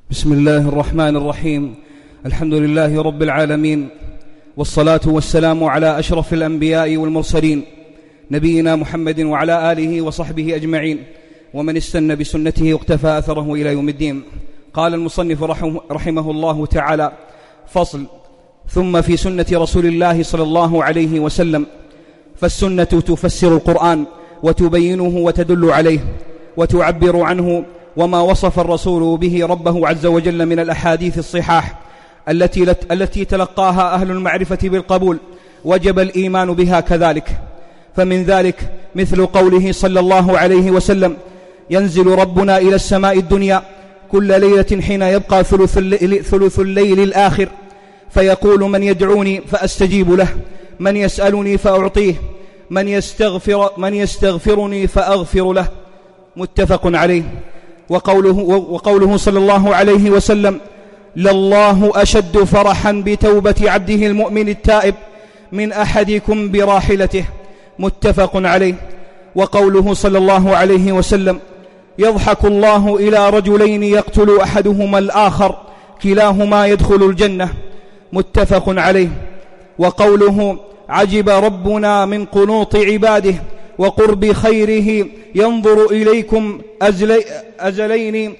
بسم الله الرحمن الرحيم. الحمد لله رب العالمين، والصلاة والسلام على أشرف الأنبياء والمرسلين، نبينا محمد وعلى آله وصحبه أجمعين، ومن استنى بسنته واقتفى أثره إلى يوم الدين. قال المصنف رحمه الله تعالى: فصل. ثم في سنة رسول الله صلى الله عليه وسلم، فالسنة تفسر القرآن وتبينه وتدل عليه وتعبر عنه، وما وصف الرسول به ربه عز وجل من الأحاديث الصحاح التي تلقاها أهل المعرفة بالقبول، وجب الإيمان بها كذلك. فمن ذلك مثل قوله صلى الله عليه وسلم: ينزل ربنا إلى السماء الدنيا كل ليلة حين يبقى ثلث الليل الآخر، فيقول: من يدعوني فأستجيب له، من يسألني فأعطيه، من يستغفرني فأغفر له. متفق عليه. وقوله صلى الله عليه وسلم: لله أشد فرحا بتوبة عبده المؤمن التائب من أحدكم براحلته. متفق عليه. وقوله صلى الله عليه وسلم: يضحك الله إلى رجلين يقتل أحدهما الآخر كلاهما يدخل الجنة. متفق عليه. وقوله: عجب ربنا من قنوط عباده وقرب خيره ينظر إليكم أزلين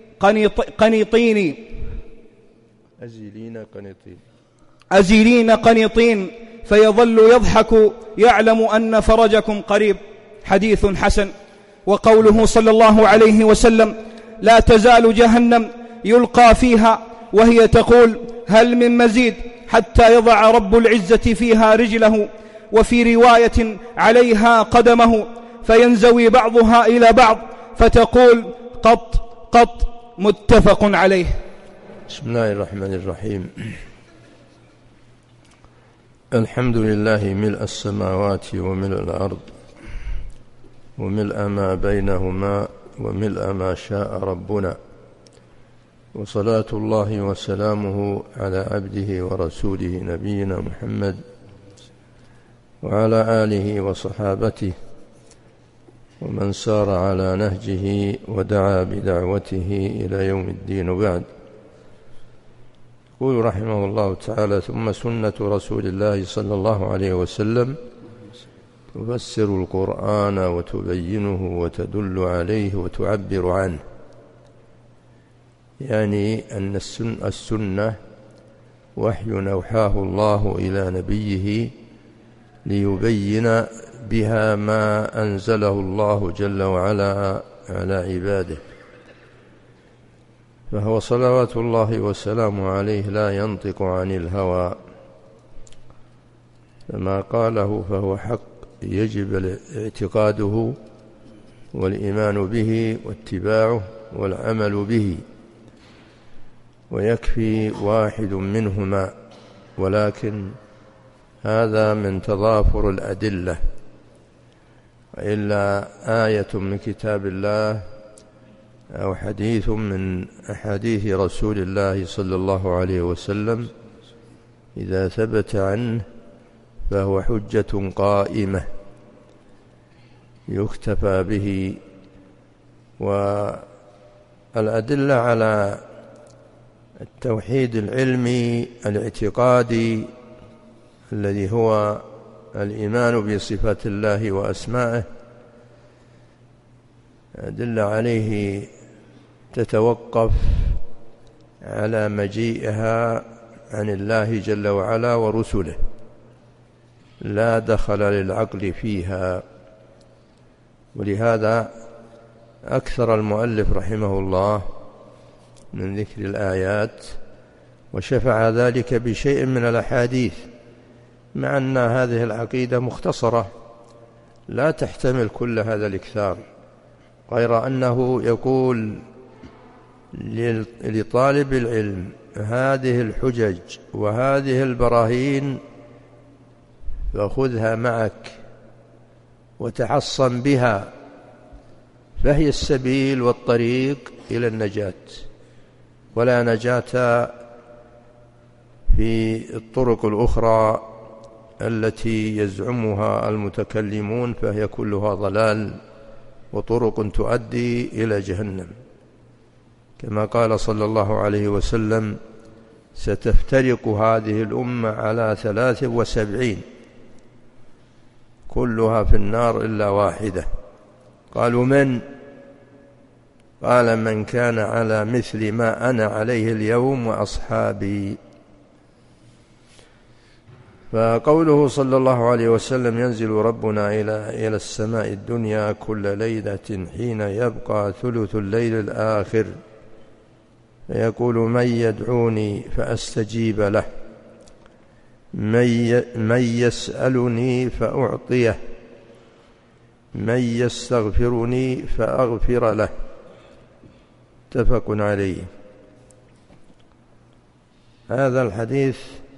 أزلين قنطين فيظل يضحك يعلم أن فرجكم قريب. حديث حسن. وقوله صلى الله عليه وسلم: لا تزال جهنم يلقى فيها وهي تقول: هل من مزيد، حتى يضع رب العزة فيها رجله، وفي رواية: عليها قدمه، فينزوي بعضها إلى بعض فتقول: قط قط. متفق عليه. بسم الله الرحمن الرحيم. الحمد لله ملء السماوات وملء الأرض وملء ما بينهما وملء ما شاء ربنا، وصلاة الله وسلامه على عبده ورسوله نبينا محمد وعلى آله وصحابته ومن سار على نهجه ودعا بدعوته إلى يوم الدين. وبعد، يقول رحمه الله تعالى: ثم سنة رسول الله صلى الله عليه وسلم تفسر القرآن وتبينه وتدل عليه وتعبر عنه. يعني أن السنة وحي أوحاه الله إلى نبيه ليبين بها ما أنزله الله جل وعلا على عباده، فهو صلوات الله وسلامه عليه لا ينطق عن الهوى، فما قاله فهو حق يجب اعتقاده والإيمان به واتباعه والعمل به، ويكفي واحد منهما، ولكن هذا من تضافر الأدلة، وإلا آية من كتاب الله أو حديث من أحاديث رسول الله صلى الله عليه وسلم إذا ثبت عنه فهو حجة قائمة يكتفى به. والأدلة على التوحيد العلمي الاعتقادي الذي هو الإيمان بصفات الله وأسمائه، أدل عليه تتوقف على مجيئها عن الله جل وعلا ورسله، لا دخل للعقل فيها. ولهذا أكثر المؤلف رحمه الله من ذكر الآيات، وشفع ذلك بشيء من الأحاديث، مع أن هذه العقيدة مختصرة لا تحتمل كل هذا الإكثار، غير أنه يقول لطالب العلم: هذه الحجج وهذه البراهين فخذها معك وتحصن بها، فهي السبيل والطريق إلى النجاة، ولا نجاة في الطرق الأخرى التي يزعمها المتكلمون، فهي كلها ضلال وطرق تؤدي إلى جهنم. كما قال صلى الله عليه وسلم: ستفترق هذه الأمة على 73 كلها في النار إلا واحدة. قالوا: من؟ قال: من كان على مثل ما أنا عليه اليوم وأصحابي. فقوله صلى الله عليه وسلم: ينزل ربنا إلى السماء الدنيا كل ليلة حين يبقى ثلث الليل الآخر فيقول: من يدعوني فأستجيب له، من يسألني فأعطيه، من يستغفرني فأغفر له. متفق عليه. هذا الحديث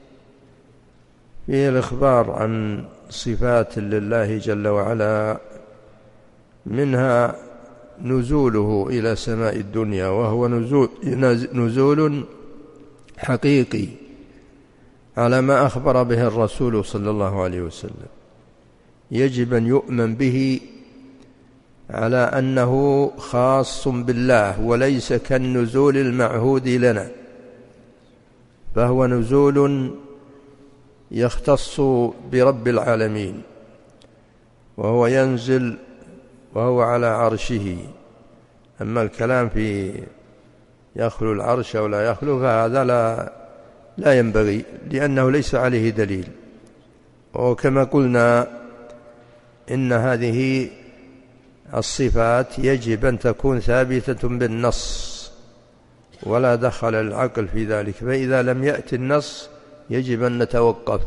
فيه الإخبار عن صفات لله جل وعلا، منها نزوله إلى سماء الدنيا، وهو نزول حقيقي على ما أخبر به الرسول صلى الله عليه وسلم. يجب أن يؤمن به على أنه خاص بالله وليس كالنزول المعهود لنا، فهو نزول يختص برب العالمين، وهو ينزل وهو على عرشه. أما الكلام في يخلو العرش أو لا يخلو فهذا لا ينبغي، لأنه ليس عليه دليل. وكما قلنا إن هذه الصفات يجب أن تكون ثابتة بالنص ولا دخل العقل في ذلك، فإذا لم يأتي النص يجب أن نتوقف،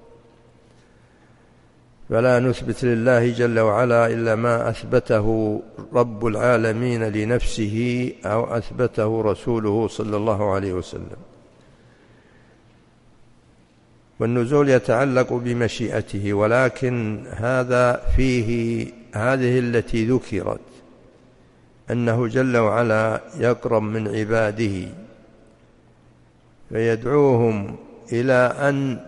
فلا نثبت لله جل وعلا إلا ما أثبته رب العالمين لنفسه أو أثبته رسوله صلى الله عليه وسلم. والنزول يتعلق بمشيئته، ولكن هذا فيه هذه التي ذكرت، أنه جل وعلا يقرب من عباده فيدعوهم إلى أن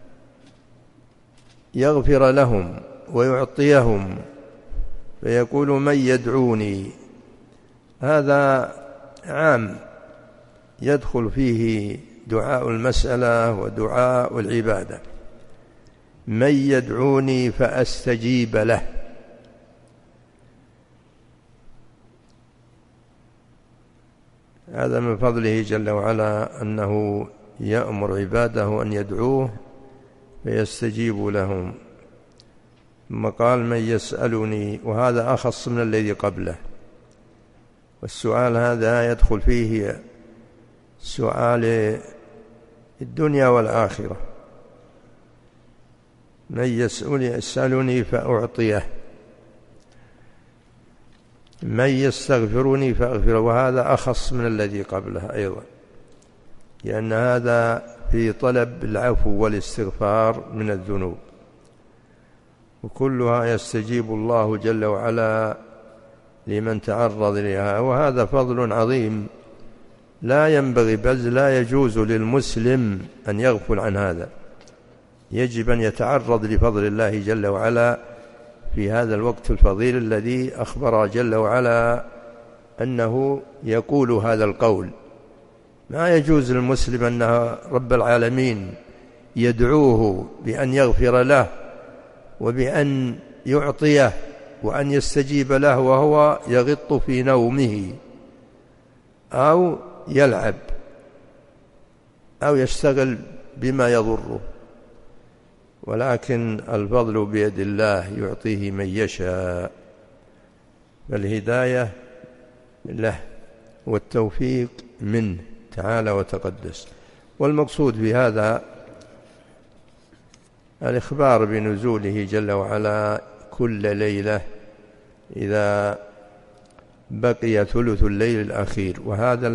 يغفر لهم ويعطيهم، فيقول: من يدعوني. هذا عام يدخل فيه دعاء المسألة ودعاء العبادة. من يدعوني فأستجيب له. هذا من فضله جل وعلا أنه يأمر عباده أن يدعوه فيستجيب لهم. ثم قال: من يسألني، وهذا أخص من الذي قبله. والسؤال هذا يدخل فيه سؤال الدنيا والآخرة. من يسألني فأعطيه، من يستغفرني فأغفره، وهذا أخص من الذي قبله أيضا، لأن هذا في طلب العفو والاستغفار من الذنوب، وكلها يستجيب الله جل وعلا لمن تعرض لها. وهذا فضل عظيم لا ينبغي بل لا يجوز للمسلم أن يغفل عن هذا. يجب أن يتعرض لفضل الله جل وعلا في هذا الوقت الفضيل الذي أخبر جل وعلا أنه يقول هذا القول. ما يجوز للمسلم أن رب العالمين يدعوه بأن يغفر له وبأن يعطيه وأن يستجيب له وهو يغط في نومه أو يلعب أو يشتغل بما يضره، ولكن الفضل بيد الله يعطيه من يشاء، فالهداية له والتوفيق منه تعالى وتقدس. والمقصود بهذا الإخبار بنزوله جل وعلا كل ليلة إذا بقي ثلث الليل الأخير، وهذا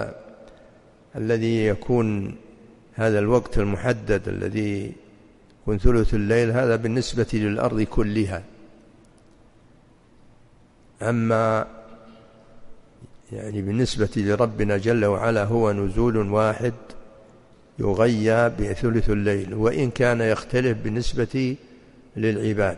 الذي يكون هذا الوقت المحدد الذي يكون ثلث الليل، هذا بالنسبة للأرض كلها. أما يعني بالنسبة لربنا جل وعلا هو نزول واحد يغيى بثلث الليل، وإن كان يختلف بالنسبة للعباد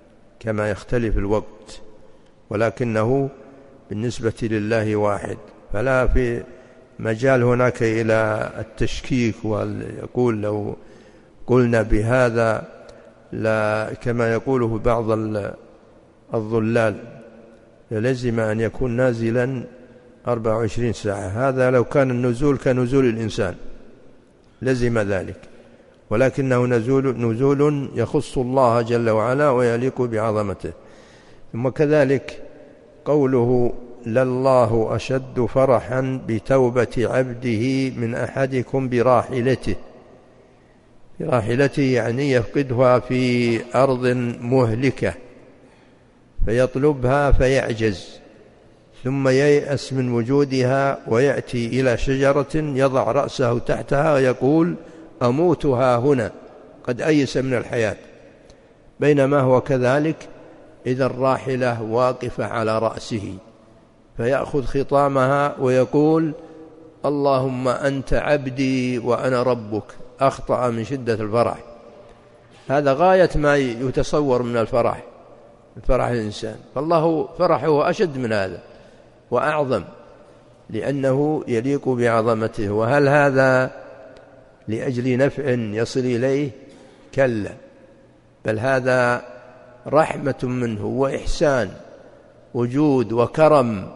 كما يختلف الوقت، ولكنه بالنسبة لله واحد. فلا في مجال هناك إلى التشكيك، ويقول لو قلنا بهذا لا كما يقوله بعض الضلال لازم أن يكون نازلا 24 ساعة. هذا لو كان النزول كنزول الإنسان لزم ذلك، ولكنه نزول يخص الله جل وعلا ويليق بعظمته. ثم كذلك قوله لله أشد فرحا بتوبة عبده من أحدكم براحلته. براحلته يعني يفقدها في أرض مهلكة فيطلبها فيعجز، ثم ييأس من وجودها ويأتي إلى شجرة يضع رأسه تحتها ويقول أموتها هنا، قد أيس من الحياة. بينما هو كذلك إذا الراحلة واقفة على رأسه فيأخذ خطامها ويقول اللهم أنت عبدي وأنا ربك، أخطأ من شدة الفرح. هذا غاية ما يتصور من الفرح الإنسان، فالله فرحه أشد من هذا وأعظم لأنه يليق بعظمته. وهل هذا لأجل نفع يصل إليه؟ كلا، بل هذا رحمة منه وإحسان وجود وكرم.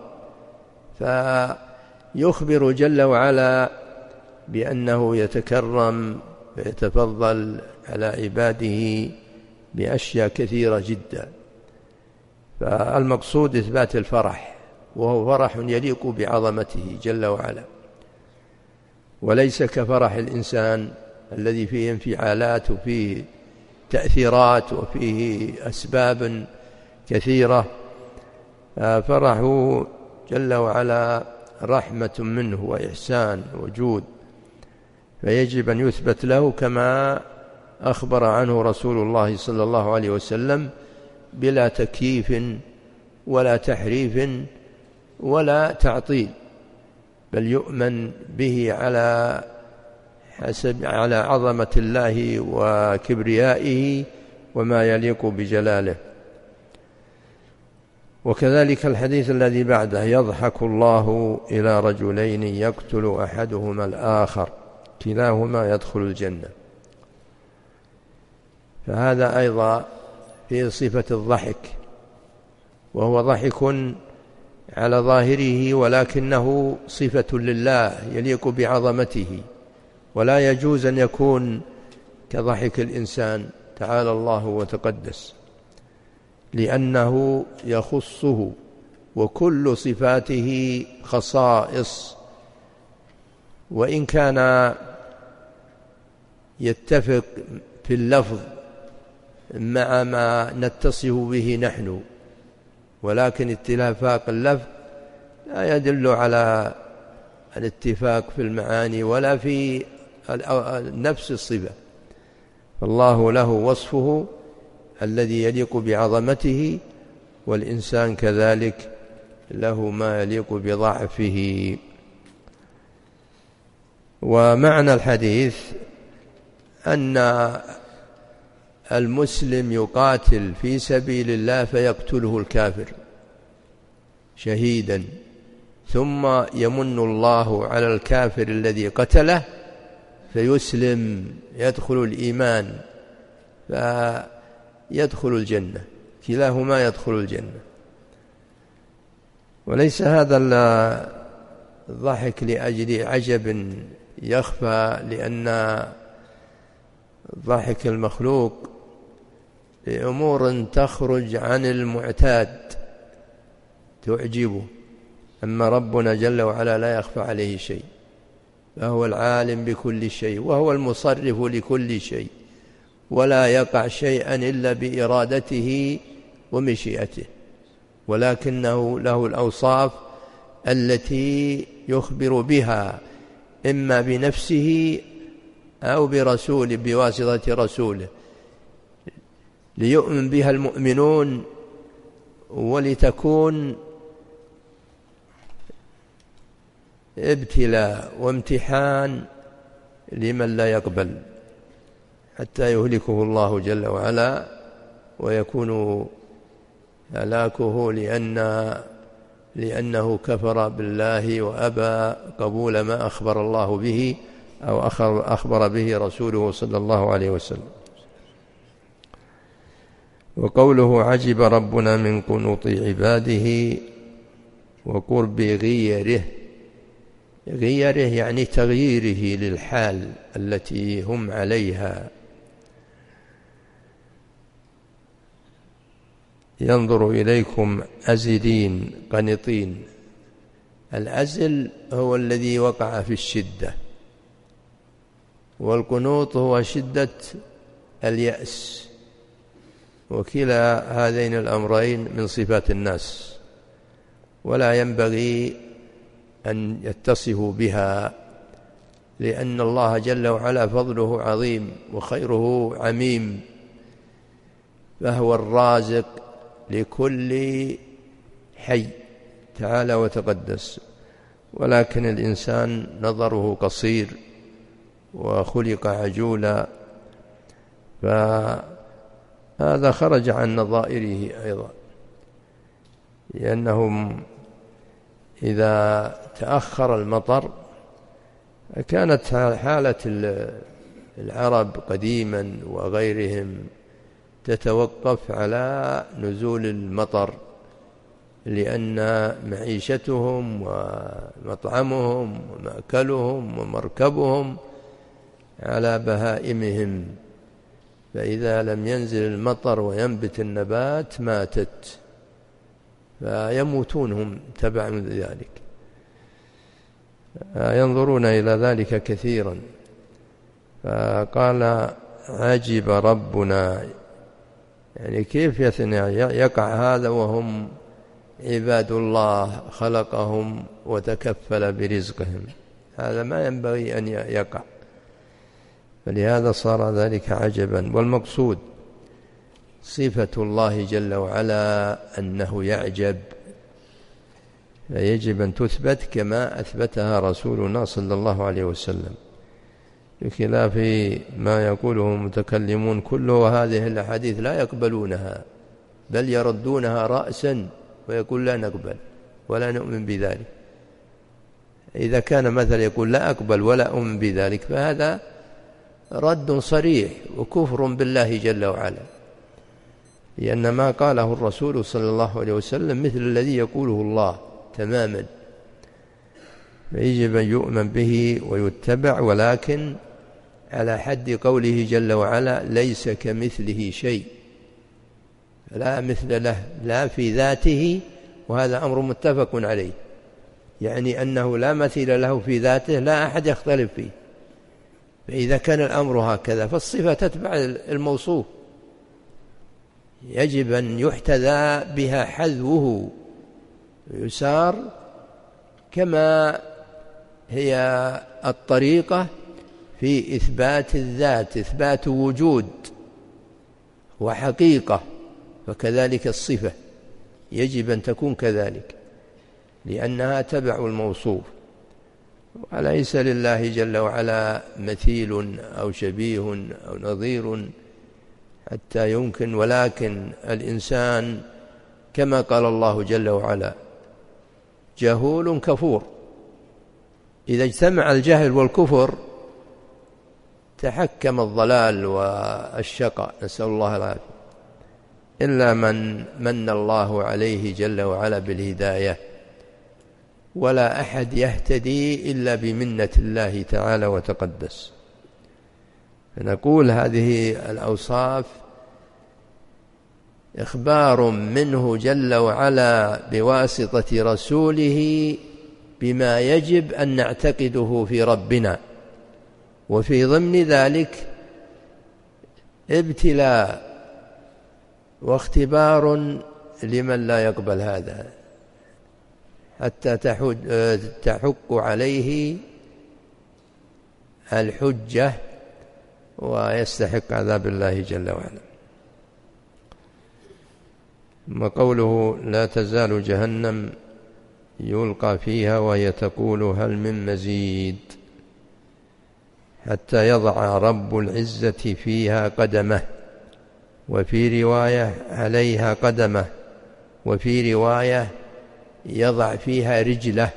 فيخبر جل وعلا بأنه يتكرم ويتفضل على عباده بأشياء كثيرة جدا. فالمقصود إثبات الفرح، وهو فرح يليق بعظمته جل وعلا، وليس كفرح الإنسان الذي فيه انفعالات وفيه تأثيرات وفيه أسباب كثيرة. فرحه جل وعلا رحمة منه وإحسان وجود، فيجب أن يثبت له كما أخبر عنه رسول الله صلى الله عليه وسلم بلا تكييف ولا تحريف ولا تعطيل، بل يؤمن به على عظمة الله وكبريائه وما يليق بجلاله. وكذلك الحديث الذي بعده يضحك الله إلى رجلين يقتل أحدهما الآخر كلاهما يدخل الجنة. فهذا أيضا في صفة الضحك، وهو ضحك على ظاهره ولكنه صفة لله يليق بعظمته، ولا يجوز أن يكون كضحك الإنسان تعالى الله وتقدس، لأنه يخصه، وكل صفاته خصائص، وإن كان يتفق في اللفظ مع ما نتصف به نحن، ولكن اتفاق اللفظ لا يدل على الاتفاق في المعاني ولا في نفس الصفة. فالله له وصفه الذي يليق بعظمته، والإنسان كذلك له ما يليق بضعفه. ومعنى الحديث أن المسلم يقاتل في سبيل الله فيقتله الكافر شهيدا، ثم يمن الله على الكافر الذي قتله فيسلم يدخل الإيمان فيدخل الجنة، كلاهما يدخل الجنة. وليس هذا الضحك لأجل عجب يخفى، لأن ضحك المخلوق لأمور تخرج عن المعتاد تعجبه، أما ربنا جل وعلا لا يخفى عليه شيء، فهو العالم بكل شيء وهو المصرف لكل شيء، ولا يقع شيئا إلا بإرادته ومشيئته، ولكنه له الأوصاف التي يخبر بها إما بنفسه أو برسوله بواسطة رسوله ليؤمن بها المؤمنون، ولتكون ابتلاء وامتحان لمن لا يقبل حتى يهلكه الله جل وعلا ويكون هلاكه، لأن لأنه كفر بالله وأبى قبول ما أخبر الله به أو أخبر به رسوله صلى الله عليه وسلم. وقوله عجب ربنا من قنوط عباده وقرب غيره، غيره يعني تغييره للحال التي هم عليها، ينظر إليكم أزلين قنطين. الأزل هو الذي وقع في الشدة، والقنوط هو شدة اليأس، وكلا هذين الأمرين من صفات الناس ولا ينبغي أن يتصفوا بها، لأن الله جل وعلا فضله عظيم وخيره عميم، فهو الرازق لكل حي تعالى وتقدس، ولكن الإنسان نظره قصير وخلق عجولا، فهذا خرج عن نظائره أيضا، لأنهم إذا تأخر المطر كانت حالة العرب قديما وغيرهم تتوقف على نزول المطر، لأن معيشتهم ومطعمهم ومأكلهم ومركبهم على بهائمهم، فإذا لم ينزل المطر وينبت النبات ماتت، فيموتون هم تبعا من ذلك. ينظرون إلى ذلك كثيرا. فقال عجب ربنا، يعني كيف يقع هذا وهم عباد الله خلقهم وتكفل برزقهم؟ هذا ما ينبغي أن يقع، فلهذا صار ذلك عجبا. والمقصود صفة الله جل وعلا أنه يعجب، فيجب أن تثبت كما أثبتها رسولنا صلى الله عليه وسلم، بخلاف ما يقوله المتكلمون كله. هذه الأحاديث لا يقبلونها، بل يردونها رأسا ويقول لا نقبل ولا نؤمن بذلك. إذا كان مثلا يقول لا أقبل ولا أؤمن بذلك، فهذا رد صريح وكفر بالله جل وعلا، لأن ما قاله الرسول صلى الله عليه وسلم مثل الذي يقوله الله تماما، فيجب أن يؤمن به ويتبع، ولكن على حد قوله جل وعلا ليس كمثله شيء، لا مثل له لا في ذاته، وهذا أمر متفق عليه، يعني أنه لا مثيل له في ذاته، لا أحد يختلف فيه. فإذا كان الأمر هكذا فالصفة تتبع الموصوف، يجب أن يحتذى بها حذوه، يسار كما هي الطريقة في إثبات الذات، إثبات وجود وحقيقة، فكذلك الصفة يجب أن تكون كذلك، لأنها تبع الموصوف، وليس لله جل وعلا مثيل أو شبيه أو نظير حتى يمكن. ولكن الإنسان كما قال الله جل وعلا جهول كفور، إذا اجتمع الجهل والكفر تحكم الضلال والشقاء، نسأل الله العافية، إلا من الله عليه جل وعلا بالهداية، ولا أحد يهتدي إلا بمنة الله تعالى وتقدس. فنقول هذه الأوصاف إخبار منه جل وعلا بواسطة رسوله بما يجب أن نعتقده في ربنا، وفي ضمن ذلك ابتلاء واختبار لمن لا يقبل هذا، حتى تحق عليه الحجة ويستحق عذاب الله جل وعلا. ثم قوله لا تزال جهنم يلقى فيها وهي تقول هل من مزيد، حتى يضع رب العزة فيها قدمه، وفي رواية عليها قدمه، وفي رواية يضع فيها رجله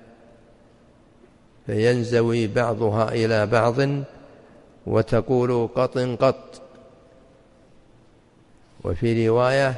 فينزوي بعضها إلى بعض وتقول قط قط، وفي رواية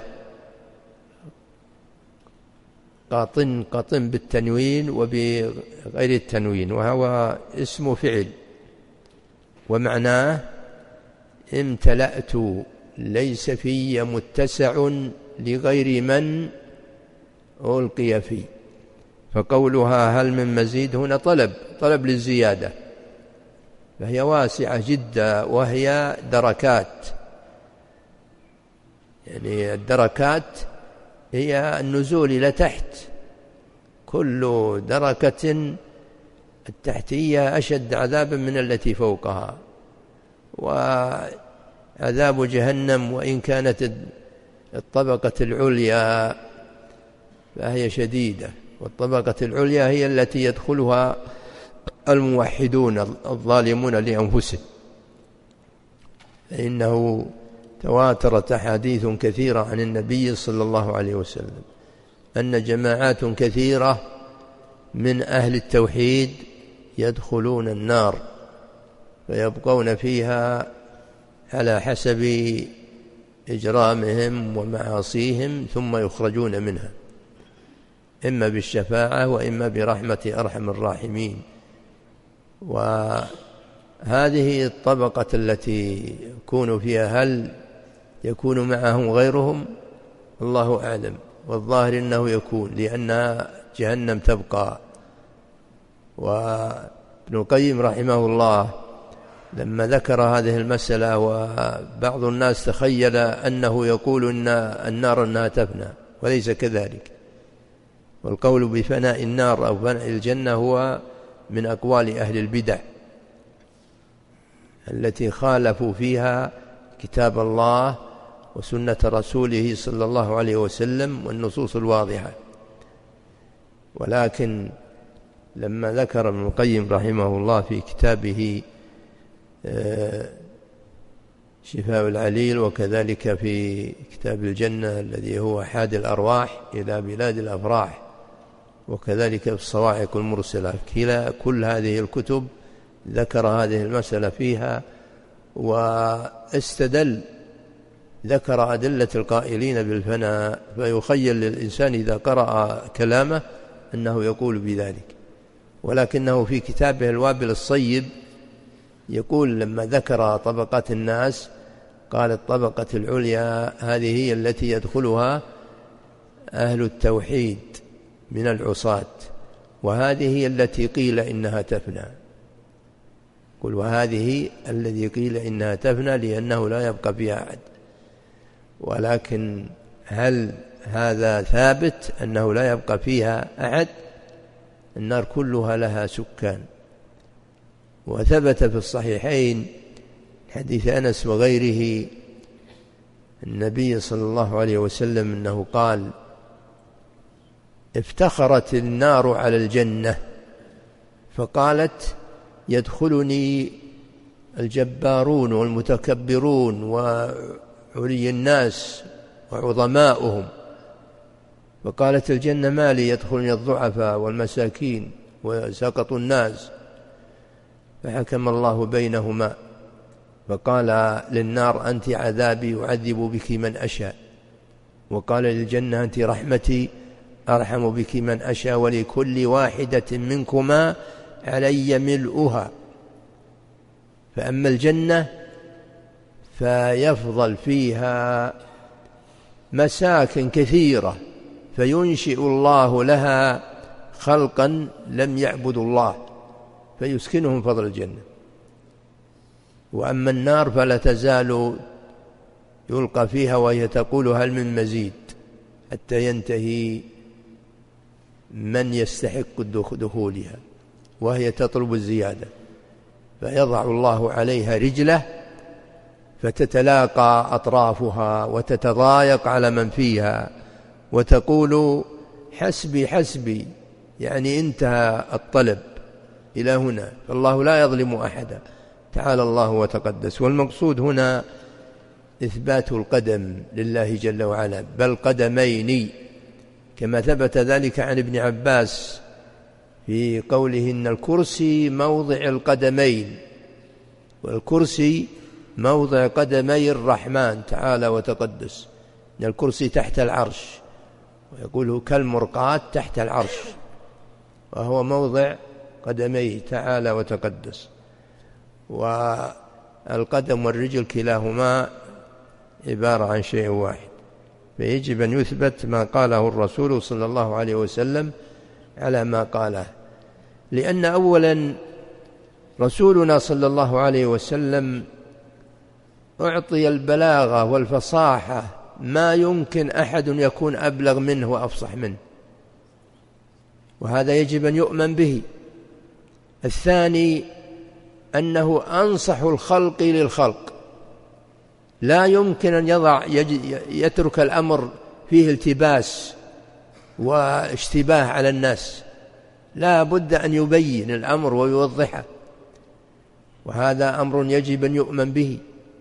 قطن قطن بالتنوين وبغير التنوين، وهو اسم فعل ومعناه امتلأت ليس في متسع لغير من ألقي فيه. فقولها هل من مزيد هنا طلب للزيادة، فهي واسعة جدا، وهي دركات، يعني الدركات هي النزول إلى تحت، كل دركة التحتية أشد عذابا من التي فوقها. وعذاب جهنم وإن كانت الطبقة العليا فهي شديدة، والطبقة العليا هي التي يدخلها الموحدون الظالمون لأنفسهم، فإنه تواترت أحاديث كثيرة عن النبي صلى الله عليه وسلم أن جماعات كثيرة من أهل التوحيد يدخلون النار فيبقون فيها على حسب إجرامهم ومعاصيهم، ثم يخرجون منها إما بالشفاعة وإما برحمة أرحم الراحمين. وهذه الطبقة التي يكون فيها هل يكون معهم غيرهم؟ الله أعلم، والظاهر أنه يكون، لأن جهنم تبقى. وابن القيم رحمه الله لما ذكر هذه المسألة، وبعض الناس تخيل أنه يقول أن النار أنها تفنى، وليس كذلك. والقول بفناء النار أو فناء الجنة هو من أقوال أهل البدع التي خالفوا فيها كتاب الله وسنة رسوله صلى الله عليه وسلم والنصوص الواضحة. ولكن لما ذكر ابن القيم رحمه الله في كتابه شفاء العليل، وكذلك في كتاب الجنة الذي هو حاد الأرواح إلى بلاد الأفراح، وكذلك في الصواعق المرسلة، كل هذه الكتب ذكر هذه المسألة فيها واستدل، ذكر أدلة القائلين بالفناء، فيخيل للإنسان إذا قرأ كلامه أنه يقول بذلك. ولكنه في كتابه الوابل الصيب يقول لما ذكر طبقات الناس قال الطبقة العليا هذه هي التي يدخلها أهل التوحيد من العصاة، وهذه هي التي قيل إنها تفنى. قل وهذه الذي قيل إنها تفنى لأنه لا يبقى فيها أحد. ولكن هل هذا ثابت أنه لا يبقى فيها أحد؟ النار كلها لها سكان. وثبت في الصحيحين حديث أنس وغيره النبي صلى الله عليه وسلم أنه قال افتخرت النار على الجنة فقالت يدخلني الجبارون والمتكبرون وعلي الناس وعظماؤهم، فقالت الجنة ما لي يدخلني الضعفاء والمساكين وسقط الناس، فحكم الله بينهما فقال للنار أنت عذابي أعذب بك من أشاء، وقال للجنة أنت رحمتي أرحم بك من أشاء، ولكل واحدة منكما علي ملؤها. فأما الجنة فيفضل فيها مساكن كثيرة فينشئ الله لها خلقا لم يعبدوا الله فيسكنهم فضل الجنة. وأما النار فلا تزال يلقى فيها وهي تقول هل من مزيد، حتى ينتهي من يستحق دخولها وهي تطلب الزيادة، فيضع الله عليها رجله فتتلاقى أطرافها وتتضايق على من فيها وتقول حسبي حسبي، يعني انتهى الطلب إلى هنا. فالله لا يظلم أحدا تعالى الله وتقدس. والمقصود هنا إثبات القدم لله جل وعلا، بل قدمين، كما ثبت ذلك عن ابن عباس في قوله إن الكرسي موضع القدمين، والكرسي موضع قدمي الرحمن تعالى وتقدس، إن الكرسي تحت العرش، ويقوله كالمرقاة تحت العرش، وهو موضع قدميه تعالى وتقدس. والقدم والرجل كلاهما عبارة عن شيء واحد، فيجب أن يثبت ما قاله الرسول صلى الله عليه وسلم على ما قاله، لأن أولا رسولنا صلى الله عليه وسلم أعطي البلاغة والفصاحة ما يمكن أحد يكون أبلغ منه وأفصح منه، وهذا يجب أن يؤمن به. الثاني أنه أنصح الخلق للخلق، لا يمكن أن يترك الأمر فيه التباس واشتباه على الناس، لا بد أن يبين الأمر ويوضحه، وهذا أمر يجب أن يؤمن به.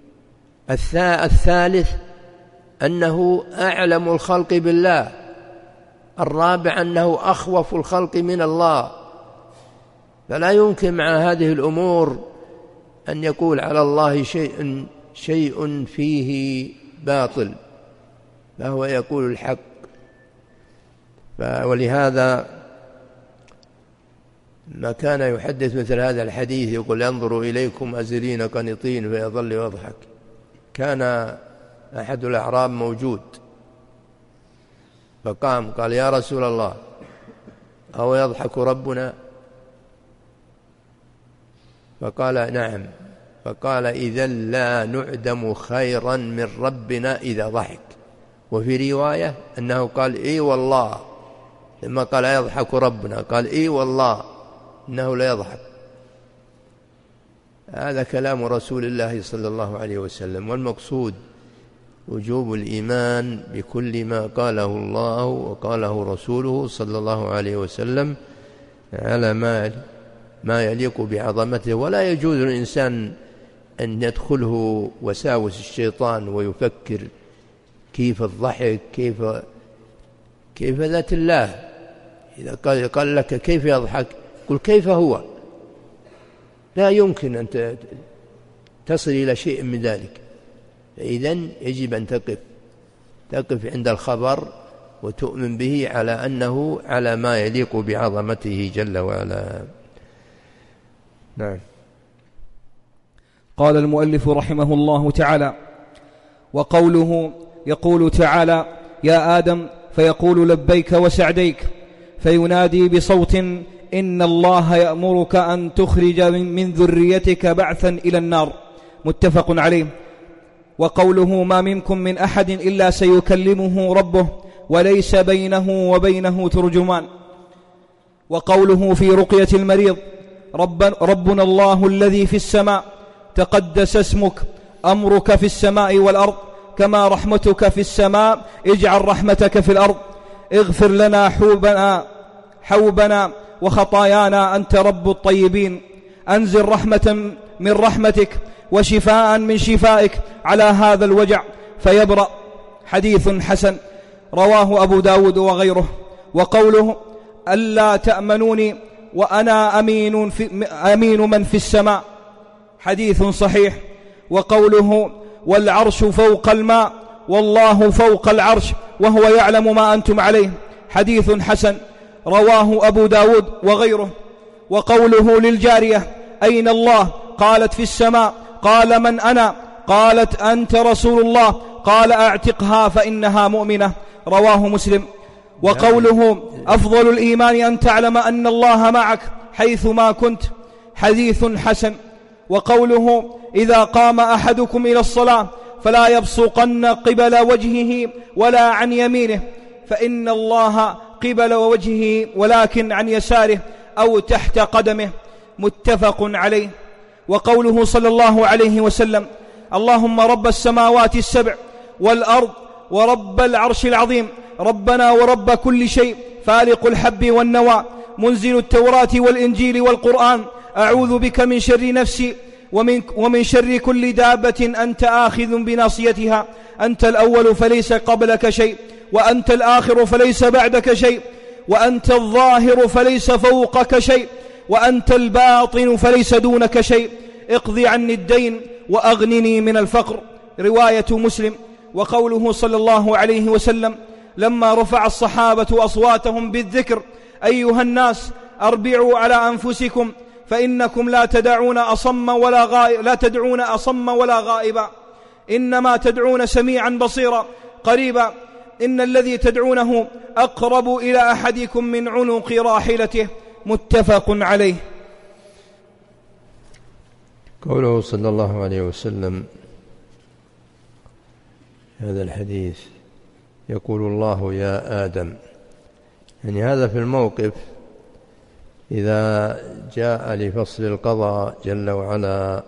الثالث أنه أعلم الخلق بالله. الرابع أنه أخوف الخلق من الله، فلا يمكن مع هذه الأمور أن يقول على الله شيء فيه باطل، فهو يقول الحق. ولهذا ما كان يحدث مثل هذا الحديث يقول ينظر إليكم أزلين قنطين فيظل يضحك. كان أحد الأعراب موجود فقام قال يا رسول الله أو يضحك ربنا؟ فقال نعم. فقال إذا لا نعدم خيرا من ربنا إذا ضحك. وفي رواية أنه قال إي والله، لما قال يضحك ربنا قال إي والله إنه لا يضحك. هذا كلام رسول الله صلى الله عليه وسلم. والمقصود وجوب الإيمان بكل ما قاله الله وقاله رسوله صلى الله عليه وسلم على ما يليق بعظمته. ولا يجوز للإنسان أن يدخله وساوس الشيطان ويفكر كيف الضحك، كيف ذات الله. إذا قال لك كيف يضحك قل كيف هو، لا يمكن أن تصل إلى شيء من ذلك. فإذن يجب أن تقف عند الخبر وتؤمن به على أنه على ما يليق بعظمته جل وعلا. نعم. قال المؤلف رحمه الله تعالى: وقوله يقول تعالى: يا آدم فيقول لبيك وسعديك، فينادي بصوت: إن الله يأمرك أن تخرج من ذريتك بعثا إلى النار. متفق عليه. وقوله: ما منكم من أحد إلا سيكلمه ربه وليس بينه وبينه ترجمان. وقوله في رقية المريض: ربنا الله الذي في السماء تقدس اسمك، أمرك في السماء والأرض كما رحمتك في السماء، اجعل رحمتك في الأرض، اغفر لنا حوبنا وخطايانا، أنت رب الطيبين، أنزل رحمة من رحمتك وشفاء من شفائك على هذا الوجع فيبرأ. حديث حسن رواه أبو داود وغيره. وقوله: ألا تأمنوني وأنا أمين من في السماء، حديث صحيح. وقوله: والعرش فوق الماء والله فوق العرش وهو يعلم ما أنتم عليه، حديث حسن رواه أبو داود وغيره. وقوله للجارية: أين الله؟ قالت: في السماء. قال: من أنا؟ قالت: أنت رسول الله. قال: أعتقها فإنها مؤمنة، رواه مسلم. وقوله: أفضل الإيمان أن تعلم أن الله معك حيث ما كنت، حديث حسن. وقوله: إذا قام أحدكم إلى الصلاة فلا يبصقن قبل وجهه ولا عن يمينه، فإن الله قبل وجهه ولكن عن يساره أو تحت قدمه، متفق عليه. وقوله صلى الله عليه وسلم: اللهم رب السماوات السبع والأرض ورب العرش العظيم، ربنا ورب كل شيء، فالق الحب والنوى، منزل التوراة والإنجيل والقرآن، أعوذ بك من شر نفسي ومن شر كل دابة أنت آخذ بناصيتها، أنت الأول فليس قبلك شيء وأنت الآخر فليس بعدك شيء، وأنت الظاهر فليس فوقك شيء، وأنت الباطن فليس دونك شيء، اقضي عني الدين وأغنني من الفقر. رواية مسلم. وقوله صلى الله عليه وسلم لما رفع الصحابة أصواتهم بالذكر: أيها الناس أربعوا على أنفسكم فإنكم لا تدعون أصم ولا غائبا، إنما تدعون سميعا بصيرا قريبا، إن الذي تدعونه أقرب إلى أحدكم من عنق راحلته. متفق عليه. قوله صلى الله عليه وسلم هذا الحديث يقول الله يا آدم، يعني هذا في الموقف إذا جاء لفصل القضاء جل وعلا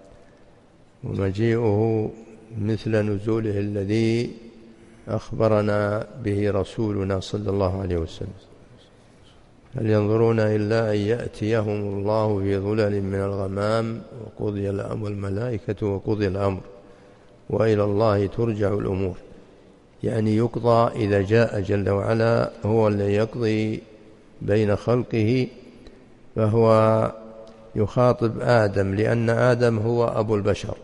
ومجيئه مثل نزوله الذي أخبرنا به رسولنا صلى الله عليه وسلم: هل ينظرون إلا أن يأتيهم الله في ظلل من الغمام وقضي الأمر الملائكة وقضي الأمر وإلى الله ترجع الأمور. يعني يقضى إذا جاء جل وعلا، هو الذي يقضي بين خلقه، فهو يخاطب آدم لأن آدم هو أبو البشر،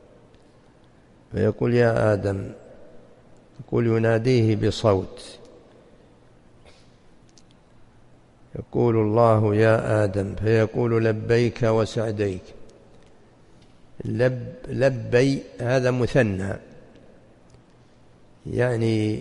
فيقول يا آدم، يقول يناديه بصوت، يقول الله يا آدم فيقول لبيك وسعديك. لبي هذا مثنى، يعني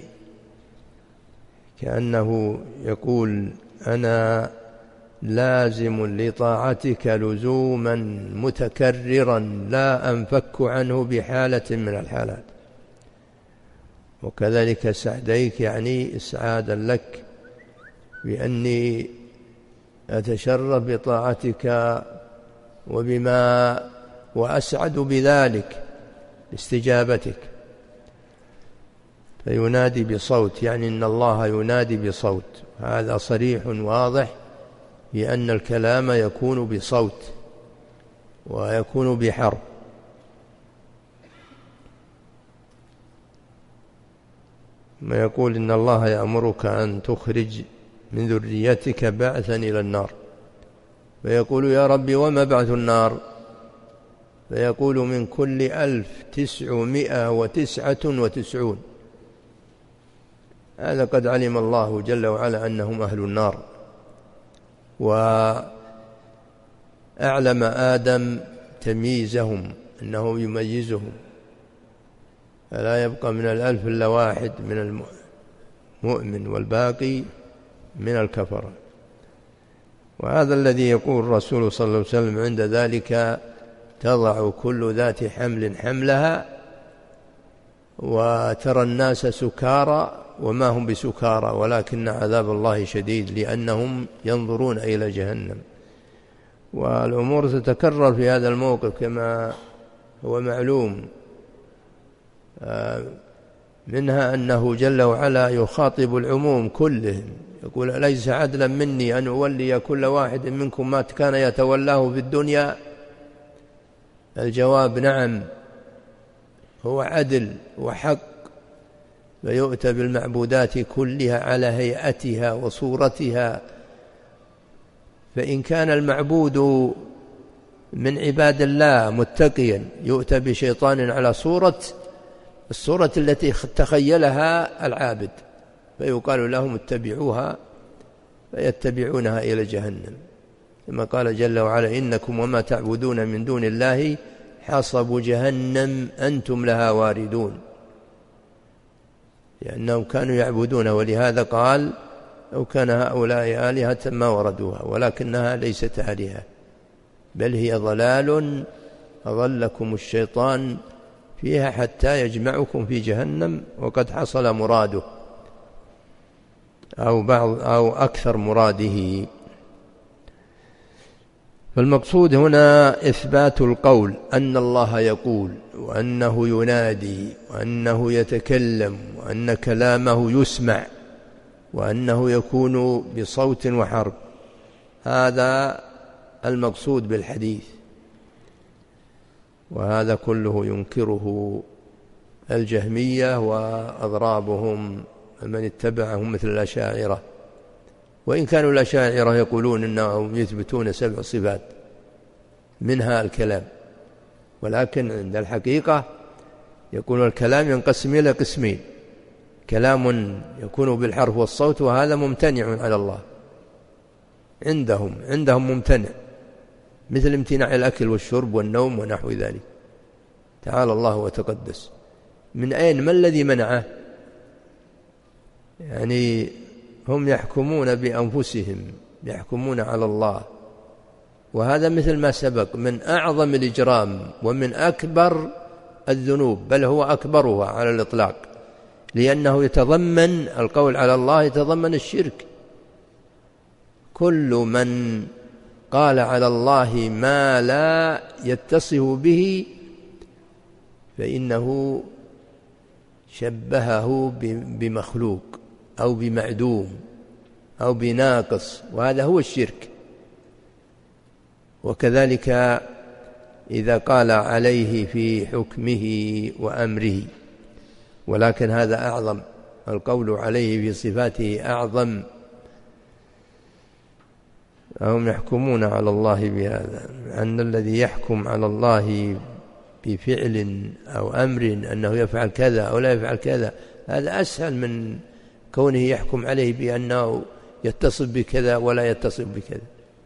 كأنه يقول أنا لازم لطاعتك لزوما متكررا لا أنفك عنه بحالة من الحالات. وكذلك سعديك يعني إسعادا لك بأني أتشرف بطاعتك وأسعد بذلك استجابتك. فينادي بصوت، يعني إن الله ينادي بصوت، هذا صريح واضح بأن الكلام يكون بصوت ويكون بحرف. ما يقول إن الله يأمرك أن تخرج من ذريتك بعثا إلى النار، فيقول يا ربي وما بعث النار؟ فيقول من كل 1999. هذا قد علم الله جل وعلا أنهم أهل النار، وأعلم آدم تمييزهم أنه يميزهم، فلا يبقى من 1000 إلا واحد من المؤمن والباقي من الكفرة. وهذا الذي يقول الرسول صلى الله عليه وسلم عند ذلك تضع كل ذات حمل حملها وترى الناس سكارى وما هم بسكارى ولكن عذاب الله شديد لأنهم ينظرون إلى جهنم. والأمور تتكرر في هذا الموقف كما هو معلوم، منها أنه جل وعلا يخاطب العموم كلهم، يقول أليس عدلا مني أن أولي كل واحد منكم ما كان يتولاه في الدنيا؟ الجواب نعم، هو عدل وحق، فيؤتى بالمعبودات كلها على هيئتها وصورتها. فإن كان المعبود من عباد الله متقيا يؤتى بشيطان على الصورة التي تخيلها العابد، فيقال لهم اتبعوها، فيتبعونها إلى جهنم، كما قال جل وعلا إنكم وما تعبدون من دون الله حصب جهنم أنتم لها واردون، لأنهم كانوا يعبدون. ولهذا قال لو كان هؤلاء آلهة ما وردوها، ولكنها ليست آلهة بل هي ضلال أضلكم الشيطان فيها حتى يجمعكم في جهنم، وقد حصل مراده أو أكثر مراده. فالمقصود هنا إثبات القول أن الله يقول وأنه ينادي وأنه يتكلم وأن كلامه يسمع وأنه يكون بصوت وحرف، هذا المقصود بالحديث. وهذا كله ينكره الجهمية وأضرابهم من اتبعهم مثل الأشاعرة، وإن كانوا الأشاعرة يقولون أنهم يثبتون 7 صفات منها الكلام، ولكن عند الحقيقة يقول الكلام ينقسم إلى قسمين: كلام يكون بالحرف والصوت، وهذا ممتنع على الله عندهم ممتنع، مثل امتناع الأكل والشرب والنوم ونحو ذلك، تعالى الله وتقدس. من أين؟ ما الذي منعه؟ يعني هم يحكمون بأنفسهم، يحكمون على الله، وهذا مثل ما سبق من أعظم الإجرام ومن أكبر الذنوب، بل هو أكبرها على الإطلاق، لأنه يتضمن القول على الله، يتضمن الشرك. كل من قال على الله ما لا يتصف به فإنه شبهه بمخلوق أو بمعدوم أو بناقص، وهذا هو الشرك. وكذلك إذا قال عليه في حكمه وأمره، ولكن هذا أعظم، القول عليه في صفاته أعظم. هم يحكمون على الله بهذا، أن الذي يحكم على الله بفعل أو أمر أنه يفعل كذا أو لا يفعل كذا، هذا أسهل من كونه يحكم عليه بأنه يتصف بكذا ولا يتصف بكذا.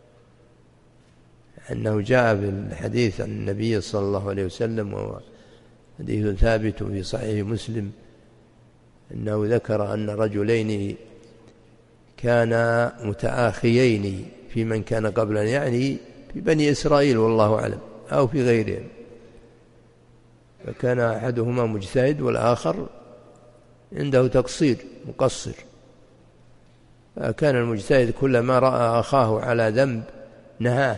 أنه جاء في الحديث عن النبي صلى الله عليه وسلم، وهو حديث ثابت في صحيح مسلم، أنه ذكر أن رجلين كانا متآخيين في من كان قبلا، يعني في بني إسرائيل والله أعلم، أو في غيرهم، فكان أحدهما مجتهد والآخر عنده تقصير مقصر. فكان المجتهد كلما رأى أخاه على ذنب نهاه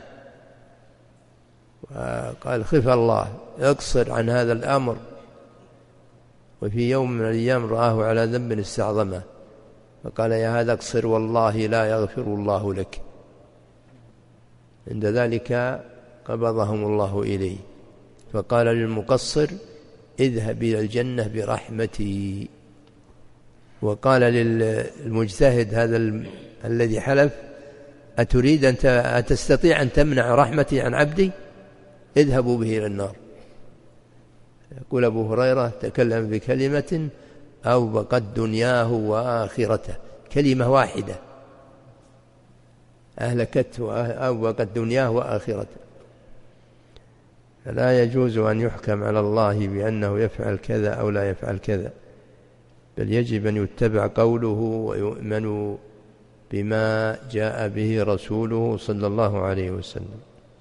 وقال: خف الله، اقصر عن هذا الأمر. وفي يوم من الأيام رآه على ذنب استعظمه، فقال: يا هذا اقصر والله لا يغفر الله لك. عند ذلك قبضهم الله إليه، فقال للمقصر: اذهب إلى الجنة برحمتي. وقال للمجتهد هذا الذي حلف: أتريد أتستطيع أن تمنع رحمتي عن عبدي؟ اذهبوا به إلى النار. يقول أبو هريرة: تكلم بكلمة أوبقت دنياه وآخرته، كلمة واحدة أهلكته، أوبقت دنياه وآخرته. فلا يجوز أن يحكم على الله بأنه يفعل كذا أو لا يفعل كذا، بل يجب أن يتبع قوله ويؤمن بما جاء به رسوله صلى الله عليه وسلم.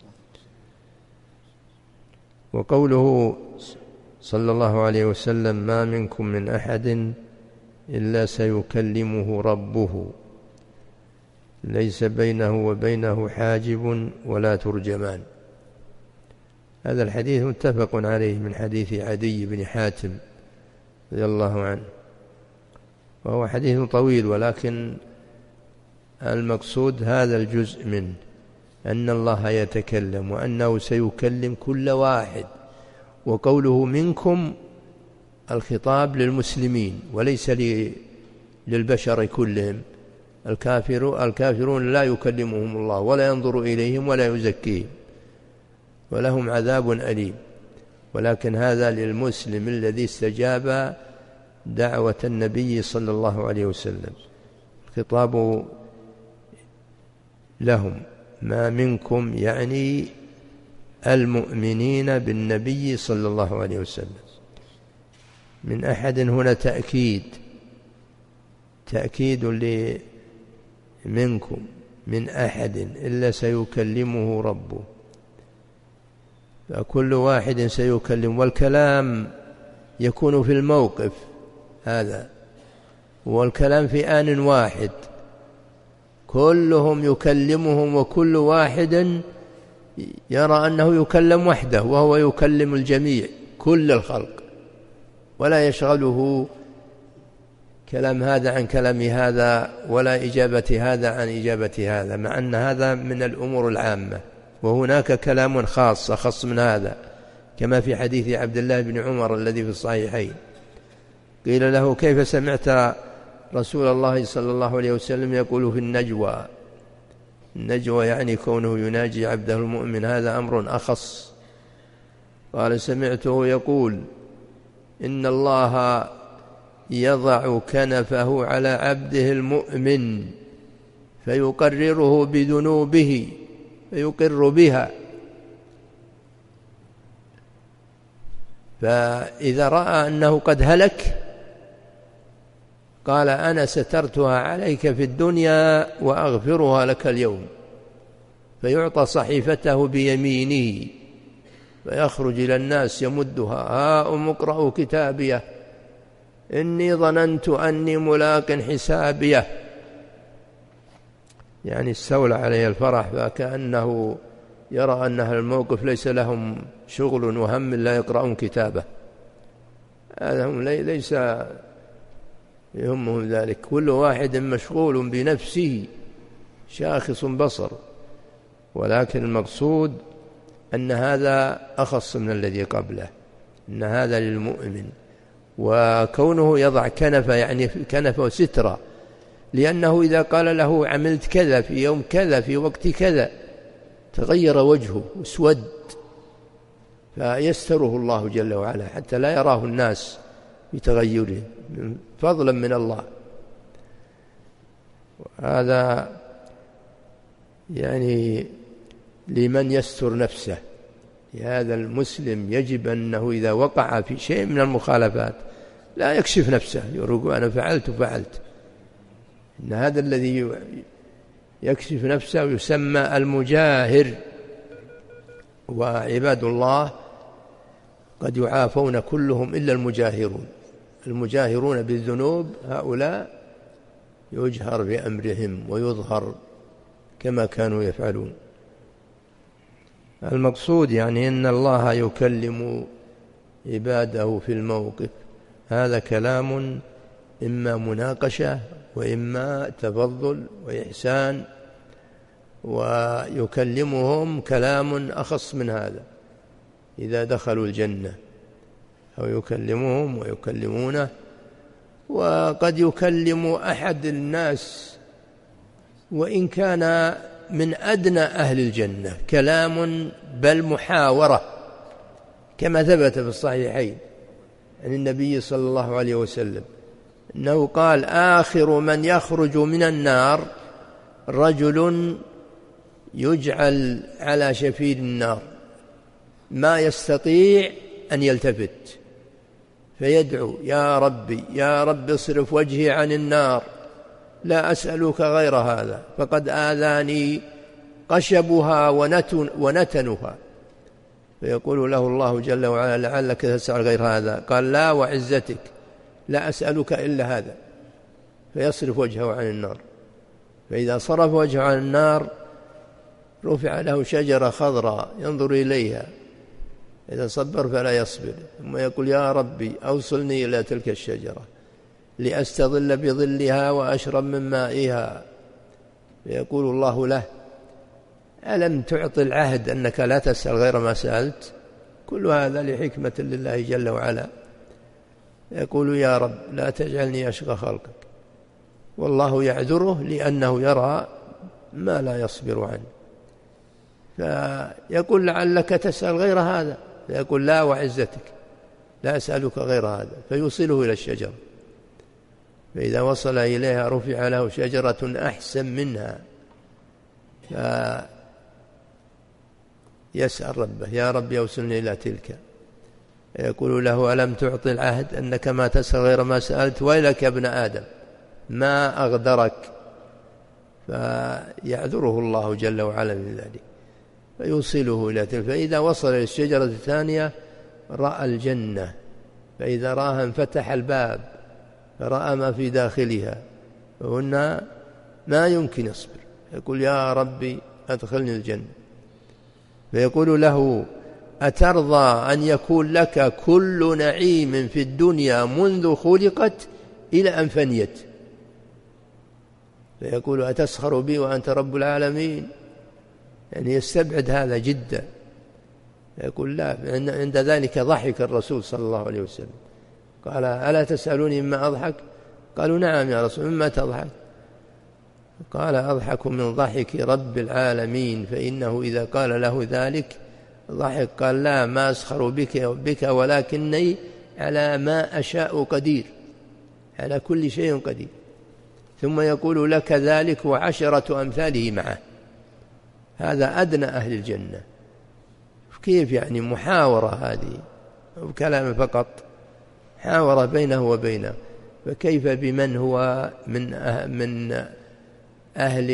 وقوله صلى الله عليه وسلم: ما منكم من أحد إلا سيكلمه ربه ليس بينه وبينه حاجب ولا ترجمان. هذا الحديث متفق عليه من حديث عدي بن حاتم رضي الله عنه، وهو حديث طويل، ولكن المقصود هذا الجزء منه، أن الله يتكلم وأنه سيكلم كل واحد. وقوله منكم الخطاب للمسلمين وليس للبشر كلهم. الكافرون لا يكلمهم الله ولا ينظر إليهم ولا يزكيهم ولهم عذاب أليم، ولكن هذا للمسلم الذي استجاب دعوة النبي صلى الله عليه وسلم. الخطاب لهم، ما منكم يعني المؤمنين بالنبي صلى الله عليه وسلم. من أحد هنا تأكيد منكم من أحد إلا سيكلمه ربه، فكل واحد سيكلم، والكلام يكون في الموقف هذا، والكلام في آن واحد، كلهم يكلمهم، وكل واحد يرى أنه يكلم وحده وهو يكلم الجميع كل الخلق، ولا يشغله كلام هذا عن كلام هذا ولا إجابة هذا عن إجابة هذا، مع أن هذا من الأمور العامة، وهناك كلام خاص أخص من هذا، كما في حديث عبد الله بن عمر الذي في الصحيحين، قيل له: كيف سمعت رسول الله صلى الله عليه وسلم يقول في النجوى، النجوى يعني كونه يناجي عبده المؤمن، هذا أمر أخص. قال سمعته يقول إن الله يضع كنفه على عبده المؤمن فيقرره بذنوبه فيقر بها، فإذا رأى أنه قد هلك قال أنا سترتها عليك في الدنيا وأغفرها لك اليوم، فيعطى صحيفته بيمينه فيخرج إلى الناس يمدها، هاؤم اقرأوا كتابيه إني ظننت أني ملاق حسابيه، يعني استولى عليه الفرح، فكأنه يرى أن الموقف ليس لهم شغل وهم لا يقرؤون كتابه، هذا ليس يهمهم ذلك، كل واحد مشغول بنفسه شاخص بصر، ولكن المقصود أن هذا أخص من الذي قبله، أن هذا للمؤمن. وكونه يضع كنفه يعني كنفه سترة، لأنه إذا قال له عملت كذا في يوم كذا في وقت كذا تغير وجهه واسود، فيستره الله جل وعلا حتى لا يراه الناس بتغيره فضلا من الله. هذا يعني لمن يستر نفسه، هذا المسلم يجب أنه إذا وقع في شيء من المخالفات لا يكشف نفسه يقول أنا فعلت، إن هذا الذي يكشف نفسه يسمى المجاهر. وعباد الله قد يعافون كلهم إلا المجاهرون، المجاهرون بالذنوب هؤلاء يجهر بأمرهم ويظهر كما كانوا يفعلون. المقصود يعني أن الله يكلم عباده في الموقف، هذا كلام إما مناقشة وإما تفضل وإحسان، ويكلمهم كلام أخص من هذا إذا دخلوا الجنة، أو يكلمهم ويكلمونه. وقد يكلم أحد الناس وإن كان من أدنى أهل الجنة كلام بل محاورة، كما ثبت في الصحيحين عن النبي صلى الله عليه وسلم أنه قال آخر من يخرج من النار رجل يجعل على شفير النار ما يستطيع أن يلتفت فيدعو يا ربي يا رب اصرف وجهي عن النار لا أسألك غير هذا فقد آذاني قشبها ونتنها، فيقول له الله جل وعلا لعلك تسأل غير هذا، قال لا وعزتك لا أسألك إلا هذا، فيصرف وجهه عن النار، فإذا صرف وجهه عن النار رفع له شجرة خضراء ينظر إليها، إذا صبر فلا يصبر، ثم يقول يا ربي أوصلني إلى تلك الشجرة لأستظل بظلها وأشرب من مائها، فيقول الله له ألم تعطي العهد أنك لا تسأل غير ما سألت؟ كل هذا لحكمة لله جل وعلا. يقول يا رب لا تجعلني أشقى خلقك، والله يعذره لأنه يرى ما لا يصبر عنه، فيقول لعلك تسأل غير هذا، فيقول لا وعزتك لا أسألك غير هذا، فيوصله إلى الشجرة، فإذا وصل إليها رفع له شجرة أحسن منها، فيسأل ربه يا رب يوصلني إلى تلك، يقول له ألم تعطي العهد أنك ما تسأل غير ما سألت؟ ويلك يا ابن آدم ما أغدرك، فيعذره الله جل وعلا من ذلك فيوصله إلى تلك، فإذا وصل إلى الشجرة الثانية رأى الجنة، فإذا رآها انفتح الباب فرأى ما في داخلها، فهنا ما يمكن يصبر، يقول يا ربي أدخلني الجنة، فيقول له أترضى أن يكون لك كل نعيم في الدنيا منذ خلقت إلى أن فنيت؟ فيقول أتسخر بي وأنت رب العالمين، يعني يستبعد هذا جدا، يقول لا. عند ذلك ضحك الرسول صلى الله عليه وسلم قال ألا تسألوني مما أضحك؟ قالوا نعم يا رسول، مما تضحك؟ قال أضحك من ضحك رب العالمين، فإنه إذا قال له ذلك ضحك. قال لا، ما أسخر بك ولكني على ما أشاء قدير، على كل شيء قدير. ثم يقول لك ذلك وعشرة أمثاله معه. هذا أدنى أهل الجنة. كيف يعني محاورة هذه وكلام فقط، محاورة بينه وبينه. فكيف بمن هو من أهل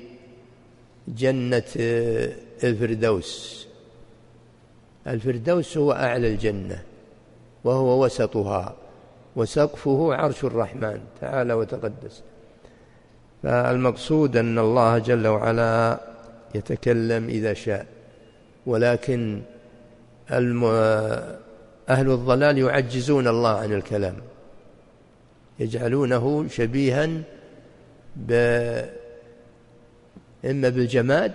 جنة الفردوس؟ الفردوس هو أعلى الجنة وهو وسطها، وسقفه عرش الرحمن تعالى وتقدس. فالمقصود أن الله جل وعلا يتكلم إذا شاء، ولكن أهل الضلال يعجزون الله عن الكلام، يجعلونه شبيها إما بالجماد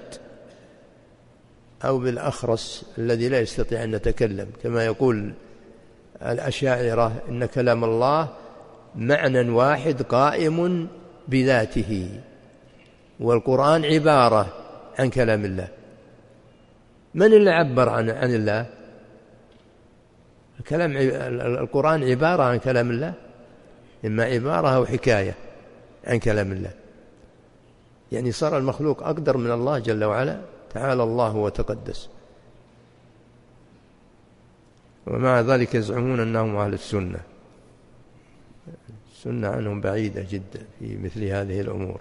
أو بالأخرس الذي لا يستطيع أن يتكلم، كما يقول الأشاعرة إن كلام الله معنى واحد قائم بذاته، والقرآن عبارة عن كلام الله. من اللي عبر عن الله؟ القرآن عبارة عن كلام الله، إما عبارة أو حكاية عن كلام الله. يعني صار المخلوق أقدر من الله جل وعلا، تعالى الله وتقدس. ومع ذلك يزعمون أنهم أهل السنة. السنة عنهم بعيدة جدا في مثل هذه الأمور.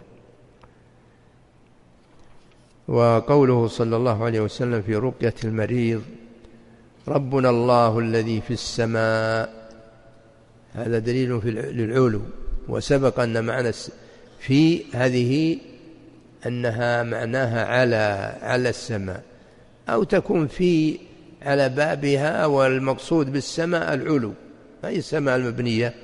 وقوله صلى الله عليه وسلم في رقية المريض ربنا الله الذي في السماء، هذا دليل للعلو. وسبق أن معنى في هذه أنها معناها على السماء، أو تكون في على بابها، والمقصود بالسماء العلو، أي السماء المبنية.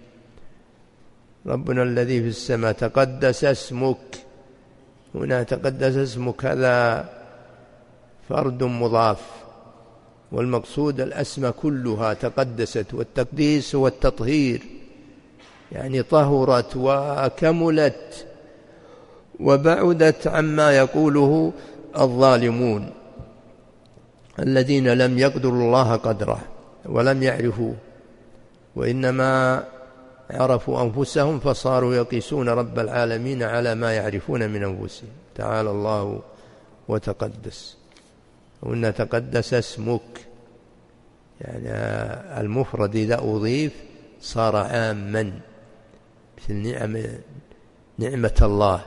ربنا الذي في السماء تقدس اسمك. هنا تقدس اسمك هذا فرد مضاف، والمقصود الأسماء كلها تقدست، والتقديس هو التطهير، يعني طهرت وكملت وبعدت عما يقوله الظالمون الذين لم يقدروا الله قدره ولم يعرفوه، وإنما عرفوا أنفسهم فصاروا يقيسون رب العالمين على ما يعرفون من أنفسهم، تعالى الله وتقدس. وإن تقدس اسمك، يعني المفرد إذا أضيف صار عاما، مثل نعمة الله.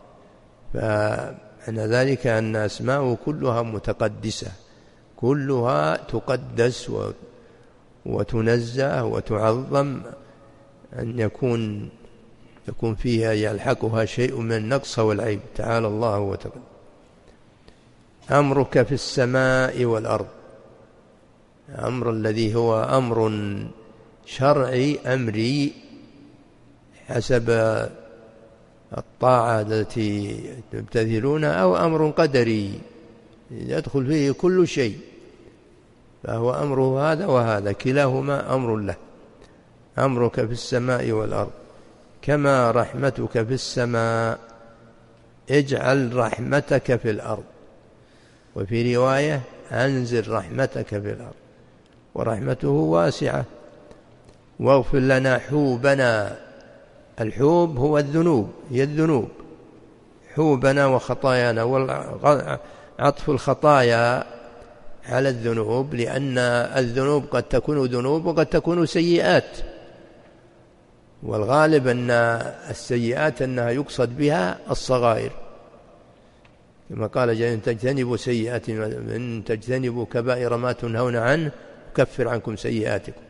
فمعنى ذلك أن أسماءه كلها متقدسة، كلها تقدس وتنزه وتعظم، أن يكون فيها يلحقها شيء من النقص والعيب، تعالى الله وتقدس. أمرك في السماء والأرض، أمر الذي هو أمر شرعي أمري حسب الطاعة التي تبتذلونها، أو أمر قدري يدخل فيه كل شيء، فهو أمره هذا وهذا، كلاهما أمر له. أمرك في السماء والأرض كما رحمتك في السماء اجعل رحمتك في الأرض، وفي رواية أنزل رحمتك في الأرض، ورحمته واسعة. واغفر لنا حوبنا، الحوب هو الذنوب، هي الذنوب، حوبنا وخطايانا، وعطف الخطايا على الذنوب، لأن الذنوب قد تكون ذنوب وقد تكون سيئات، والغالب أن السيئات أنها يقصد بها الصغائر، كما قال إن تجتنبوا سيئات، إن تجتنبوا كبائر ما تنهون عنه يكفر عنكم سيئاتكم.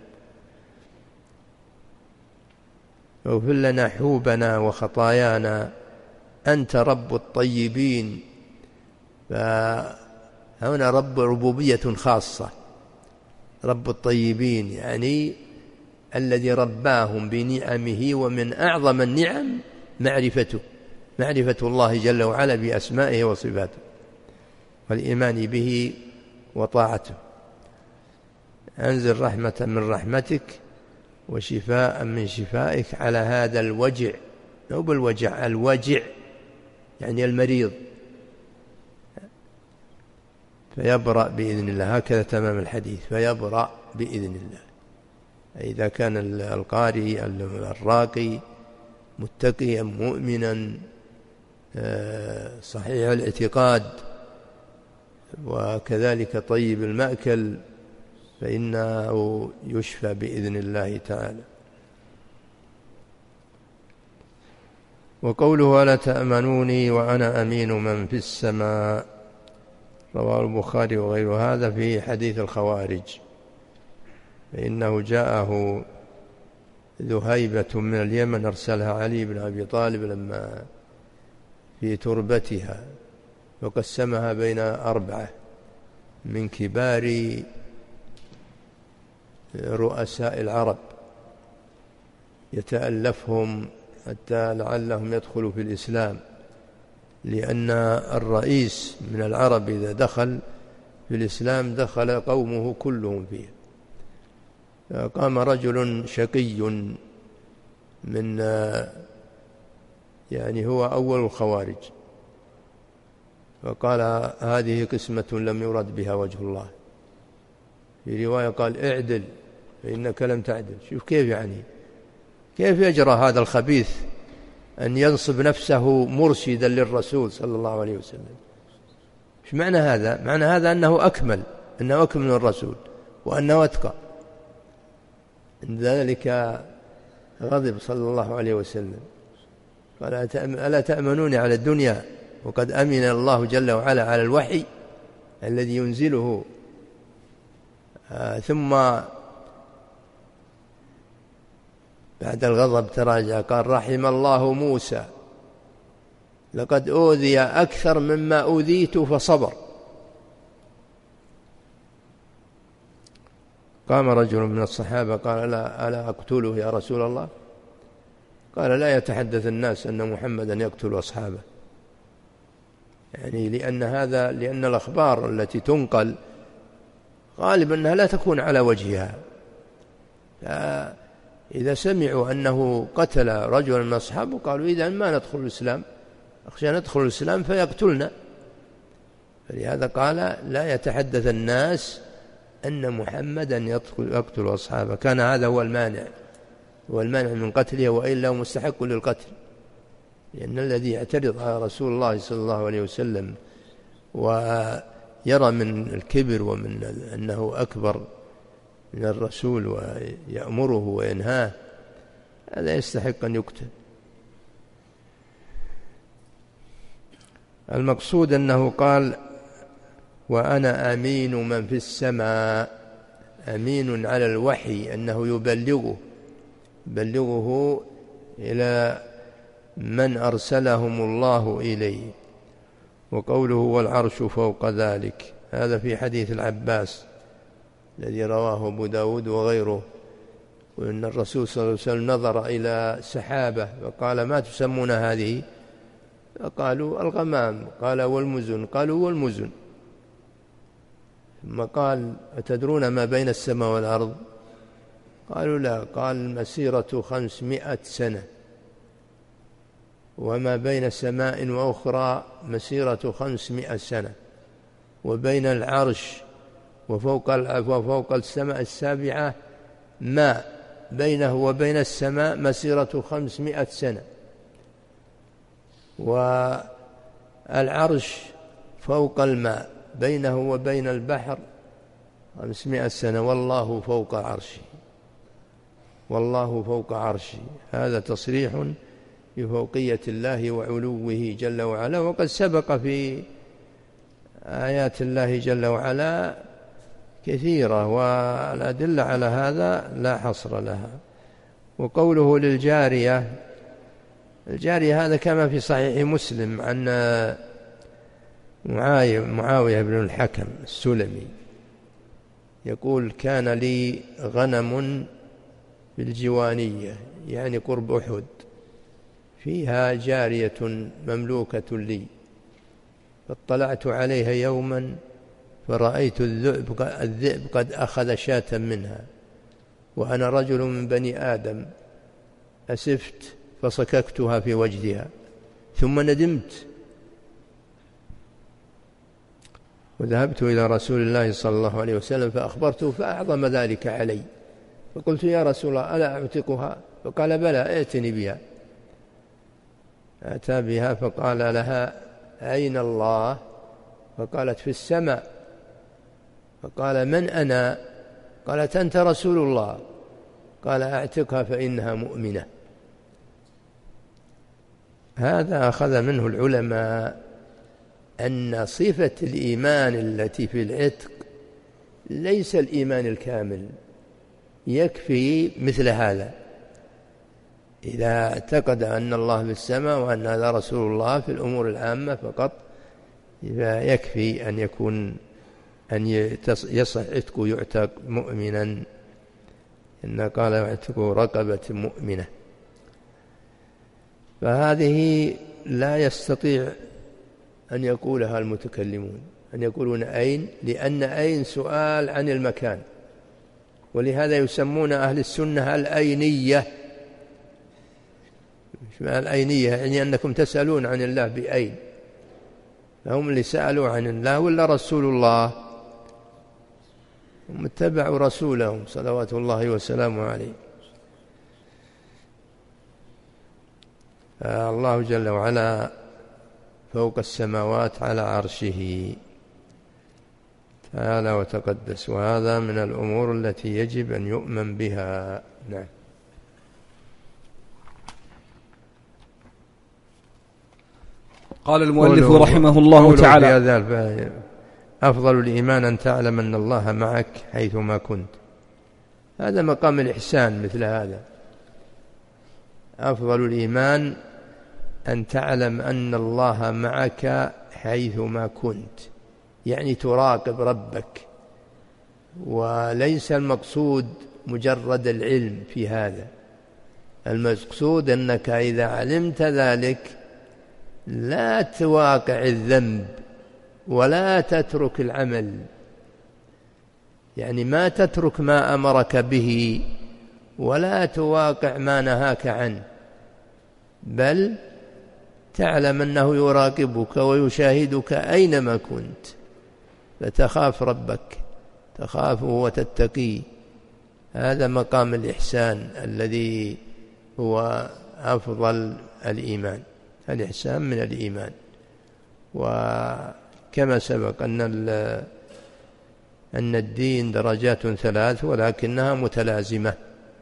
واغفر لنا حوبنا وخطايانا أنت رب الطيبين. فهنا رب ربوبية خاصة، رب الطيبين يعني الذي رباهم بنعمه، ومن أعظم النعم معرفة الله جل وعلا بأسمائه وصفاته، والإيمان به وطاعته. أنزل رحمة من رحمتك وشفاء من شفائك على هذا الوجع، مو بالوجع، الوجع يعني المريض، فيبرأ بإذن الله. هكذا تمام الحديث، فيبرأ بإذن الله. إذا كان القارئ الراقي متقيا مؤمنا صحيح الاعتقاد وكذلك طيب المأكل فإنه يشفى بإذن الله تعالى. وقوله ألا تأمنوني وأنا أمين من في السماء، رواه البخاري وغير هذا في حديث الخوارج، فإنه جاءه ذو هيبة من اليمن أرسلها علي بن أبي طالب لما في تربتها، وقسمها بين 4 من كبار رؤساء العرب يتألفهم حتى لعلهم يدخلوا في الإسلام، لأن الرئيس من العرب إذا دخل في الإسلام دخل قومه كلهم فيه. قام رجل شقي من يعني هو أول الخوارج فقال هذه قسمة لم يرد بها وجه الله. في رواية قال اعدل فإنك لم تعدل. شوف كيف يعني، كيف يجرى هذا الخبيث أن ينصب نفسه مرشدا للرسول صلى الله عليه وسلم. ايش معنى هذا؟ معنى هذا أنه أكمل من الرسول وأنه أتقى. عند ذلك غضب صلى الله عليه وسلم قال ألا تأمنوني على الدنيا وقد أمن الله جل وعلا على الوحي الذي ينزله. ثم بعد الغضب تراجع قال رحم الله موسى لقد أوذي أكثر مما أوذيت فصبر. قام رجل من الصحابة قال ألا أقتله يا رسول الله؟ قال لا يتحدث الناس أن محمدا يقتل أصحابه، يعني لأن الأخبار التي تنقل غالبا أنها لا تكون على وجهها. إذا سمعوا أنه قتل رجلا من أصحابه قالوا إذا ما ندخل الإسلام، أخشى ندخل الإسلام فيقتلنا. فلهذا قال لا يتحدث الناس أن محمدا يقتل أصحابه. كان هذا هو المانع من قتله، وإلا مستحق للقتل، لأن الذي يعترض على رسول الله صلى الله عليه وسلم ويرى من الكبر ومن أنه أكبر من الرسول ويأمره وينهاه هذا يستحق أن يقتل. المقصود أنه قال وأنا أمين من في السماء، أمين على الوحي أنه يبلغه إلى من أرسلهم الله إليه. وقوله والعرش فوق ذلك هذا في حديث العباس الذي رواه أبو داود وغيره، وأن الرسول صلى الله عليه وسلم نظر إلى سحابة فقال ما تسمون هذه؟ قالوا الغمام. قال والمزن؟ قالوا والمزن. ثم قال أتدرون ما بين السماء والأرض؟ قالوا لا. قال مسيرة 500 سنة، وما بين سماء وأخرى مسيرة 500 سنة، وبين العرش وفوق السماء السابعة ما بينه وبين السماء مسيرة 500 سنة، والعرش فوق الماء بينه وبين البحر 500 سنة، والله فوق عرشه. هذا تصريح بفوقية الله وعلوه جل وعلا، وقد سبق في آيات الله جل وعلا كثيرة، والأدلة على هذا لا حصر لها. وقوله للجارية، الجارية هذا كما في صحيح مسلم عن معاوية بن الحكم السلمي يقول كان لي غنم بالجوانية يعني قرب أحد، فيها جارية مملوكة لي، فاطلعت عليها يوما فرأيت الذئب قد أخذ شاة منها وأنا رجل من بني آدم أسفت فصككتها في وجدها ثم ندمت وذهبت إلى رسول الله صلى الله عليه وسلم فأخبرته فأعظم ذلك علي، فقلت يا رسول الله ألا أعتقها؟ فقال بلى ائتني بها. أتى بها فقال لها أين الله؟ فقالت في السماء. فقال من أنا؟ قالت أنت رسول الله. قال أعتقها فإنها مؤمنة. هذا أخذ منه العلماء أن صفة الإيمان التي في العتق ليس الإيمان الكامل، يكفي مثل هذا إذا اعتقد أن الله في السماء وأن هذا رسول الله في الأمور العامة فقط، يكفي أن يكون أن يصح عتق يعتق مؤمنا، إن قال اعتق رقبة مؤمنة. فهذه لا يستطيع أن يقولها المتكلمون، أن يقولون أين، لأن أين سؤال عن المكان، ولهذا يسمون أهل السنة الأينية. الأينية يعني أنكم تسألون عن الله بأين، فهم اللي سألوا عن الله ولا رسول الله؟ هم اتبعوا رسولهم صلوات الله وسلامه عليه. الله جل وعلا فوق السماوات على عرشه تعالى وتقدس، وهذا من الأمور التي يجب أن يؤمن بها. نعم. قال المؤلف رحمه الله تعالى: أفضل الإيمان أن تعلم أن الله معك حيثما كنت. هذا مقام الإحسان. مثل هذا أفضل الإيمان أن تعلم أن الله معك حيثما كنت، يعني تراقب ربك، وليس المقصود مجرد العلم في هذا، المقصود أنك إذا علمت ذلك لا تواقع الذنب ولا تترك العمل، يعني ما تترك ما أمرك به ولا تواقع ما نهاك عنه، بل تعلم أنه يراقبك ويشاهدك أينما كنت، فتخاف ربك، تخافه وتتقي. هذا مقام الإحسان الذي هو أفضل الإيمان. الإحسان من الإيمان. وكما سبق أن الدين درجات ثلاث ولكنها متلازمة: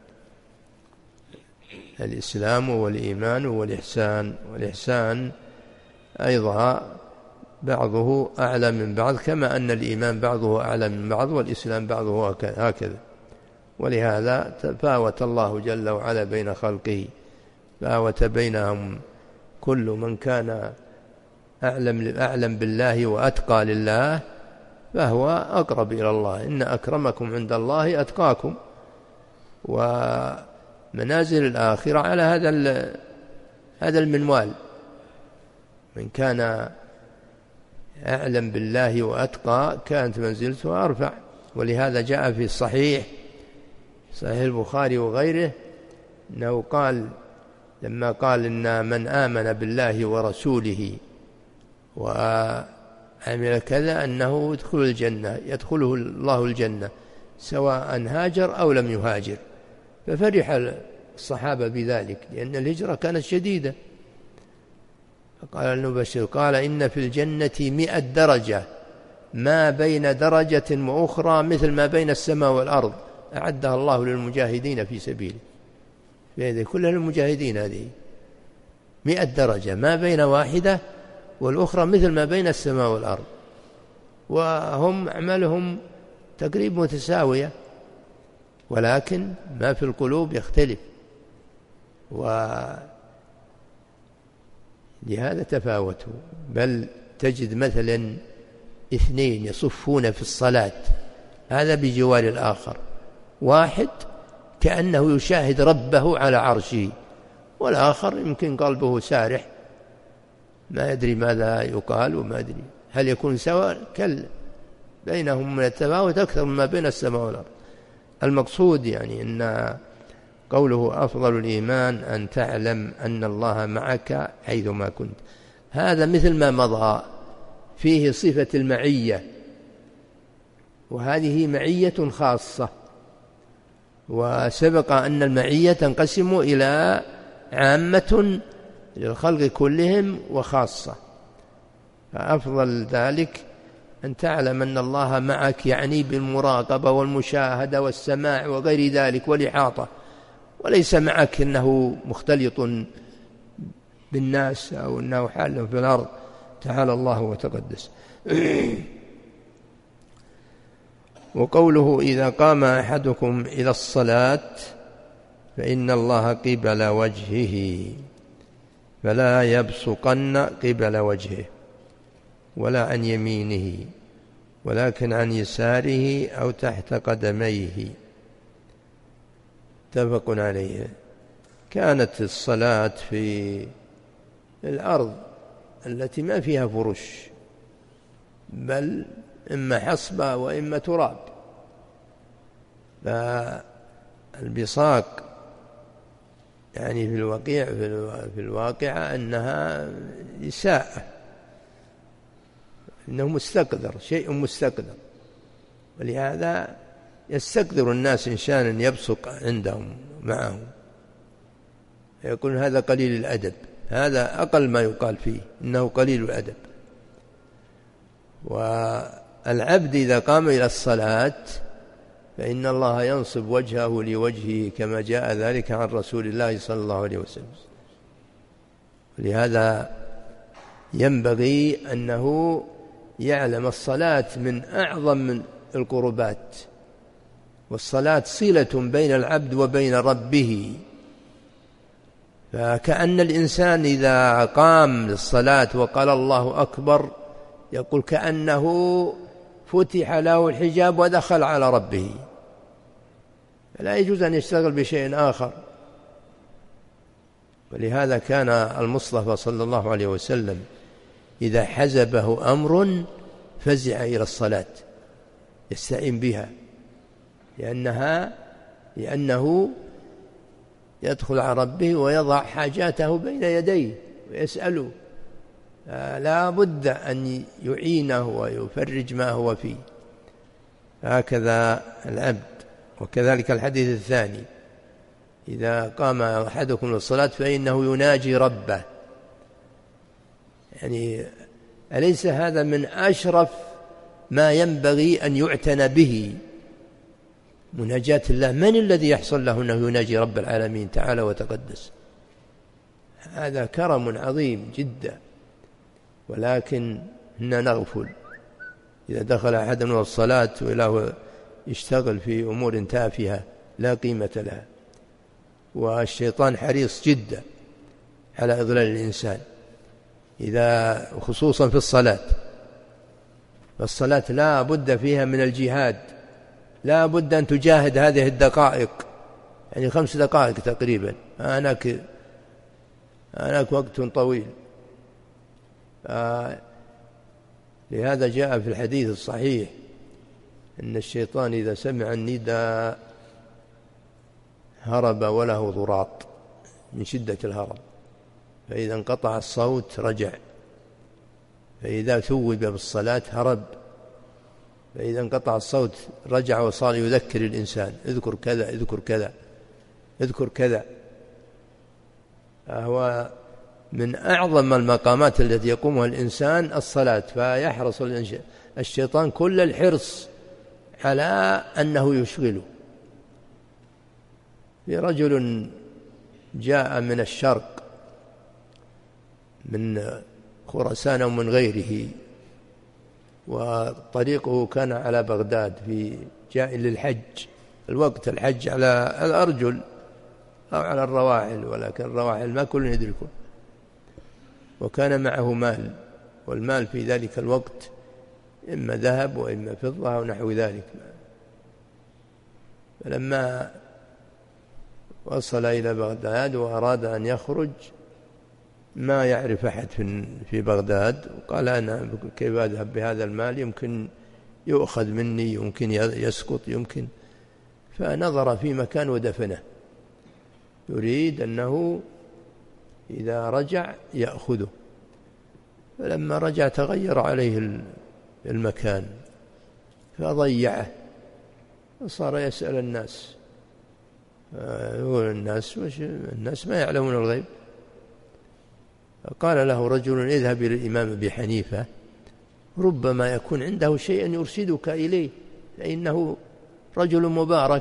الإسلام والإيمان والإحسان. والإحسان أيضا بعضه أعلى من بعض، كما أن الإيمان بعضه أعلى من بعض والإسلام بعضه هكذا. ولهذا تفاوت الله جل وعلا بين خلقه، فاوت بينهم كل من كان أعلم بالله وأتقى لله فهو أقرب إلى الله. إن أكرمكم عند الله أتقاكم. ومنازل الآخرة على هذا المنوال، من كان أعلم بالله وأتقى كانت منزلته أرفع. ولهذا جاء في صحيح البخاري وغيره أنه قال لما قال إن من آمن بالله ورسوله وعمل كذا أنه يدخل الجنة، يدخله الله الجنة سواء هاجر أو لم يهاجر. ففرح الصحابة بذلك لأن الهجرة كانت شديدة. فقال المبشر قال إن في الجنة 100 درجة، ما بين درجة وأخرى مثل ما بين السماء والأرض، أعدها الله للمجاهدين في سبيله. هذه كلها للمجاهدين، هذه 100 درجة ما بين واحدة والأخرى مثل ما بين السماء والأرض، وهم أعمالهم تقريبا متساوية، ولكن ما في القلوب يختلف، ولهذا تفاوتوا. بل تجد مثلا 2 يصفون في الصلاة، هذا بجوار الآخر، واحد كأنه يشاهد ربه على عرشه، والآخر يمكن قلبه سارح ما يدري ماذا يقال وما يدري. هل يكون سواء؟ كلا، بينهم من التفاوت أكثر مما بين السماء والأرض. المقصود يعني أن قوله أفضل الإيمان أن تعلم أن الله معك حيثما كنت، هذا مثل ما مضى فيه صفة المعية، وهذه معية خاصة، وسبق أن المعية تنقسم إلى عامة للخلق كلهم وخاصة، فأفضل ذلك أن تعلم أن الله معك، يعني بالمراقبة والمشاهدة والسماع وغير ذلك والإحاطة، وليس معك أنه مختلط بالناس أو أنه حال في الأرض، تعالى الله وتقدس. وقوله إذا قام أحدكم إلى الصلاة فإن الله قبل وجهه فلا يبصقن قبل وجهه ولا عن يمينه ولكن عن يساره أو تحت قدميه، متفق عليه. كانت الصلاة في الأرض التي ما فيها فرش، بل إما حصبة وإما تراب، فالبصاق يعني في الواقع أنها إساءة، إنه مستقذر، شيء مستقذر، ولهذا يستقذر الناس إنسانا يبصق عندهم معهم، يقول هذا قليل الأدب، هذا أقل ما يقال فيه، إنه قليل الأدب. والعبد إذا قام إلى الصلاة فإن الله ينصب وجهه لوجهه كما جاء ذلك عن رسول الله صلى الله عليه وسلم. ولهذا ينبغي أنه يعلم الصلاة من أعظم القربات، والصلاة صلة بين العبد وبين ربه، فكأن الإنسان إذا قام للصلاة وقال الله أكبر يقول كأنه فتح له الحجاب ودخل على ربه، لا يجوز أن يشتغل بشيء آخر. ولهذا كان المصطفى صلى الله عليه وسلم إذا حزبه أمر فزع إلى الصلاة يستعين بها، لأنه يدخل على ربه ويضع حاجاته بين يديه ويسأله، لا بد أن يعينه ويفرج ما هو فيه. هكذا العبد. وكذلك الحديث الثاني إذا قام أحدكم للصلاة فإنه يناجي ربه، يعني أليس هذا من أشرف ما ينبغي أن يعتنى به؟ مناجاة الله، من الذي يحصل له أنه يناجي رب العالمين تعالى وتقدس؟ هذا كرم عظيم جدا، ولكن إننا نغفل. إذا دخل أحدنا الصلاة وإله يشتغل في أمور تافهة لا قيمة لها، والشيطان حريص جدا على إضلال الإنسان، خصوصا في الصلاة. فالصلاة لا بد فيها من الجهاد، لا بد أن تجاهد هذه الدقائق، يعني 5 دقائق تقريبا، هناك وقت طويل. لهذا جاء في الحديث الصحيح أن الشيطان إذا سمع النداء هرب وله ضراط من شدة الهرب، فإذا انقطع الصوت رجع، فإذا ثوب بالصلاة هرب، فإذا انقطع الصوت رجع وصار يذكر الإنسان اذكر كذا اذكر كذا اذكر كذا. هو من أعظم المقامات التي يقومها الإنسان الصلاة، فيحرص الشيطان كل الحرص على أنه يشغله. في رجل جاء من الشرق من خراسان ومن غيره، وطريقه كان على بغداد، في جاء للحج، الوقت الحج على الأرجل أو على الرواحل، ولكن الرواحل ما كل يدركون، وكان معه مال، والمال في ذلك الوقت إما ذهب وإما فضة أو نحو ذلك. فلما وصل إلى بغداد وأراد أن يخرج ما يعرف أحد في بغداد، وقال أنا كيف أذهب بهذا المال؟ يمكن يؤخذ مني، يمكن يسقط، يمكن. فنظر في مكان ودفنه، يريد أنه إذا رجع يأخذه. فلما رجع تغير عليه المكان فضيعه، وصار يسأل الناس، الناس ما يعلمون الغيب. قال له رجل: اذهب إلى الإمام أبي حنيفة، ربما يكون عنده شيء يرشدك إليه، فإنه رجل مبارك،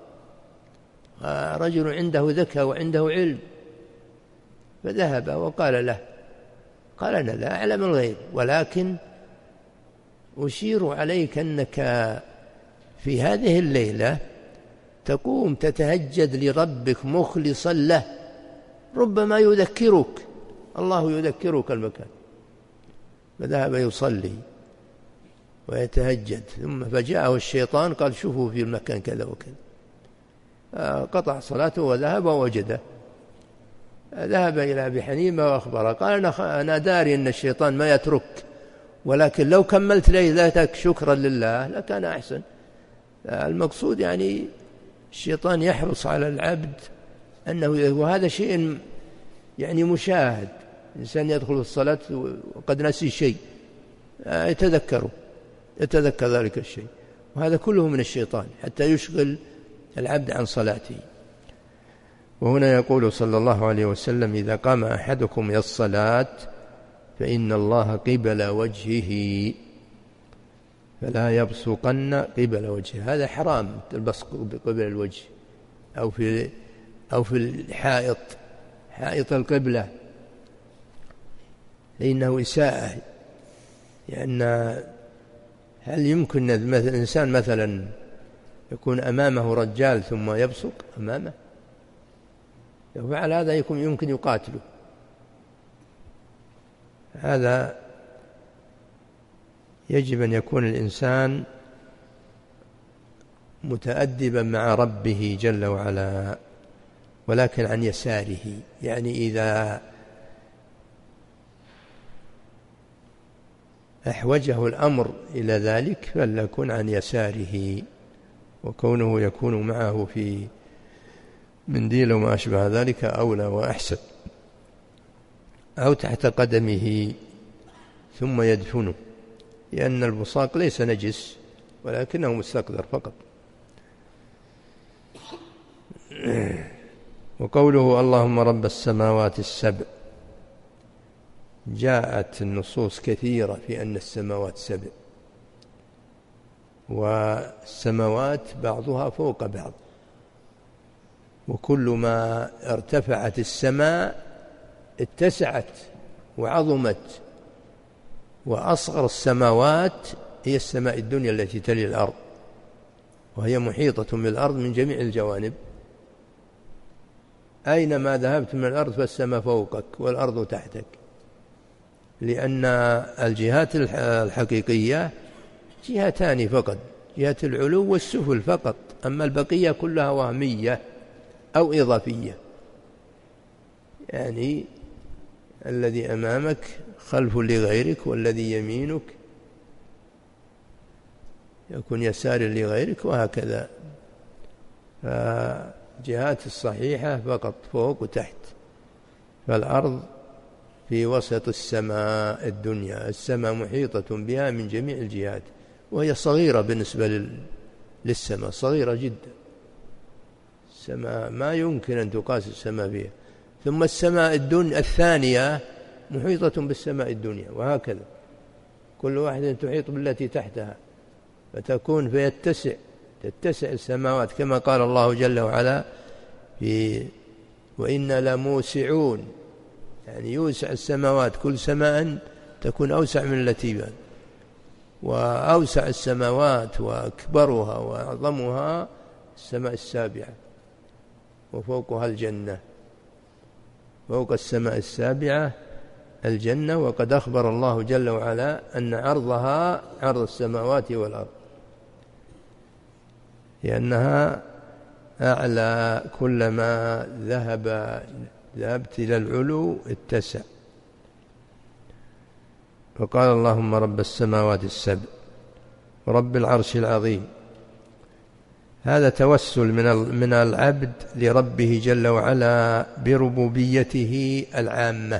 رجل عنده ذكاء وعنده علم. فذهب وقال له، قال: أنا لا أعلم الغيب، ولكن أشير عليك أنك في هذه الليلة تقوم تتهجد لربك مخلصا له، ربما يذكرك الله، يذكرك المكان. فذهب يصلي ويتهجد، ثم فجاءه الشيطان قال: شوفوا في المكان كذا وكذا. قطع صلاته وذهب ووجده. ذهب إلى أبي حنيفة وأخبره، قال: أنا داري أن الشيطان ما يترك، ولكن لو كملت ليلتك شكرا لله لكان أحسن. المقصود يعني الشيطان يحرص على العبد أنه، وهذا شيء يعني مشاهد، الإنسان يدخل الصلاة وقد نسي شيء يتذكر ذلك الشيء، وهذا كله من الشيطان حتى يشغل العبد عن صلاته. وهنا يقول صلى الله عليه وسلم: إذا قام أحدكم إلى الصلاة فإن الله قبل وجهه فلا يبصقن قبل وجهه. هذا حرام البصق قبل الوجه أو في الحائط، حائط القبلة، لأنه إساءة. لأن هل يمكن الإنسان مثلا يكون أمامه رجال ثم يبصق أمامه؟ لو فعل هذا يمكن يقاتله. هذا يجب أن يكون الإنسان متأدبا مع ربه جل وعلا، ولكن عن يساره. يعني إذا أحوجه الأمر إلى ذلك فليكن عن يساره، وكونه يكون معه في منديل وما أشبه ذلك أولى وأحسن، أو تحت قدمه ثم يدفنه، لأن البصاق ليس نجس ولكنه مستقذر فقط. وقوله: اللهم رب السماوات السبع، جاءت النصوص كثيرة في أن السماوات سبع، والسماوات بعضها فوق بعض، وكل ما ارتفعت السماء اتسعت وعظمت، وأصغر السماوات هي السماء الدنيا التي تلي الأرض، وهي محيطة بالأرض من جميع الجوانب. أينما ذهبت من الأرض فالسماء فوقك والأرض تحتك، لأن الجهات الحقيقية جهتان فقط، جهة العلو والسفل فقط، أما البقية كلها وهمية أو إضافية. يعني الذي أمامك خلف لغيرك، والذي يمينك يكون يسار لغيرك، وهكذا. فجهات الصحيحة فقط فوق وتحت، فالأرض في وسط السماء الدنيا، السماء محيطة بها من جميع الجهات، وهي صغيرة بالنسبة للسماء، صغيرة جدا. السماء ما يمكن أن تقاس السماء فيها. ثم السماء الدنيا الثانية محيطة بالسماء الدنيا، وهكذا كل واحدة تحيط بالتي تحتها، فتكون تتسع السماوات، كما قال الله جل وعلا وإنا لموسعون، يعني يوسع السماوات، كل سماء تكون أوسع من التي بعد، وأوسع السماوات وأكبرها وأعظمها السماء السابعة، وفوقها الجنة، فوق السماء السابعة الجنة. وقد أخبر الله جل وعلا أن عرضها عرض السماوات والأرض، لأنها أعلى، كلما ذهبت إلى العلو اتسع. فقال: اللهم رب السماوات السبع ورب العرش العظيم. هذا توسل من العبد لربه جل وعلا بربوبيته العامة.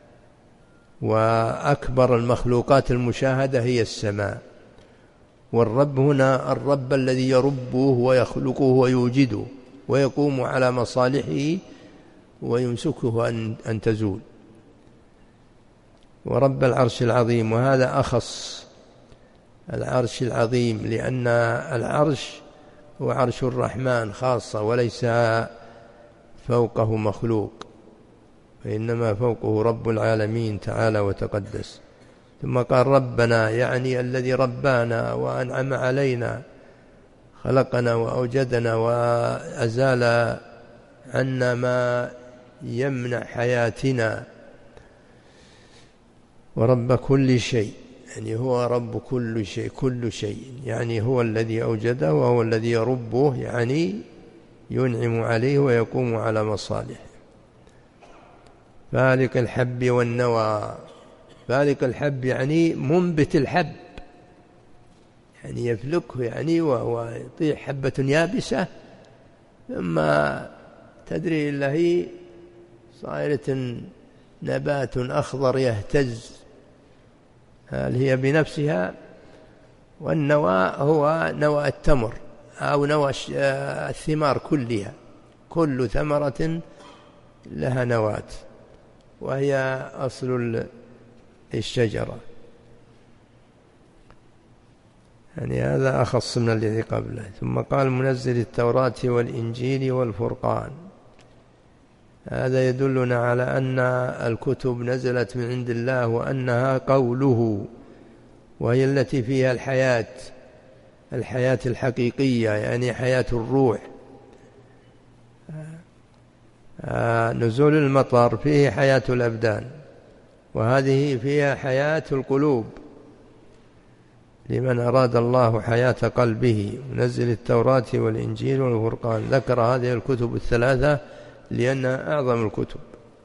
وأكبر المخلوقات المشاهدة هي السماء، والرب هنا الرب الذي يربه ويخلقه ويوجده ويقوم على مصالحه ويمسكه أن تزول. ورب العرش العظيم، وهذا أخص العرش العظيم، لأن العرش هو عرش الرحمن خاصة، وليس فوقه مخلوق، وإنما فوقه رب العالمين تعالى وتقدس. ثم قال ربنا، يعني الذي ربانا وأنعم علينا، خلقنا وأوجدنا وأزال عنا ما يمنع حياتنا، ورب كل شيء، يعني هو رب كل شيء، كل شيء يعني هو الذي أوجده وهو الذي يربه، يعني ينعم عليه ويقوم على مصالحه. فالق الحب والنوى، فالق الحب يعني منبت الحب، يعني يفلقه يعني ويطيح حبة يابسة ثم تدري إلا هي صائرة نبات أخضر يهتز، هل هي بنفسها. والنوى هو نوى التمر أو نوى الثمار كلها، كل ثمرة لها نواة، وهي أصل الشجرة. يعني هذا أخص من الذي قبله. ثم قال منزل التوراة والإنجيل والفرقان، هذا يدلنا على أن الكتب نزلت من عند الله، وأنها قوله، وهي التي فيها الحياة الحقيقية، يعني حياة الروح. نزول المطر فيه حياة الأبدان، وهذه فيها حياة القلوب لمن أراد الله حياة قلبه. منزل التوراة والإنجيل والفرقان، ذكر هذه الكتب الثلاثة لأنها أعظم الكتب.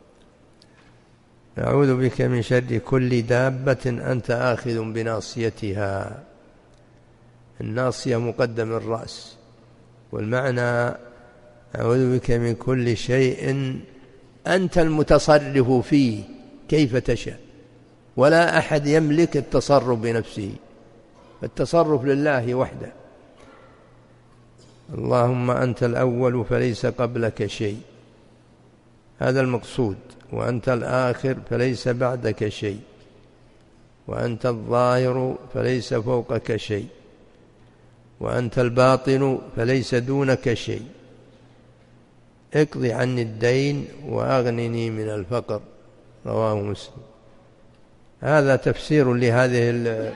أعوذ بك من شر كل دابة أنت آخذ بناصيتها، الناصية مقدم الرأس، والمعنى أعوذ بك من كل شيء أنت المتصرف فيه كيف تشاء، ولا أحد يملك التصرف بنفسه، التصرف لله وحده. اللهم أنت الأول فليس قبلك شيء، هذا المقصود. وأنت الآخر فليس بعدك شيء، وأنت الظاهر فليس فوقك شيء، وأنت الباطن فليس دونك شيء. اقض عني الدين وأغنني من الفقر، رواه مسلم. هذا تفسير لهذه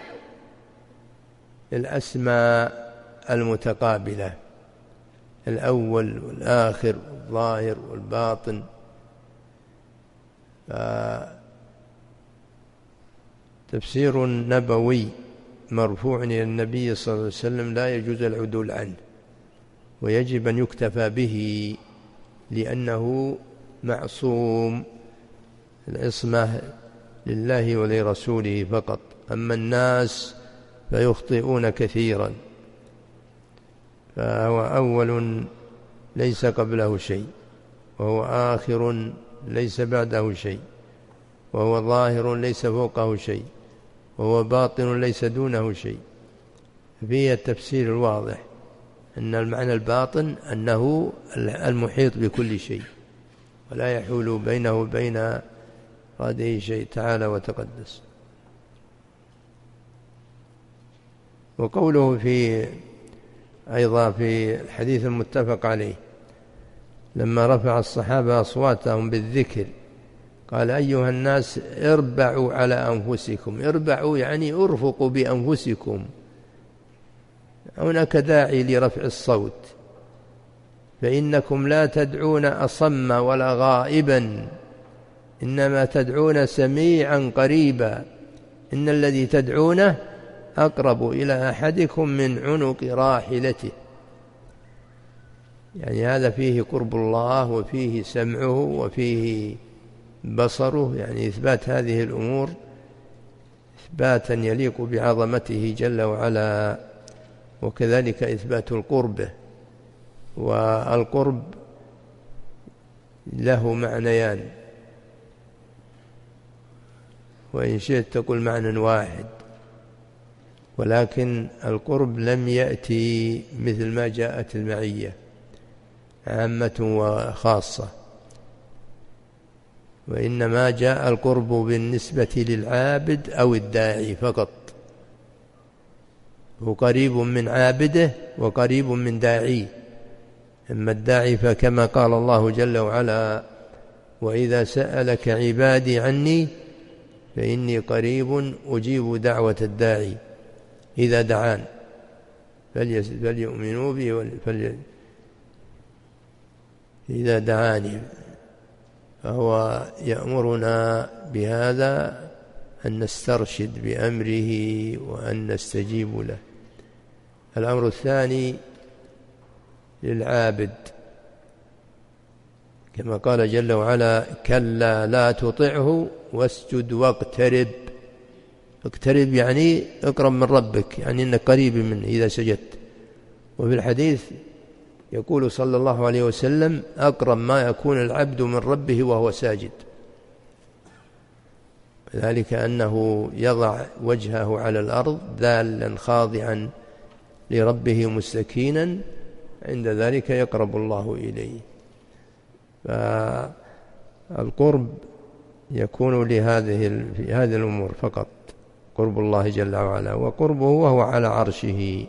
الأسماء المتقابلة، الأول والآخر والظاهر والباطن. تفسير نبوي مرفوع إلى النبي صلى الله عليه وسلم لا يجوز العدول عنه، ويجب أن يكتفى به لأنه معصوم، العصمة لله ولرسوله فقط. أما الناس فيخطئون كثيرا، فهو أول ليس قبله شيء، وهو آخر ليس بعده شيء، وهو ظاهر ليس فوقه شيء، وهو باطن ليس دونه شيء. فيه التفسير الواضح أن المعنى الباطن أنه المحيط بكل شيء، ولا يحول بينه وبين راده شيء تعالى وتقدس. وقوله أيضا في الحديث المتفق عليه لما رفع الصحابة أصواتهم بالذكر قال أيها الناس اربعوا على أنفسكم، اربعوا يعني ارفقوا بأنفسكم، هناك داعي لرفع الصوت، فإنكم لا تدعون أصم ولا غائبا، إنما تدعون سميعا قريبا، إن الذي تدعونه أقرب إلى أحدكم من عنق راحلته. يعني هذا فيه قرب الله، وفيه سمعه، وفيه بصره، يعني إثبات هذه الأمور إثباتا يليق بعظمته جل وعلا، وكذلك إثبات القرب والقرب له معنيان، وإن شئت تقول معنى واحد، ولكن القرب لم يأتي مثل ما جاءت المعية عامة وخاصة، وإنما جاء القرب بالنسبة للعابد أو الداعي فقط، هو قريب من عابده وقريب من داعيه. أما الداعي فكما قال الله جل وعلا: وإذا سألك عبادي عني فإني قريب أجيب دعوة الداعي إذا دعان فليؤمنوا بي إذا دعاني. فهو يأمرنا بهذا، أن نسترشد بأمره وأن نستجيب له. الأمر الثاني للعابد كما قال جل وعلا: كلا لا تطعه واسجد واقترب. اقترب يعني اقرب من ربك، يعني انك قريب منه إذا سجدت. وفي الحديث يقول صلى الله عليه وسلم: أقرب ما يكون العبد من ربه وهو ساجد، ذلك أنه يضع وجهه على الأرض ذالا خاضعا لربه مستكينا، عند ذلك يقرب الله إليه. فالقرب يكون في هذه الأمور فقط، قرب الله جل وعلا، وقربه وهو على عرشه،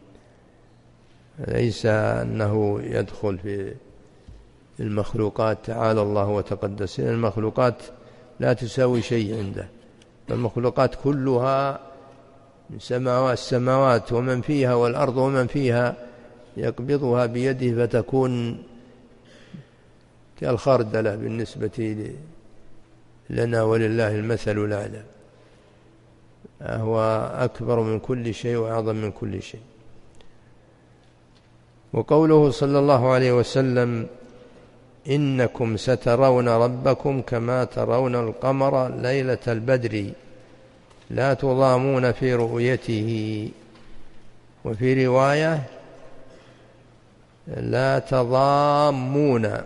ليس أنه يدخل في المخلوقات تعالى الله وتقدس. المخلوقات لا تساوي شيء عنده، المخلوقات كلها من السماوات ومن فيها والأرض ومن فيها يقبضها بيده فتكون كالخردلة بالنسبة لنا، ولله المثل الأعلى. هو أكبر من كل شيء وأعظم من كل شيء. وقوله صلى الله عليه وسلم: إنكم سترون ربكم كما ترون القمر ليلة البدر لا تضامون في رؤيته، وفي رواية لا تضامون،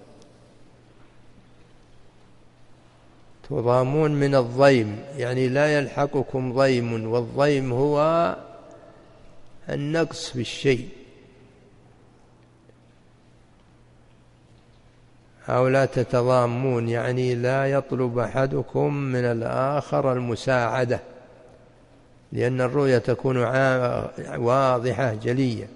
تضامون من الضيم، يعني لا يلحقكم ضيم، والضيم هو النقص في الشيء، أو لا تتضامون يعني لا يطلب أحدكم من الآخر المساعدة، لأن الرؤية تكون واضحة جلية.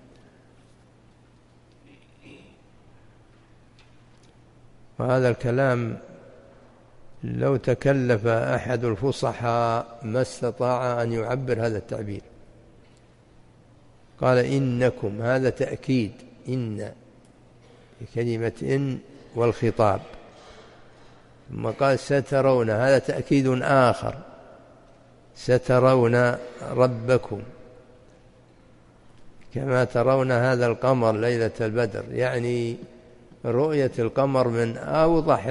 وهذا الكلام لو تكلف أحد الفصحاء ما استطاع أن يعبر هذا التعبير. قال إنكم، هذا تأكيد، إن بكلمة إن والخطاب، ثم قال سترون، هذا تأكيد آخر، سترون ربكم كما ترون هذا القمر ليلة البدر، يعني رؤية القمر من أوضح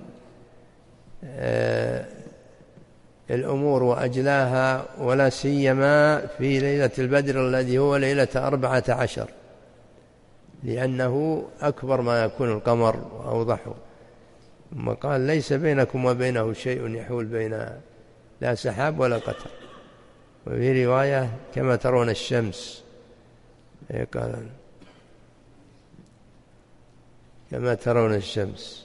الأمور وأجلاها، ولا سيما في ليلة البدر الذي هو ليلة 14، لأنه أكبر ما يكون القمر وأوضحه. ثم قال ليس بينكم وبينه شيء يحول بين لا سحاب ولا قطر. وفي رواية كما ترون الشمس، قال كما ترون الشمس.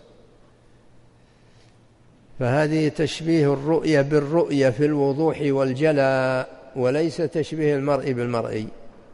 فهذه تشبيه الرؤية بالرؤية في الوضوح والجلاء، وليس تشبيه المرء بالمرء،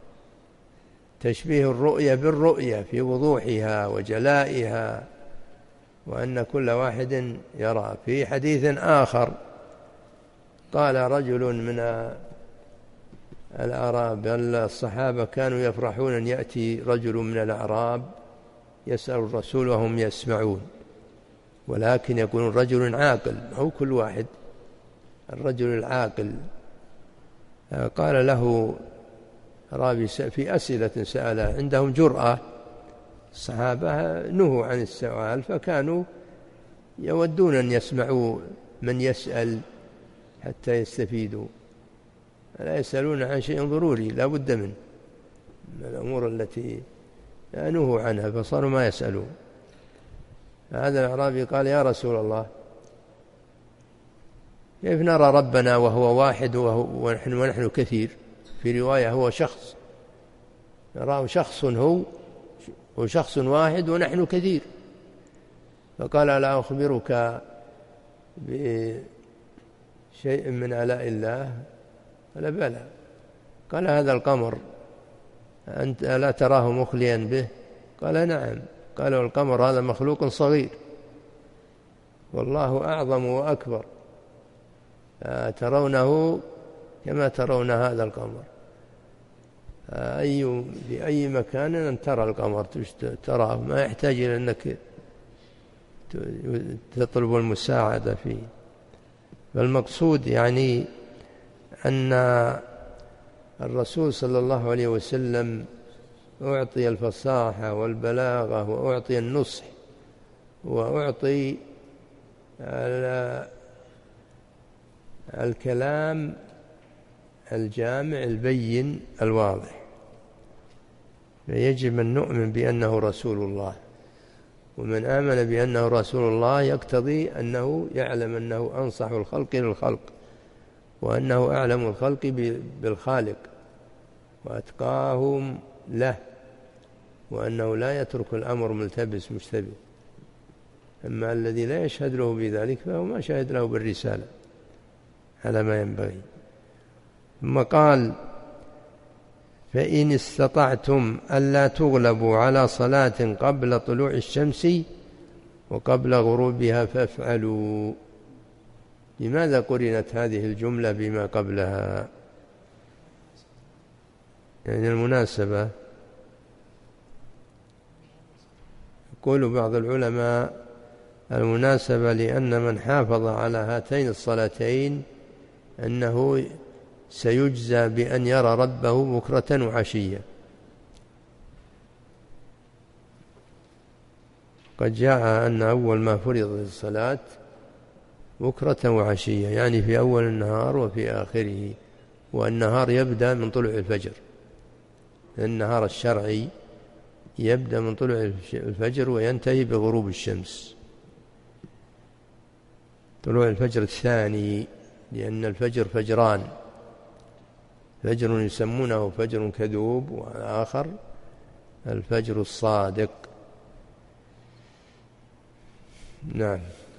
تشبيه الرؤية بالرؤية في وضوحها وجلائها، وأن كل واحد يرى. في حديث آخر قال رجل من الأعراب، الصحابة كانوا يفرحون أن يأتي رجل من الأعراب يسأل الرسول وهم يسمعون، ولكن يكون رجل عاقل، هو كل واحد، الرجل العاقل. قال له رابي في أسئلة سألها، عندهم جرأة، الصحابة نهوا عن السؤال، فكانوا يودون أن يسمعوا من يسأل حتى يستفيدوا، لا يسألون عن شيء ضروري لا بد منه، من الأمور التي نهوا عنها فصاروا ما يسألون. هذا الأعرابي قال: يا رسول الله، كيف نرى ربنا وهو واحد ونحن كثير؟ في رواية هو شخص، نراه شخص هو وشخص واحد ونحن كثير. فقال: ألا أخبرك بشيء من آلاء الله؟ قال: بلى. قال: هذا القمر أنت ألا تراه مخليا به؟ قال: نعم. قال: القمر هذا مخلوق صغير والله أعظم وأكبر، ترونه كما ترون هذا القمر. في أي مكان أن ترى القمر تراه، ما يحتاج إلى أنك تطلب المساعدة فيه. فالمقصود يعني أن الرسول صلى الله عليه وسلم أعطي الفصاحة والبلاغة وأعطي النصح وأعطي الكلام الجامع البين الواضح. فيجب أن نؤمن بأنه رسول الله، ومن آمن بأنه رسول الله يقتضي أنه يعلم أنه أنصح الخلق للخلق، وأنه أعلم الخلق بالخالق وأتقاهم له، وأنه لا يترك الأمر ملتبس مشتبه. أما الذي لا يشهد له بذلك فهو ما شهد له بالرسالة على ما ينبغي. ثم قال: فإن استطعتم ألا تغلبوا على صلاة قبل طلوع الشمس وقبل غروبها فافعلوا. لماذا قرنت هذه الجملة بما قبلها؟ يعني المناسبة. يقول بعض العلماء: المناسبة لأن من حافظ على هاتين الصلاتين أنه سيجزى بأن يرى ربه بكرة وعشية. قد جاء أن أول ما فرض الصلاة بكرة وعشية، يعني في أول النهار وفي آخره، والنهار يبدأ من طلوع الفجر. النهار الشرعي يبدأ من طلوع الفجر وينتهي بغروب الشمس. طلوع الفجر الثاني، لأن الفجر فجران: فجر يسمونه فجر كذوب، والآخر الفجر الصادق. نعم.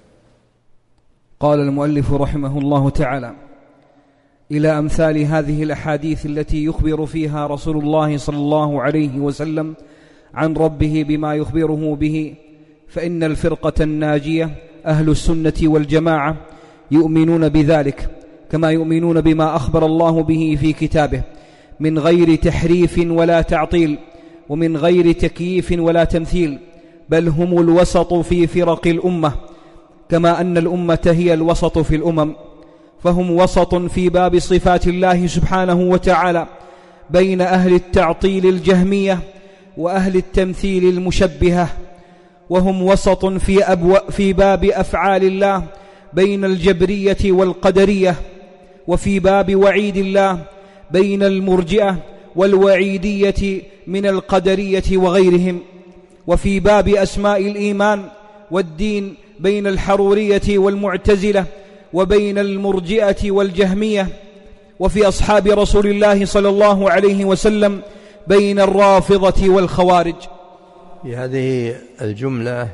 قال المؤلف رحمه الله تعالى: إلى أمثال هذه الأحاديث التي يخبر فيها رسول الله صلى الله عليه وسلم عن ربه بما يخبره به، فإن الفرقة الناجية أهل السنة والجماعة يؤمنون بذلك كما يؤمنون بما أخبر الله به في كتابه، من غير تحريف ولا تعطيل، ومن غير تكييف ولا تمثيل، بل هم الوسط في فرق الأمة، كما أن الأمة هي الوسط في الأمم. فهم وسط في باب صفات الله سبحانه وتعالى بين أهل التعطيل الجهمية وأهل التمثيل المشبهة، وهم وسط في باب أفعال الله بين الجبرية والقدرية، وفي باب وعيد الله بين المرجئة والوعيدية من القدرية وغيرهم، وفي باب أسماء الإيمان والدين بين الحرورية والمعتزلة وبين المرجئة والجهمية، وفي أصحاب رسول الله صلى الله عليه وسلم بين الرافضة والخوارج. في هذه الجملة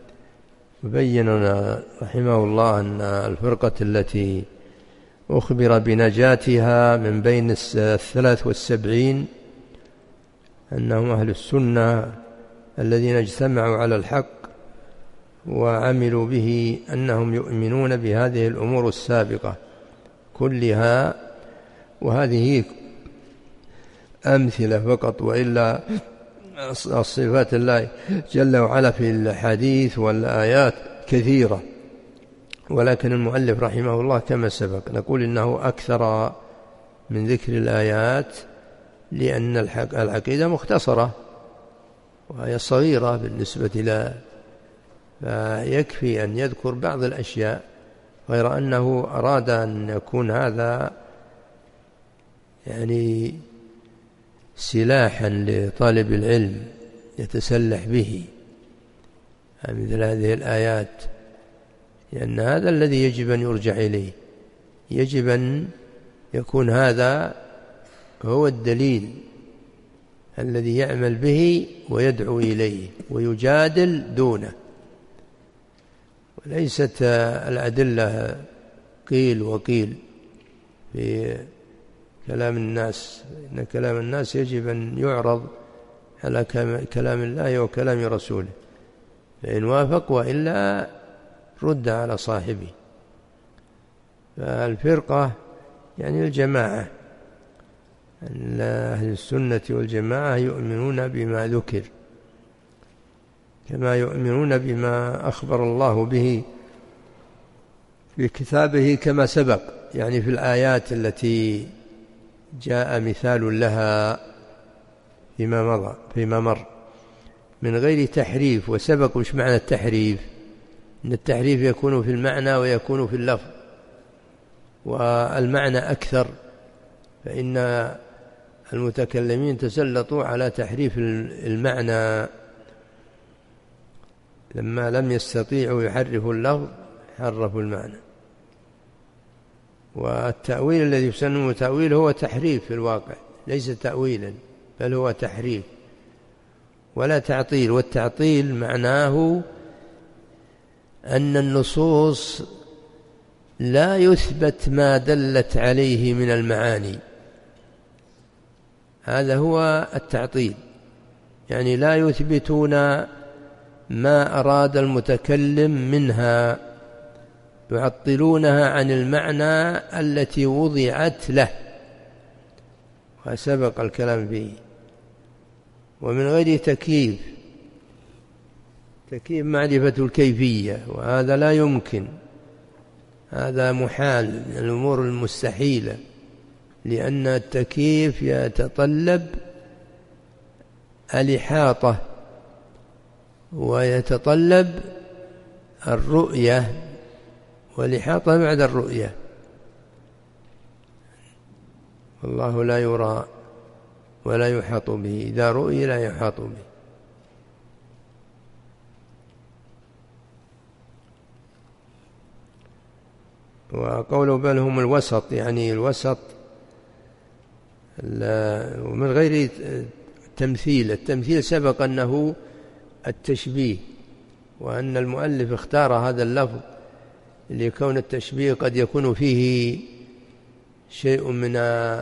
يبين رحمه الله أن الفرقة التي أخبر بنجاتها من بين 73 أنهم أهل السنة الذين اجتمعوا على الحق وعملوا به، أنهم يؤمنون بهذه الأمور السابقة كلها. وهذه أمثلة فقط، وإلا الصفات الله جل وعلا في الحديث والآيات كثيرة، ولكن المؤلف رحمه الله كما سبق نقول إنه أكثر من ذكر الآيات، لأن العقيدة مختصرة وهي صغيرة بالنسبة له، فيكفي أن يذكر بعض الأشياء، غير أنه أراد أن يكون هذا يعني سلاحا لطالب العلم يتسلح به مثل هذه الآيات، لأن هذا الذي يجب أن يرجع إليه، يجب أن يكون هذا هو الدليل الذي يعمل به ويدعو إليه ويجادل دونه، وليست الأدلة قيل وقيل في كلام الناس، إن كلام الناس يجب أن يعرض على كلام الله وكلام رسوله، فإن وافق وإلا رد على صاحبه. فالفرقة يعني الجماعة، أهل السنة والجماعة يؤمنون بما ذكر كما يؤمنون بما أخبر الله به في كتابه كما سبق، يعني في الآيات التي جاء مثال لها فيما مر من غير تحريف. وسبق وش معنى التحريف؟ إن التحريف يكون في المعنى ويكون في اللفظ، والمعنى أكثر، فإن المتكلمين تسلطوا على تحريف المعنى لما لم يستطيعوا يحرفوا اللفظ حرفوا المعنى. والتأويل الذي يسمى تأويل هو تحريف في الواقع، ليس تأويلا بل هو تحريف ولا تعطيل. والتعطيل معناه أن النصوص لا يثبت ما دلت عليه من المعاني، هذا هو التعطيل، يعني لا يثبتون ما أراد المتكلم منها، يعطلونها عن المعنى التي وضعت له، وسبق الكلام فيه. ومن غير تكييف معرفة الكيفية، وهذا لا يمكن، هذا محال من الأمور المستحيلة، لأن التكييف يتطلب الإحاطة ويتطلب الرؤية، والإحاطة بعد الرؤية، والله لا يرى ولا يحاط به، إذا رؤي لا يحاط به. وقوله بل هم الوسط، يعني الوسط ومن غير تمثيل. التمثيل سبق أنه التشبيه، وأن المؤلف اختار هذا اللفظ لكون التشبيه قد يكون فيه شيء من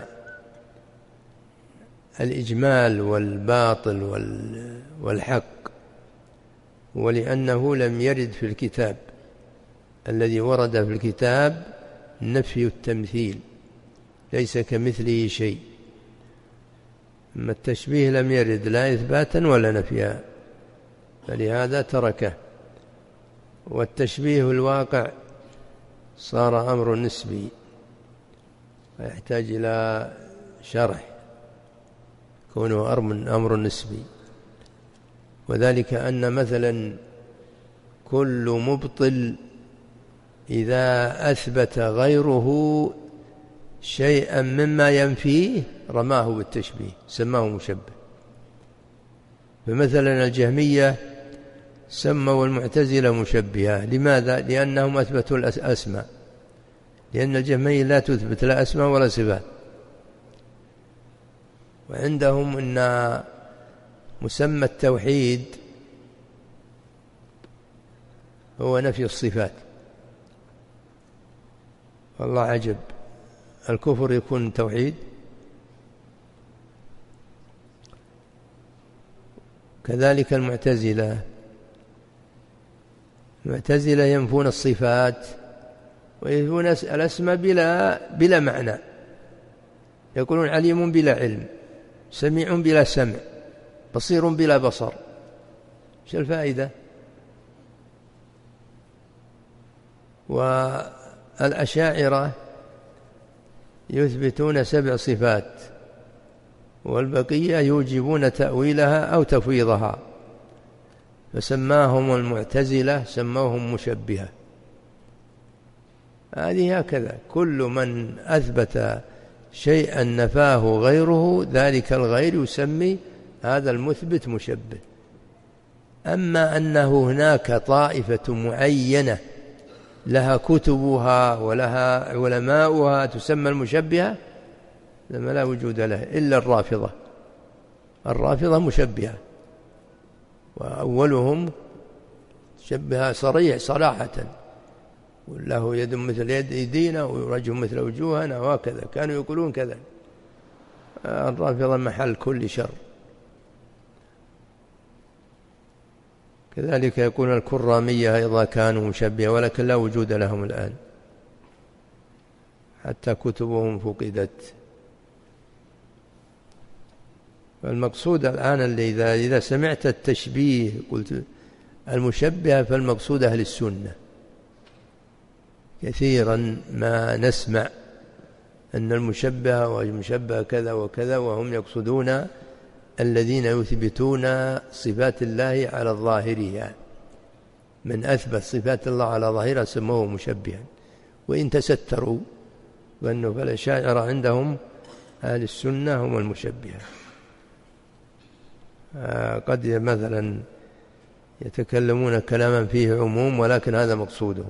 الإجمال والباطل والحق، ولأنه لم يرد في الكتاب، الذي ورد في الكتاب نفي التمثيل، ليس كمثله شيء، أما التشبيه لم يرد لا إثباتا ولا نفيا، فلهذا تركه. والتشبيه الواقع صار أمر نسبي ويحتاج إلى شرح، كونه أمر نسبي، وذلك أن مثلا كل مبطل إذا أثبت غيره شيئا مما ينفيه رماه بالتشبيه، سماه مشبه. فمثلا الجهمية سموا المعتزلة مشبهة، لماذا؟ لأنهم أثبتوا الأسماء، لأن الجهمية لا تثبت لا أسماء ولا صفات، وعندهم أن مسمى التوحيد هو نفي الصفات. والله عجب، الكفر يكون توحيد؟ كذلك المعتزلة ينفون الصفات وينفون الأسماء بلا معنى، يقولون عليم بلا علم، سميع بلا سمع، بصير بلا بصر، ايش الفائدة؟ والأشاعرة يثبتون 7 صفات، والبقية يوجبون تأويلها أو تفويضها، فسماهم المعتزلة سموهم مشبهة. هذه هكذا، كل من أثبت شيئا نفاه غيره ذلك الغير يسمي هذا المثبت مشبه، أما أنه هناك طائفة معينة لها كتبها ولها علماؤها تسمى المشبهة، لما لا وجود له إلا الرافضة. الرافضة مشبهة، وأولهم شبه صريح صراحة، وله يد مثل يد أيدينا ووجه مثل وجوهنا وهكذا، كانوا يقولون كذا. الرافضة محل كل شر. كذلك يكون الكرامية أيضا كانوا مشبهة، ولكن لا وجود لهم الآن، حتى كتبهم فقدت. فالمقصود الآن اللي إذا سمعت التشبيه قلت المشبهة، فالمقصود أهل السنة. كثيرا ما نسمع أن المشبهة والمشبهة كذا وكذا، وهم يقصدون الذين يثبتون صفات الله على ظاهرها. من أثبت صفات الله على ظاهرها سموه مشبها، وإن تستروا، وأنه فالأشاعرة عندهم أهل السنة هم المشبهة. قد مثلا يتكلمون كلاما فيه عموم، ولكن هذا مقصوده.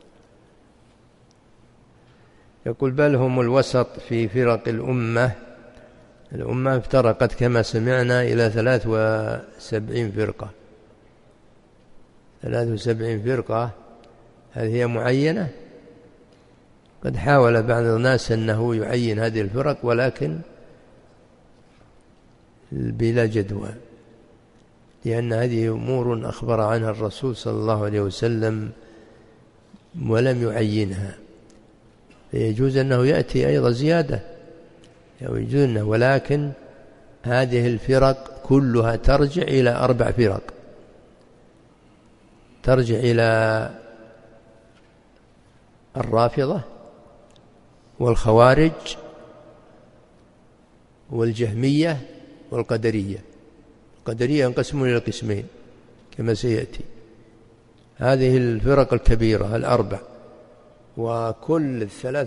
يقول بل هم الوسط في فرق الأمة. الأمة افترقت كما سمعنا إلى 73 فرقة. 73 فرقة، هل هي معينة؟ قد حاول بعض الناس أنه يعين هذه الفرق، ولكن بلا جدوى، لأن هذه أمور أخبر عنها الرسول صلى الله عليه وسلم ولم يعينها، فيجوز أنه يأتي أيضا زيادة يجوزنا، ولكن هذه الفرق كلها ترجع إلى 4 فرق. ترجع إلى الرافضة والخوارج والجهمية والقدرية. القدرية ينقسمون إلى قسمين كما سيأتي. هذه الفرق الكبيرة 4، وكل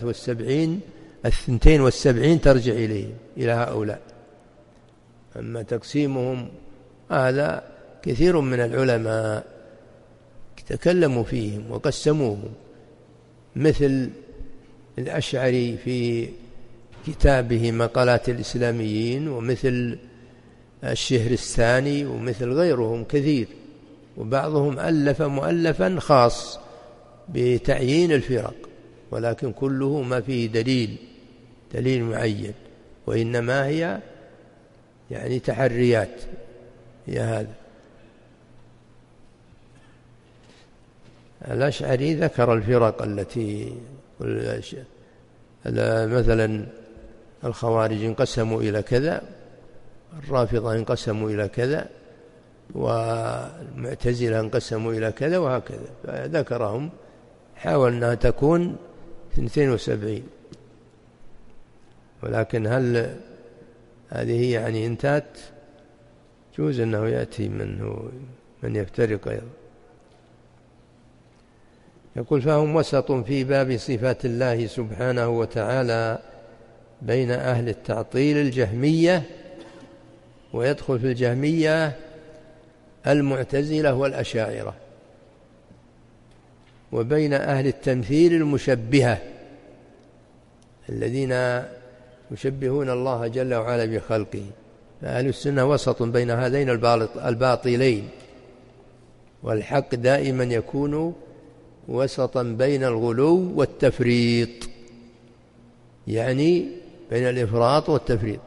72 ترجع إلى هؤلاء. أما تقسيمهم هذا كثير من العلماء تكلموا فيهم وقسموهم، مثل الأشعري في كتابه مقالات الإسلاميين، ومثل الشهرستاني، ومثل غيرهم كثير، وبعضهم ألف مؤلفا خاص بتعيين الفرق، ولكن كله ما فيه دليل معين، وإنما هي يعني تحريات هي هذا. الأشعري ذكر الفرق التي مثلا الخوارج انقسموا إلى كذا، الرافضة انقسموا إلى كذا، والمعتزلة انقسموا إلى كذا، وهكذا. فذكرهم، حاول أنها تكون 72، ولكن هل هذه يعني انتهت؟ جوز أنه يأتي من يفترق أيضا. يقول فهم وسط في باب صفات الله سبحانه وتعالى بين أهل التعطيل الجهمية، ويدخل في الجهمية المعتزلة والأشاعرة، وبين أهل التمثيل المشبهة الذين يشبهون الله جل وعلا بخلقه. فأهل السنة وسط بين هذين الباطلين، والحق دائما يكون وسطا بين الغلو والتفريط، يعني بين الإفراط والتفريط.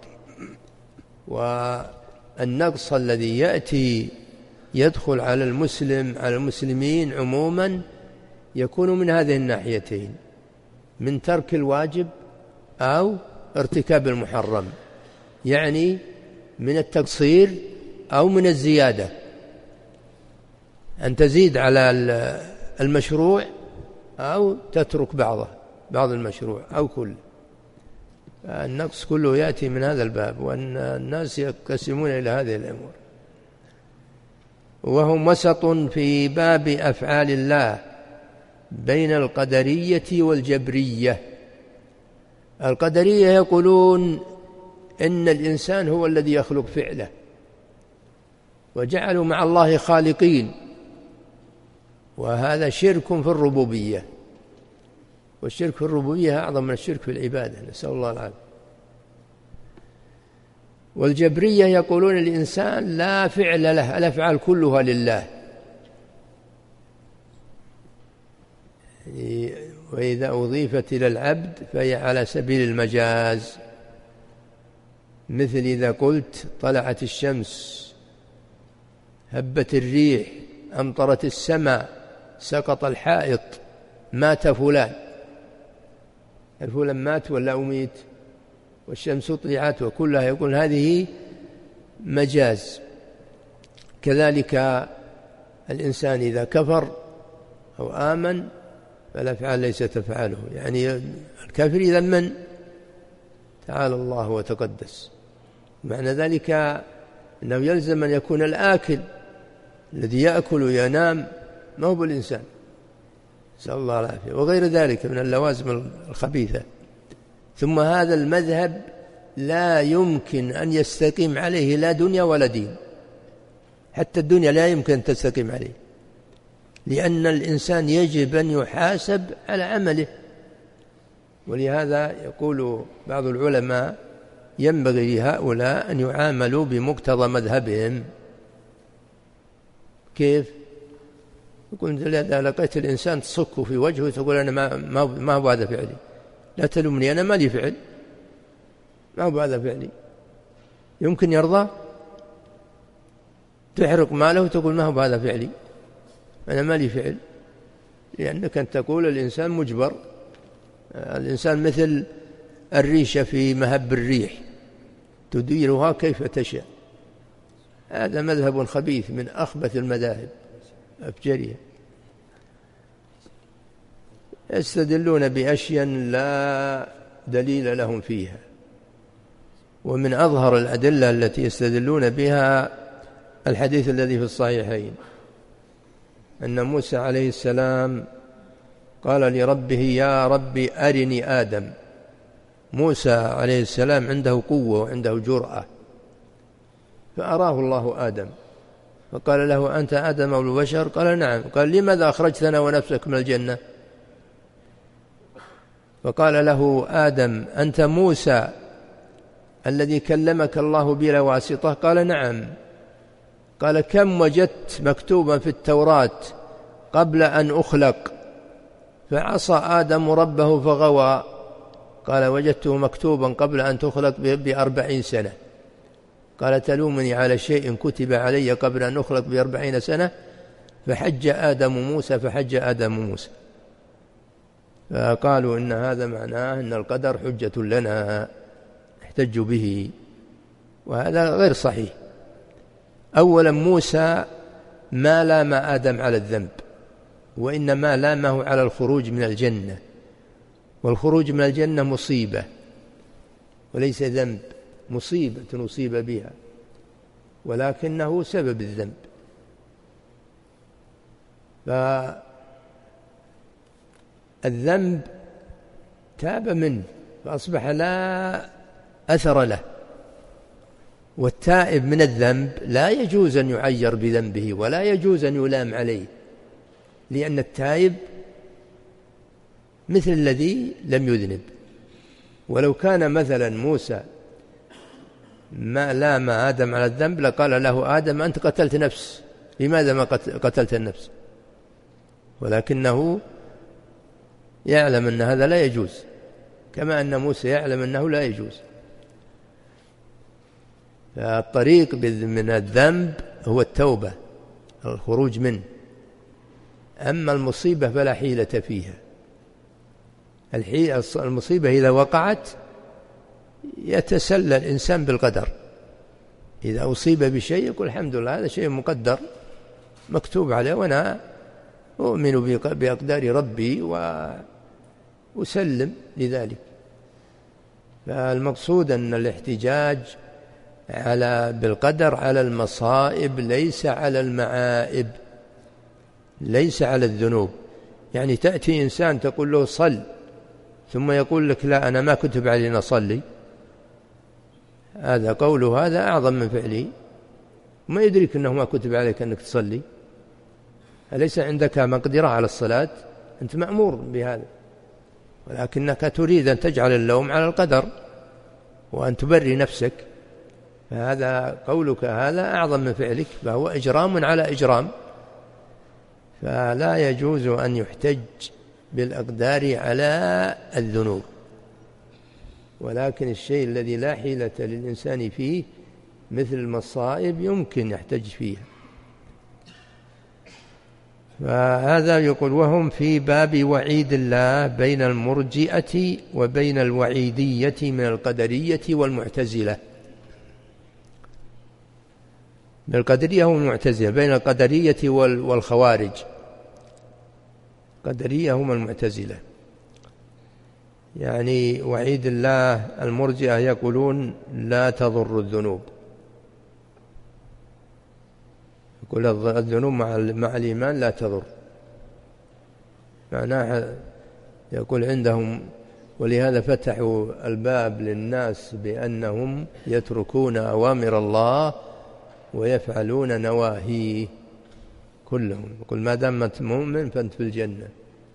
والنقص الذي يأتي يدخل على المسلمين عموما يكون من هذه الناحيتين، من ترك الواجب أو ارتكاب المحرم، يعني من التقصير أو من الزيادة، أن تزيد على المشروع أو تترك بعض المشروع أو كل. النقص كله يأتي من هذا الباب، وأن الناس يقسمون إلى هذه الأمور. وهم وسط في باب أفعال الله بين القدرية والجبرية. القدرية يقولون إن الإنسان هو الذي يخلق فعله، وجعلوا مع الله خالقين، وهذا شرك في الربوبية، والشرك في الربوبية أعظم من الشرك في العبادة، نسأل الله العافية. والجبرية يقولون الإنسان لا فعل له، الأفعال كلها لله، وإذا أضيفت إلى العبد فهي على سبيل المجاز، مثل إذا قلت طلعت الشمس، هبت الريح، أمطرت السماء، سقط الحائط، مات فلان، الفلان مات ولا أميت، والشمس طلعت، وكلها يقول هذه مجاز. كذلك الإنسان إذا كفر أو آمن فالأفعال ليست تفعله، يعني الكافر إذا من تعالى الله وتقدس، معنى ذلك أنه يلزم أن يكون الآكل الذي يأكل وينام ما هو بالإنسان، نسأل الله العافية، وغير ذلك من اللوازم الخبيثة. ثم هذا المذهب لا يمكن أن يستقيم عليه لا دنيا ولا دين، حتى الدنيا لا يمكن أن تستقيم عليه، لأن الإنسان يجب أن يحاسب على عمله. ولهذا يقول بعض العلماء ينبغي لهؤلاء أن يعاملوا بمقتضى مذهبهم. كيف؟ يقول إذا لقيت الإنسان تصك في وجهه تقول أنا ما هو هذا فعلي، لا تلومني أنا ما لي فعل، ما هو هذا فعلي. يمكن يرضى؟ تحرق ماله وتقول ما هو هذا فعلي، أنا ما لي فعل، لأنك أن تقول الإنسان مجبر. الإنسان مثل الريشة في مهب الريح تديرها كيف تشاء. هذا مذهب خبيث من أخبث المذاهب أفجرها. يستدلون بأشياء لا دليل لهم فيها، ومن أظهر الأدلة التي يستدلون بها الحديث الذي في الصحيحين أن موسى عليه السلام قال لربه يا ربي أرني آدم. موسى عليه السلام عنده قوة وعنده جرأة، فأراه الله آدم فقال له أنت آدم أو البشر؟ قال نعم. قال لماذا أخرجتنا ونفسك من الجنة؟ فقال له آدم أنت موسى الذي كلمك الله بلا واسطة؟ قال نعم. قال كم وجدت مكتوبا في التوراة قبل أن أخلق فعصى آدم ربه فغوى؟ قال وجدته مكتوبا قبل أن تخلق ب40 سنة. قال تلومني على شيء كتب علي قبل أن أخلق ب40 سنة؟ فحج آدم موسى فحج آدم موسى. فقالوا إن هذا معناه أن القدر حجة لنا نحتج به، وهذا غير صحيح. أولا موسى ما لام آدم على الذنب، وإنما لامه على الخروج من الجنة، والخروج من الجنة مصيبة وليس ذنب، مصيبة أصيب بها ولكنه سبب الذنب. فالذنب تاب منه فأصبح لا أثر له، والتائب من الذنب لا يجوز أن يعير بذنبه ولا يجوز أن يلام عليه، لأن التائب مثل الذي لم يذنب. ولو كان مثلا موسى ما لام آدم على الذنب لقال له آدم أنت قتلت نفس، لماذا ما قتلت النفس؟ ولكنه يعلم أن هذا لا يجوز، كما أن موسى يعلم أنه لا يجوز. فالطريق من الذنب هو التوبة، الخروج منه. أما المصيبة فلا حيلة فيها. المصيبة إذا وقعت يتسلى الإنسان بالقدر، إذا أصيب بشيء يقول الحمد لله هذا شيء مقدر مكتوب عليه، وأنا أؤمن بأقدار ربي وأسلم لذلك. فالمقصود أن الاحتجاج بالقدر على المصائب ليس على المعائب، ليس على الذنوب. يعني تأتي إنسان تقول له صل ثم يقول لك لا أنا ما كتب علينا صلي، هذا قوله هذا أعظم من فعله، ما يدرك أنه ما كتب عليك أنك تصلي، أليس عندك مقدرة على الصلاة؟ أنت مأمور بهذا، ولكنك تريد أن تجعل اللوم على القدر وأن تبري نفسك، فهذا قولك هذا أعظم من فعلك، فهو إجرام على إجرام. فلا يجوز أن يحتج بالأقدار على الذنوب، ولكن الشيء الذي لا حيلة للإنسان فيه مثل المصائب يمكن يحتج فيه. فهذا يقول وهم في باب وعيد الله بين المرجئة وبين الوعيدية من القدرية والمعتزلة. القدرية والمعتزلة، بين القدرية والخوارج. قدرية هم المعتزلة، يعني وعيد الله المرجئة يقولون لا تضر الذنوب، يقول الذنوب مع الإيمان لا تضر، معناها يقول عندهم، ولهذا فتحوا الباب للناس بأنهم يتركون أوامر الله ويفعلون نواهيه كلهم، يقول ما دامت مؤمن فأنت في الجنة.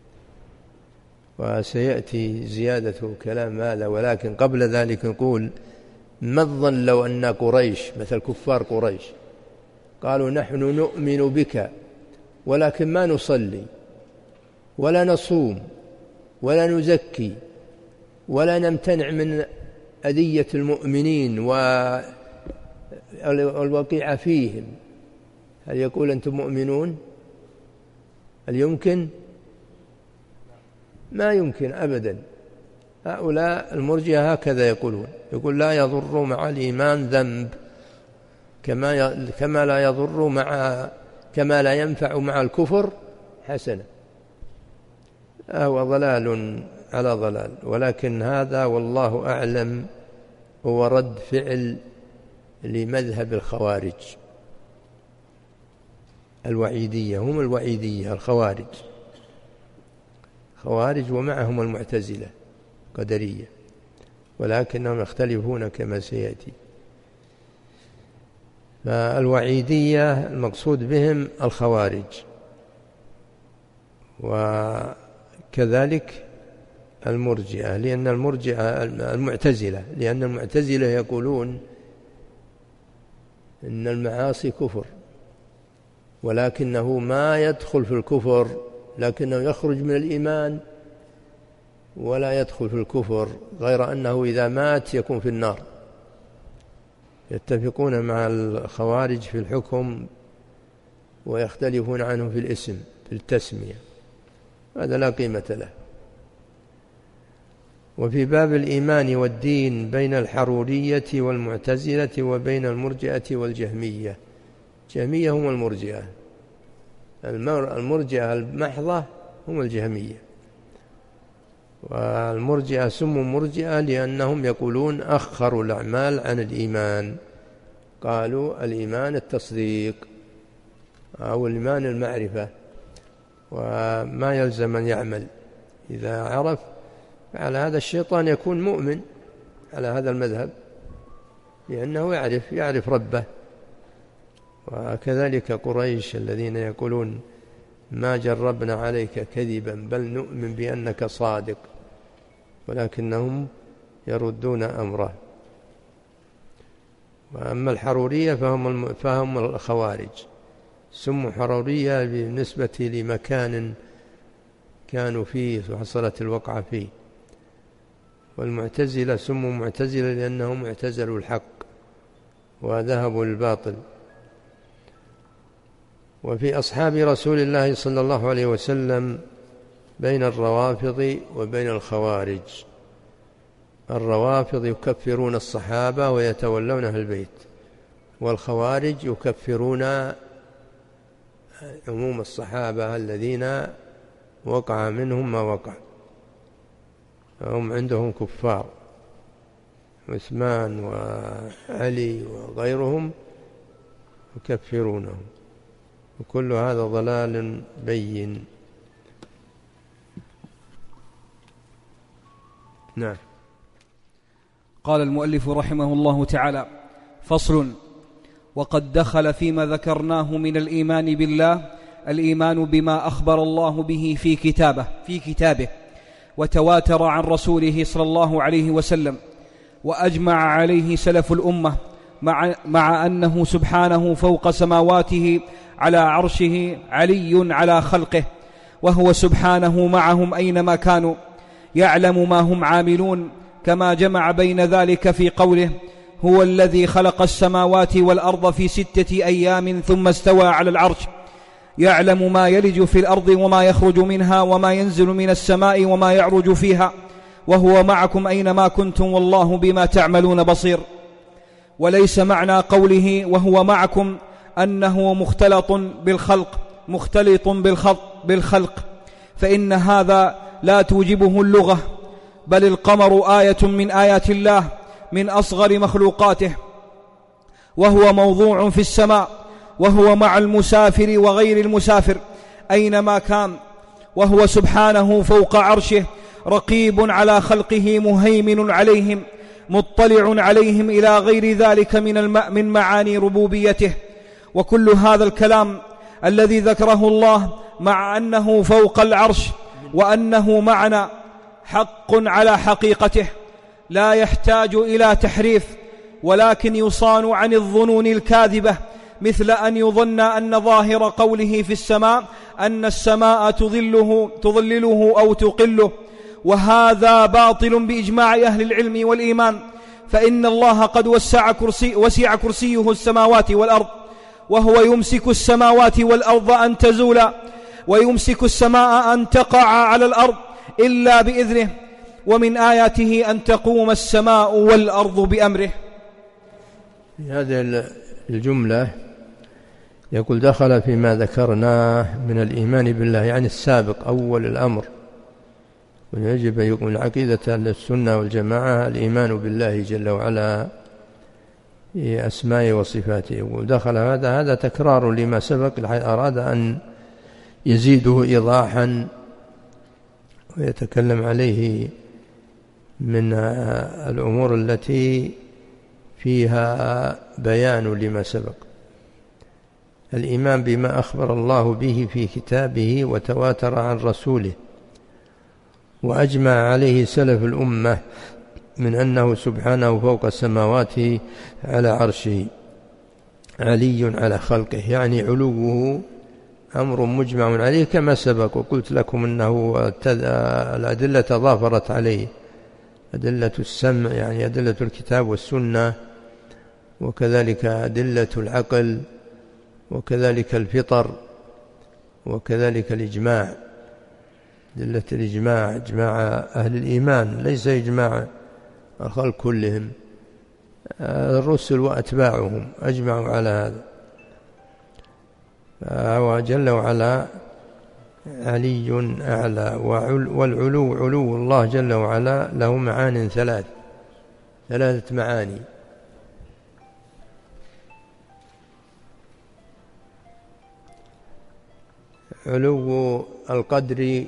وسيأتي زيادة كلام هذا، ولكن قبل ذلك نقول ما الظن لو أن قريش مثل كفار قريش قالوا نحن نؤمن بك ولكن ما نصلي ولا نصوم ولا نزكي ولا نمتنع من أذية المؤمنين والوقيع فيهم، هل يقول أنتم مؤمنون؟ هل يمكن؟ ما يمكن أبدا. هؤلاء المرجئة هكذا يقولون، يقول لا يضر مع الإيمان ذنب كما لا يضر كما لا ينفع مع الكفر حسنة. هو ضلال على ضلال، ولكن هذا والله أعلم هو رد فعل لمذهب الخوارج الوعيدية، هم الوعيدية الخوارج ومعهم المعتزلة قدرية، ولكنهم يختلفون كما سيأتي. فالوعيدية المقصود بهم الخوارج، وكذلك المرجئة، لأن المعتزلة يقولون إن المعاصي كفر، ولكنه ما يدخل في الكفر، لكنه يخرج من الإيمان ولا يدخل في الكفر، غير أنه إذا مات يكون في النار. يتفقون مع الخوارج في الحكم ويختلفون عنهم في الاسم، في التسمية، هذا لا قيمة له. وفي باب الإيمان والدين بين الحرورية والمعتزلة وبين المرجئة والجهمية. الجهمية هم المرجئة، المرجئة المحضة هم الجهمية، والمرجئة سموا مرجئة لأنهم يقولون أخروا الأعمال عن الإيمان، قالوا الإيمان التصديق أو الإيمان المعرفة، وما يلزم أن يعمل، إذا عرف على هذا الشيطان يكون مؤمن على هذا المذهب، لأنه يعرف ربه. وكذلك قريش الذين يقولون ما جربنا عليك كذبا بل نؤمن بأنك صادق، ولكنهم يردون أمره. وأما الحرورية فهم الخوارج، سموا حرورية بالنسبة لمكان كانوا فيه وحصلت الوقعة فيه، والمعتزلة سموا معتزلة لأنهم اعتزلوا الحق وذهبوا الباطل. وفي أصحاب رسول الله صلى الله عليه وسلم بين الروافض وبين الخوارج. الروافض يكفرون الصحابة ويتولون أهل البيت، والخوارج يكفرون عموم الصحابة الذين وقع منهم ما وقع، هم عندهم كفار، عثمان وعلي وغيرهم يكفرونهم، وكل هذا ضلال بين. نعم. قال المؤلف رحمه الله تعالى: فصل: وقد دخل فيما ذكرناه من الإيمان بالله الإيمان بما أخبر الله به في كتابه وتواتر عن رسوله صلى الله عليه وسلم وأجمع عليه سلف الأمة، مع أنه سبحانه فوق سماواته على عرشه علي على خلقه، وهو سبحانه معهم أينما كانوا يعلم ما هم عاملون، كما جمع بين ذلك في قوله: هو الذي خلق السماوات والأرض في 6 أيام ثم استوى على العرش، يعلم ما يلج في الأرض وما يخرج منها وما ينزل من السماء وما يعرج فيها، وهو معكم أينما كنتم والله بما تعملون بصير. وليس معنى قوله وهو معكم أنه مختلط بالخلق، فإن هذا لا توجبه اللغة، بل القمر آية من آيات الله من أصغر مخلوقاته، وهو موضوع في السماء، وهو مع المسافر وغير المسافر أينما كان، وهو سبحانه فوق عرشه رقيب على خلقه مهيمن عليهم مطلع عليهم إلى غير ذلك من معاني ربوبيته. وكل هذا الكلام الذي ذكره الله مع أنه فوق العرش وأنه معنا حق على حقيقته، لا يحتاج إلى تحريف، ولكن يصان عن الظنون الكاذبة، مثل أن يظن أن ظاهر قوله في السماء أن السماء تظلله أو تقله، وهذا باطل بإجماع أهل العلم والإيمان، فإن الله قد وسع كرسيه السماوات والأرض، وهو يمسك السماوات والأرض أن تزولا، ويمسك السماء أن تقع على الأرض إلا بإذنه، ومن آياته أن تقوم السماء والأرض بأمره. في هذه الجملة يقول دخل فيما ذكرناه من الإيمان بالله، يعني السابق أول الأمر، ويجب أن يكون عقيدة السنة والجماعة الإيمان بالله جل وعلا في أسمائه وصفاته. ودخل هذا تكرار لما سبق، أراد أن يزيده إيضاحا ويتكلم عليه من الأمور التي فيها بيان لما سبق. الإيمان بما أخبر الله به في كتابه وتواتر عن رسوله وأجمع عليه سلف الأمة من أنه سبحانه فوق السماوات على عرشه علي على خلقه، يعني علوه أمر مجمع عليه كما سبق. وقلت لكم أنه الأدلة تضافرت عليه، أدلة السمع يعني أدلة الكتاب والسنة، وكذلك أدلة العقل، وكذلك الفطر، وكذلك الإجماع، أدلة الإجماع، إجماع أهل الإيمان، ليس إجماع الخلق كلهم، الرسل وأتباعهم أجمعوا على هذا. فهو جل وعلا علي أعلى، والعلو علو الله جل وعلا له معان ثلاثة معاني. علو القدر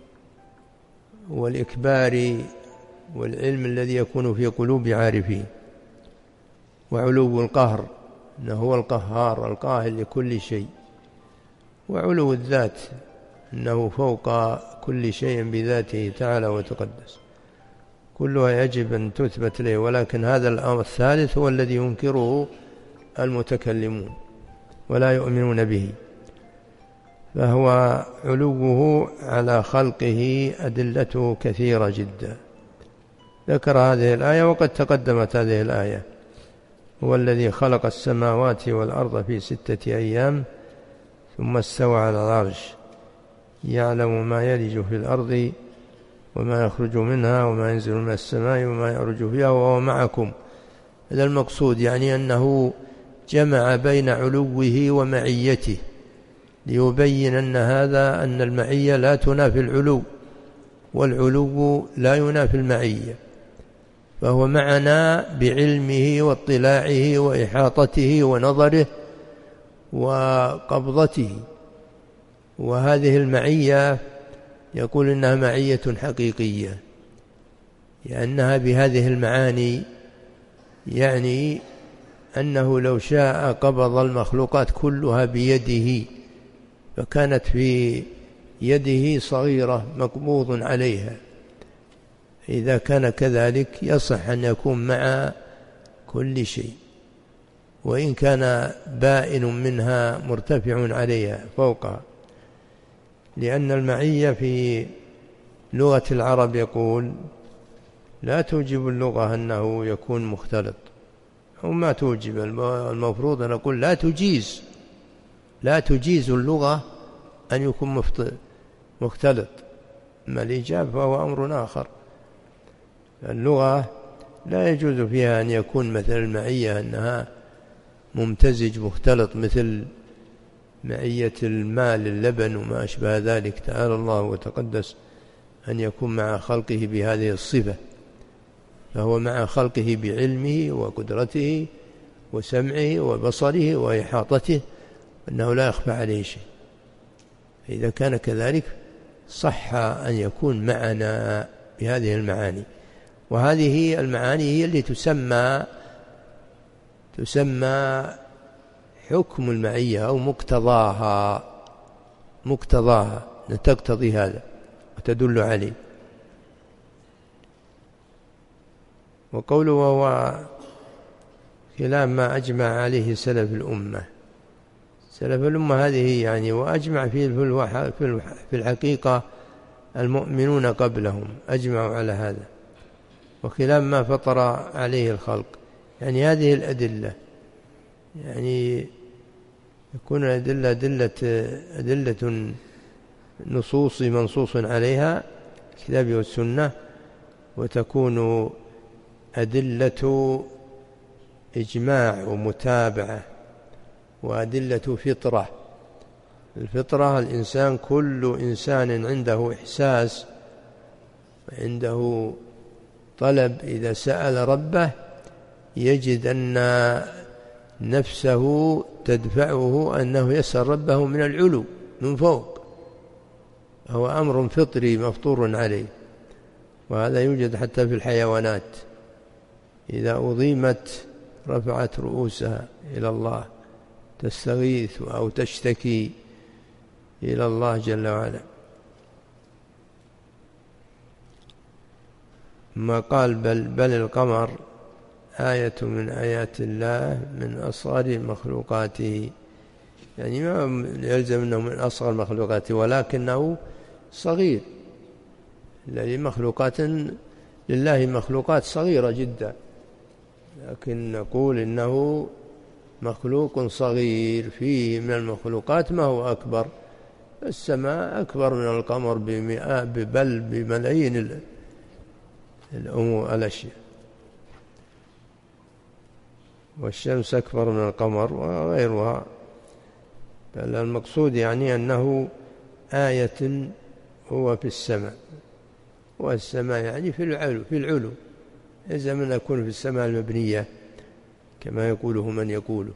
والإكبار والعلم الذي يكون في قلوب عارفين، وعلو القهر أنه هو القهار القاهر لكل شيء، وعلو الذات أنه فوق كل شيء بذاته تعالى وتقدس. كلها يجب أن تثبت له، ولكن هذا الأمر الثالث هو الذي ينكره المتكلمون ولا يؤمنون به. فهو علوه على خلقه أدلته كثيرة جدا، ذكر هذه الآية وقد تقدمت هذه الآية: هو الذي خلق السماوات والأرض في 6 أيام ثم استوى على العرش يعلم ما يلج في الأرض وما يخرج منها وما ينزل من السماء وما يعرج فيها وهو معكم. هذا المقصود، يعني أنه جمع بين علوه ومعيته ليبين أن المعية لا تنافي العلو، والعلو لا ينافي المعية، فهو معنا بعلمه واطلاعه وإحاطته ونظره وقبضته. وهذه المعية يقول إنها معية حقيقية، لأنها بهذه المعاني يعني أنه لو شاء قبض المخلوقات كلها بيده، فكانت في يده صغيرة مقبوض عليها. إذا كان كذلك يصح أن يكون مع كل شيء، وإن كان بائن منها مرتفع عليها فوقها، لأن المعية في لغة العرب يقول لا توجب اللغة أنه يكون مختلط، أو ما توجب، المفروض أن نقول لا تجيز اللغة أن يكون مختلط. أما الإيجاب فهو أمر آخر. اللغة لا يجوز فيها أن يكون مثل المعية أنها ممتزج مختلط، مثل معية الماء للبن وما أشبه ذلك. تعالى الله وتقدس أن يكون مع خلقه بهذه الصفة، فهو مع خلقه بعلمه وقدرته وسمعه وبصره وإحاطته، أنه لا يخفى عليه شيء. إذا كان كذلك صح أن يكون معنا بهذه المعاني، وهذه المعاني هي اللي تسمى حكم المعية أو مقتضاها تقتضي هذا وتدل عليه. وقوله وهو خلاف ما أجمع عليه سلف الأمة. سلف الأمة هذه يعني، وأجمع فيه في الحقيقة المؤمنون قبلهم أجمعوا على هذا، وخلاف ما فطر عليه الخلق. يعني هذه الأدلة، يعني يكون الأدلة أدلة نصوص منصوص عليها الكتاب والسنة، وتكون أدلة إجماع ومتابعة، وأدلة فطرة. الفطرة الإنسان، كل إنسان عنده إحساس وعنده طلب، إذا سأل ربه يجد أن نفسه تدفعه أنه يسأل ربه من العلو من فوق، هو أمر فطري مفطور عليه. وهذا يوجد حتى في الحيوانات، إذا أضيمت رفعت رؤوسها إلى الله تستغيث أو تشتكي إلى الله جل وعلا. ما قال بل القمر آية من آيات الله من أصغر مخلوقاته، يعني ما يلزم أنه من أصغر مخلوقاته، ولكنه صغير. لله مخلوقات صغيرة جدا، لكن نقول إنه مخلوق صغير. فيه من المخلوقات ما هو أكبر. السماء أكبر من القمر بل بملايين الأشياء، والشمس أكبر من القمر وغيرها. بل المقصود يعني أنه آية هو في السماء، والسماء يعني في العلو إذا من يكون في السماء المبنية كما يقوله من يقوله.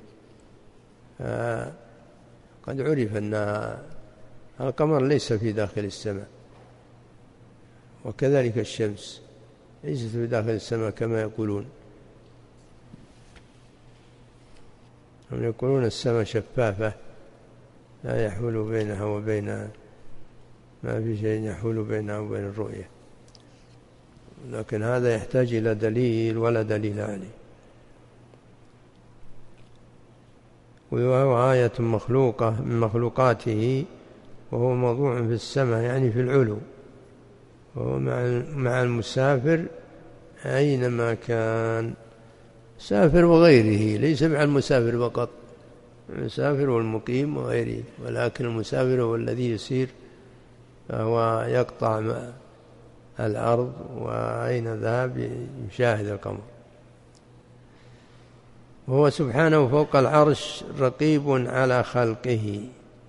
قد عرف أن القمر ليس في داخل السماء، وكذلك الشمس ليست في داخل السماء كما يقولون. هم يقولون السماء شفافة لا يحول بينها وبينها، ما في شيء يحول بينها وبين الرؤية، لكن هذا يحتاج إلى دليل ولا دليل عليه. وهو آية مخلوقة من مخلوقاته، وهو موضوع في السماء يعني في العلو، وهو مع المسافر أينما كان، مسافر وغيره، ليس مع المسافر فقط، المسافر والمقيم وغيره، ولكن المسافر هو الذي يسير، فهو يقطع الأرض وأين ذهب يشاهد القمر. وهو سبحانه فوق العرش رقيب على خلقه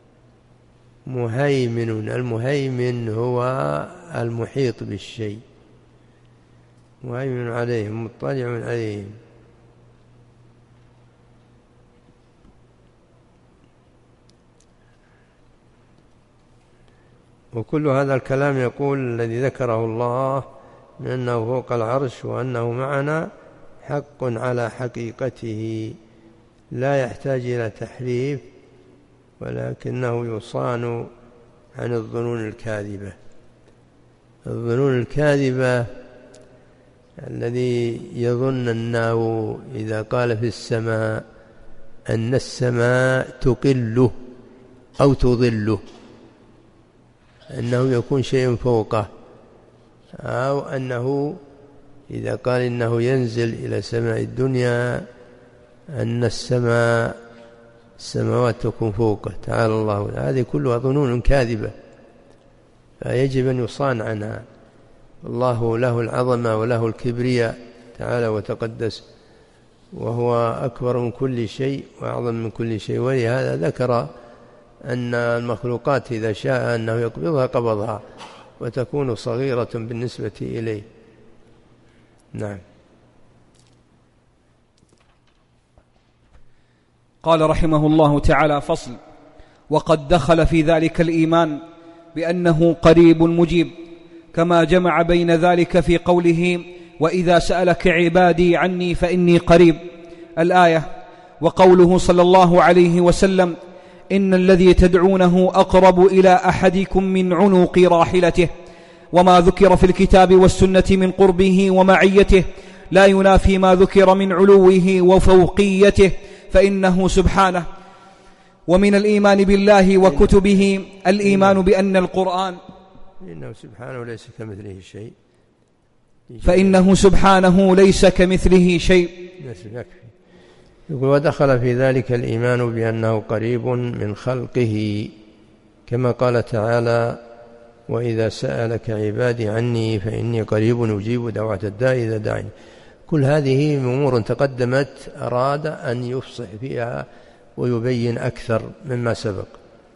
مهيمن. المهيمن هو المحيط بالشيء، مهيمن عليهم مطلع عليهم. وكل هذا الكلام يقول الذي ذكره الله من أنه فوق العرش وأنه معنا حق على حقيقته، لا يحتاج إلى تحريف، ولكنه يصان عن الظنون الكاذبة. الظنون الكاذبة الذي يظن أنه إذا قال في السماء أن السماء تقله أو تظله، أنه يكون شيء فوقه، أو أنه إذا قال إنه ينزل إلى سماء الدنيا أن السماوات تكون فوقه، تعالى الله. هذه كلها ظنون كاذبة، فيجب أن يصان عنها. الله له العظمة وله الكبرياء تعالى وتقدس، وهو أكبر من كل شيء وأعظم من كل شيء. ولهذا ذكر أن المخلوقات إذا شاء أنه يقبضها قبضها وتكون صغيرة بالنسبة إليه. نعم. قال رحمه الله تعالى: فصل. وقد دخل في ذلك الإيمان بأنه قريب مجيب، كما جمع بين ذلك في قوله: وإذا سألك عبادي عني فإني قريب، الآية، وقوله صلى الله عليه وسلم: إن الذي تدعونه أقرب إلى أحدكم من عنق راحلته. وما ذكر في الكتاب والسنة من قربه ومعيته لا ينافي ما ذكر من علوه وفوقيته، فإنه سبحانه. ومن الإيمان بالله وكتبه الإيمان بأن القرآن، فإنه سبحانه ليس كمثله شيء، فإنه سبحانه ليس كمثله شيء. يقول: ودخل في ذلك الإيمان بأنه قريب من خلقه، كما قال تعالى: وإذا سألك عبادي عني فإني قريب أجيب دعوة الداع إذا دعاني. كل هذه أمور تقدمت أراد أن يفصح فيها ويبين أكثر مما سبق،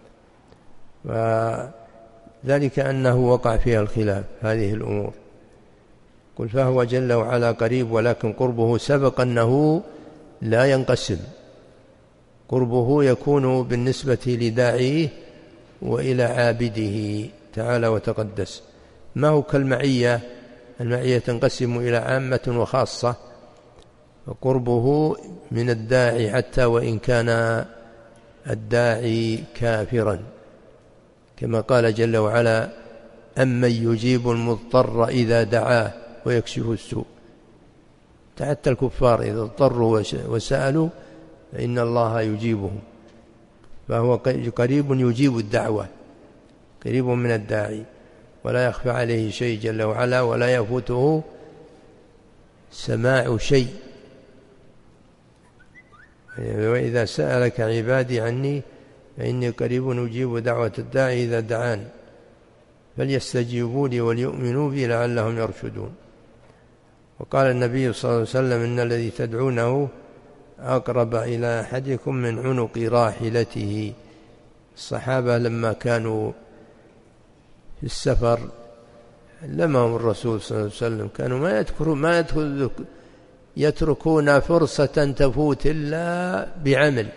وذلك أنه وقع فيها الخلاف هذه الأمور. قل: فهو جل وعلا قريب، ولكن قربه سبق أنه لا ينقسم. قربه يكون بالنسبة لداعيه وإلى عابده تعالى وتقدس، ما هو كالمعية. المعية تنقسم إلى عامة وخاصة، وقربه من الداعي حتى وإن كان الداعي كافرا، كما قال جل وعلا: أمن يجيب المضطر إذا دعاه ويكشف السوء. حتى الكفار إذا اضطروا وسألوا فإن الله يجيبهم، فهو قريب يجيب الدعوة، قريب من الداعي، ولا يخفى عليه شيء جل وعلا، ولا يفوته سماع شيء. وإذا سألك عبادي عني فإني قريب أجيب دعوة الداعي إذا دعان فليستجيبوا لي وليؤمنوا بي لعلهم يرشدون. وقال النبي صلى الله عليه وسلم: إن الذي تدعونه أقرب إلى أحدكم من عنق راحلته. الصحابة لما كانوا في السفر لمهم الرسول صلى الله عليه وسلم، كانوا ما يتركون فرصة تفوت إلا بعمل،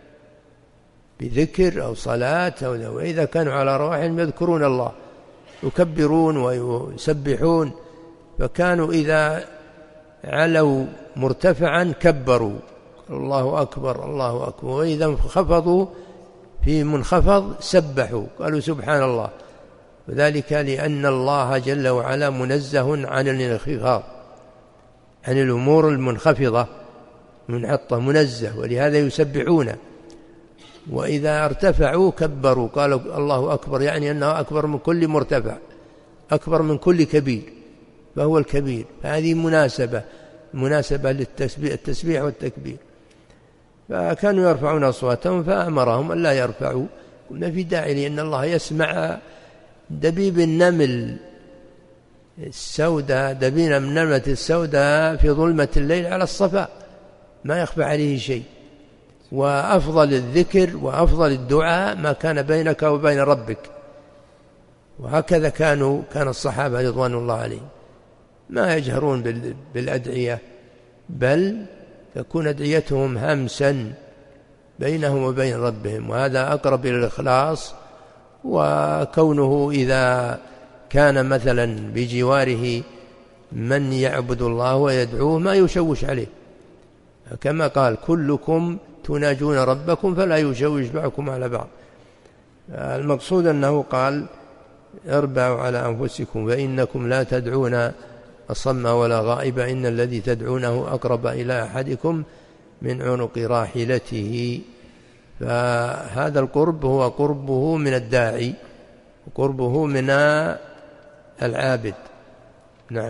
بذكر أو صلاة وإذا كانوا على رواحلهم يذكرون الله، يكبرون ويسبحون. فكانوا إذا علوا مرتفعا كبروا الله أكبر الله أكبر، وإذا انخفضوا في منخفض سبحوا قالوا سبحان الله. وذلك لأن الله جل وعلا منزه عن الانخفاض، عن الأمور المنخفضة منحطة، منزه، ولهذا يسبحون. وإذا ارتفعوا كبروا قالوا الله أكبر، يعني أنه أكبر من كل مرتفع، أكبر من كل كبير، فهو الكبير. فهذه مناسبة للتسبيح والتكبير. فكانوا يرفعون أصواتهم فأمرهم أن لا يرفعوا. قلنا في داعي، لأن الله يسمع دبيب النمل السوداء، دبيب النملة السوداء في ظلمة الليل على الصفا، ما يخفى عليه شيء. وأفضل الذكر وأفضل الدعاء ما كان بينك وبين ربك. وهكذا كان الصحابة رضوان الله عليهم ما يجهرون بالأدعية، بل تكون أدعيتهم همسا بينهم وبين ربهم، وهذا أقرب إلى الإخلاص. وكونه إذا كان مثلا بجواره من يعبد الله ويدعوه ما يشوش عليه، كما قال: كلكم تناجون ربكم فلا يشوش بعضكم على بعض. المقصود أنه قال اربعوا على أنفسكم فإنكم لا تدعون أصم ولا غائب، إن الذي تدعونه أقرب إلى أحدكم من عنق راحلته. فهذا القرب هو قربه من الداعي وقربه من العابد. نعم.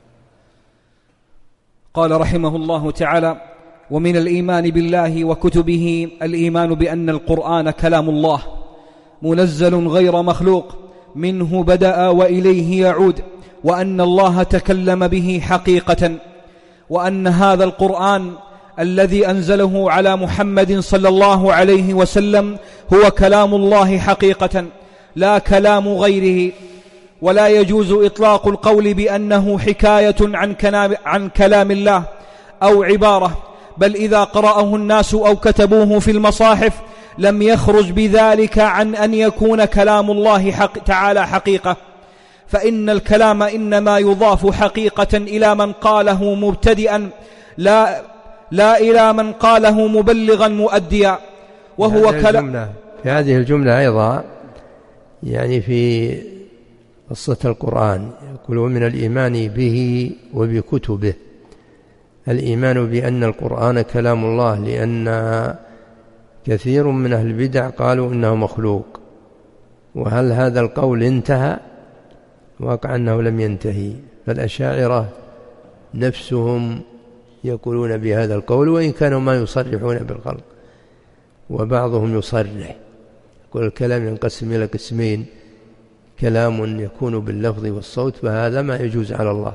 قال رحمه الله تعالى: ومن الإيمان بالله وكتبه الإيمان بأن القرآن كلام الله منزل غير مخلوق، منه بدأ وإليه يعود، وأن الله تكلم به حقيقة، وأن هذا القرآن الذي أنزله على محمد صلى الله عليه وسلم هو كلام الله حقيقة لا كلام غيره. ولا يجوز إطلاق القول بأنه حكاية عن كلام الله أو عبارة، بل إذا قرأه الناس أو كتبوه في المصاحف لم يخرج بذلك عن أن يكون كلام الله تعالى حقيقة، فإن الكلام إنما يضاف حقيقة إلى من قاله مبتدئا لا إلى من قاله مبلغا مؤديا. وهو كلام. في هذه الجملة أيضا يعني في قصة القرآن يقول: ومن الإيمان به وبكتبه. الإيمان بأن القرآن كلام الله، لأن كثير من أهل البدع قالوا إنه مخلوق. وهل هذا القول انتهى؟ واقع أنه لم ينتهي، فالأشاعرة نفسهم يقولون بهذا القول وإن كانوا ما يصرحون بالخلق، وبعضهم يصرح يقول الكلام ينقسم إلى قسمين: كلام يكون باللفظ والصوت فهذا ما يجوز على الله،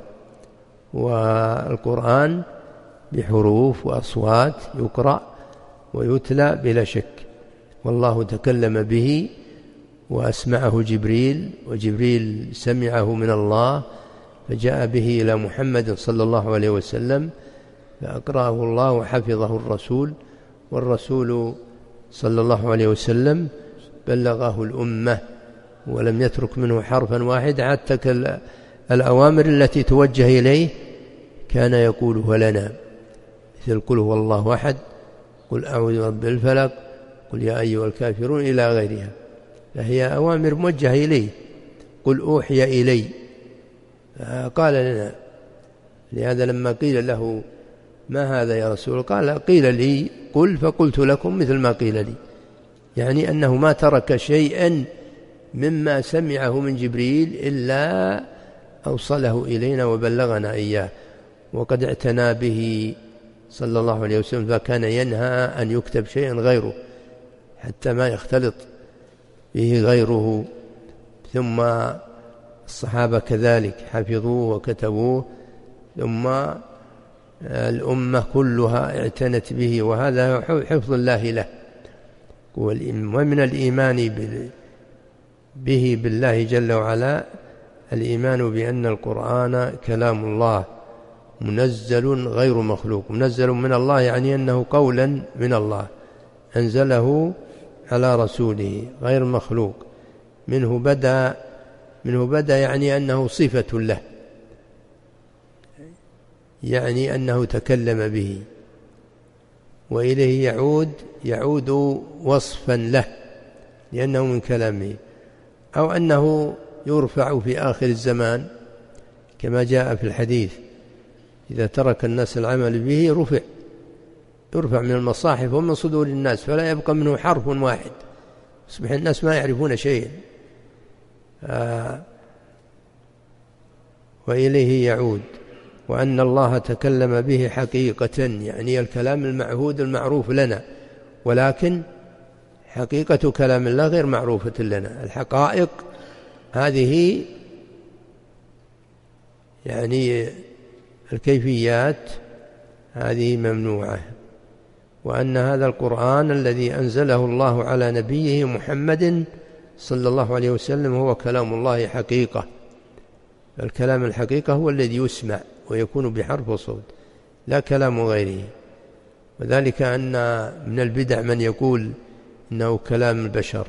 والقرآن بحروف وأصوات يقرأ ويتلى بلا شك، والله تكلم به وأسمعه جبريل، وجبريل سمعه من الله فجاء به إلى محمد صلى الله عليه وسلم فأقرأه الله وحفظه الرسول، والرسول صلى الله عليه وسلم بلغه الأمة ولم يترك منه حرفا واحدا، حتى الأوامر التي توجه إليه كان يقولها لنا، مثل قل هو الله أحد، قل أعوذ برب الفلق، قل يا أيها الكافرون، إلى غيرها، فهي أوامر موجهة إليه. قل أوحي إلي، قال لنا. لهذا لما قيل له ما هذا يا رسول، قال قيل لي قل فقلت لكم مثل ما قيل لي، يعني أنه ما ترك شيئا مما سمعه من جبريل إلا أوصله إلينا وبلغنا إياه، وقد اعتنى به صلى الله عليه وسلم، فكان ينهى أن يكتب شيئا غيره حتى ما يختلط به غيره. ثم الصحابة كذلك حفظوه وكتبوه، ثم الأمة كلها اعتنت به، وهذا حفظ الله له. ومن الإيمان به بالله جل وعلا الإيمان بأن القرآن كلام الله منزل غير مخلوق. منزل من الله يعني أنه قولا من الله أنزله على رسوله غير مخلوق. منه بدأ يعني أنه صفة له، يعني أنه تكلم به، وإليه يعود وصفا له لأنه من كلامه، أو أنه يرفع في آخر الزمان كما جاء في الحديث: إذا ترك الناس العمل به يرفع من المصاحف ومن صدور الناس فلا يبقى منه حرف واحد، يصبح الناس ما يعرفون شيئا. وإليه يعود، وأن الله تكلم به حقيقة، يعني الكلام المعهود المعروف لنا، ولكن حقيقة كلام الله غير معروفة لنا. الحقائق هذه يعني الكيفيات هذه ممنوعة. وأن هذا القرآن الذي أنزله الله على نبيه محمد صلى الله عليه وسلم هو كلام الله حقيقة. الكلام الحقيقة هو الذي يسمع ويكون بحرف وصوت، لا كلام غيره. وذلك أن من البدع من يقول إنه كلام البشر،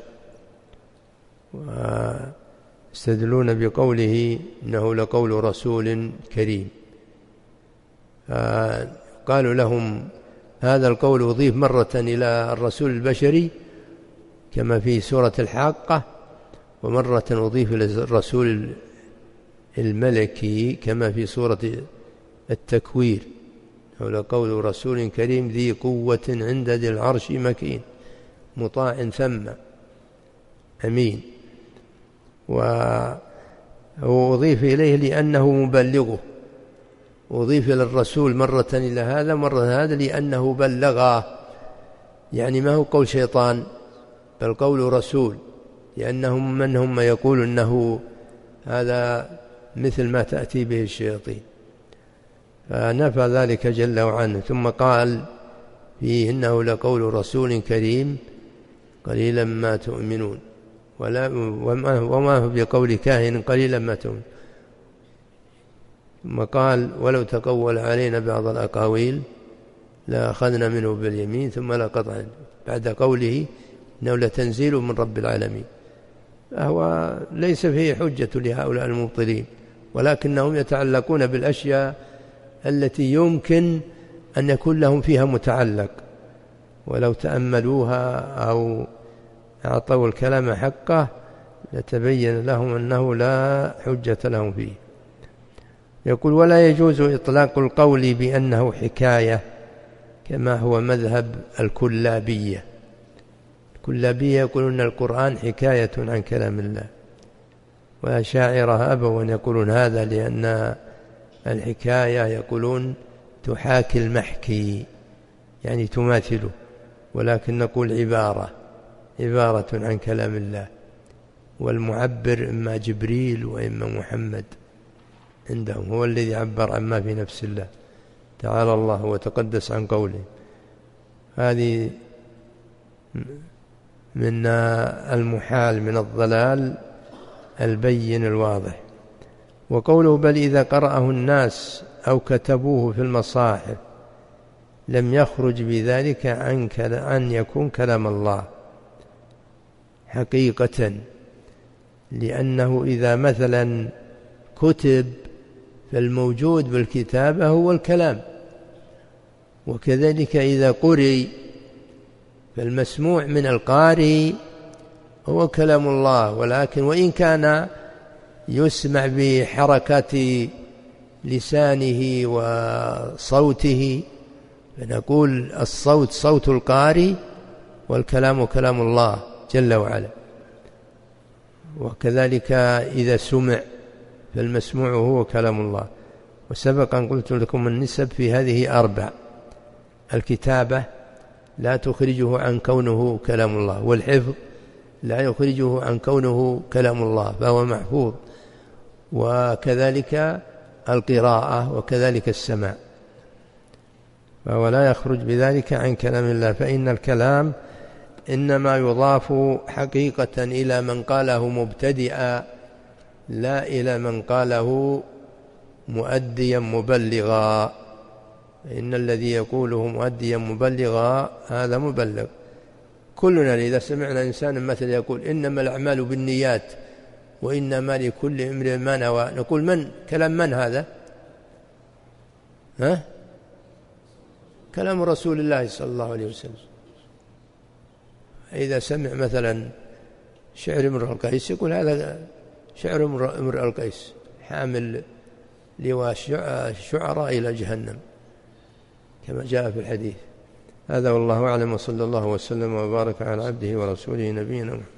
ويستدلون بقوله إنه لقول رسول كريم. قالوا لهم هذا القول أضيف مرة إلى الرسول البشري كما في سورة الحاقة، ومرة أضيف إلى الرسول الملكي كما في سورة التكوير، ولقول رسول كريم ذي قوة عند ذي العرش مكين مطاع ثم أمين. وأضيف إليه لأنه مبلغه، أضيف إلى الرسول مرة إلى هذا مرة هذا لأنه بلغه، يعني ما هو قول شيطان بل قول رسول، لأنهم من هم يقول أنه هذا مثل ما تأتي به الشياطين، فنفى ذلك جل وعلا. ثم قال فيه إنه لقول رسول كريم قليلا ما تؤمنون وما هو بقول كاهن قليلا ما تؤمنون. ثم قال ولو تقول علينا بعض الأقاويل لأخذنا منه باليمين ثم لقطعنا، بعد قوله إنه لتنزيل من رب العالمين. فهو ليس فيه حجة لهؤلاء المبطلين، ولكنهم يتعلقون بالأشياء التي يمكن أن يكون لهم فيها متعلق، ولو تأملوها أو أعطوا الكلام حقه لتبين لهم أنه لا حجة لهم فيه. يقول ولا يجوز إطلاق القول بأنه حكاية كما هو مذهب الكلابية. الكلابية يقولون القرآن حكاية عن كلام الله، والأشاعرة أبوا أن يقولون هذا، لأن الحكاية يقولون تحاكي المحكي يعني تماثله، ولكن نقول عبارة عن كلام الله، والمعبر إما جبريل وإما محمد عندهم، هو الذي عبر عما في نفس الله تعالى الله وتقدس عن قوله. هذه من المحال من الضلال البين الواضح. وقوله بل إذا قرأه الناس أو كتبوه في المصاحف لم يخرج بذلك عن يكون كلام الله حقيقة، لأنه إذا مثلا كتب فالموجود بالكتابة هو الكلام، وكذلك إذا قرئ فالمسموع من القارئ هو كلام الله، ولكن وإن كان يسمع بحركة لسانه وصوته فنقول الصوت صوت القارئ والكلام كلام الله جل وعلا. وكذلك إذا سمع فالمسموع هو كلام الله. وسبق أن قلت لكم النسب في هذه 4: الكتابة لا تخرجه عن كونه كلام الله، والحفظ لا يخرجه عن كونه كلام الله فهو محفوظ، وكذلك القراءة وكذلك السماع، فهو لا يخرج بذلك عن كلام الله. فإن الكلام إنما يضاف حقيقة إلى من قاله مبتدئا لا إلى من قاله مؤديا مبلغا. إن الذي يقوله مؤديا مبلغا هذا مبلغ. كلنا إذا سمعنا إنسان مثل يقول إنما الأعمال بالنيات وإنما لكل امرئ ما نوى، نقول من كلام من هذا؟ كلام رسول الله صلى الله عليه وسلم. إذا سمع مثلا شعر امرؤ القيس يقول هذا شعر امرؤ القيس حامل لواء الشعراء إلى جهنم كما جاء في الحديث. هذا والله أعلم، وصلى الله وسلم وبارك على عبده ورسوله نبينا محمد.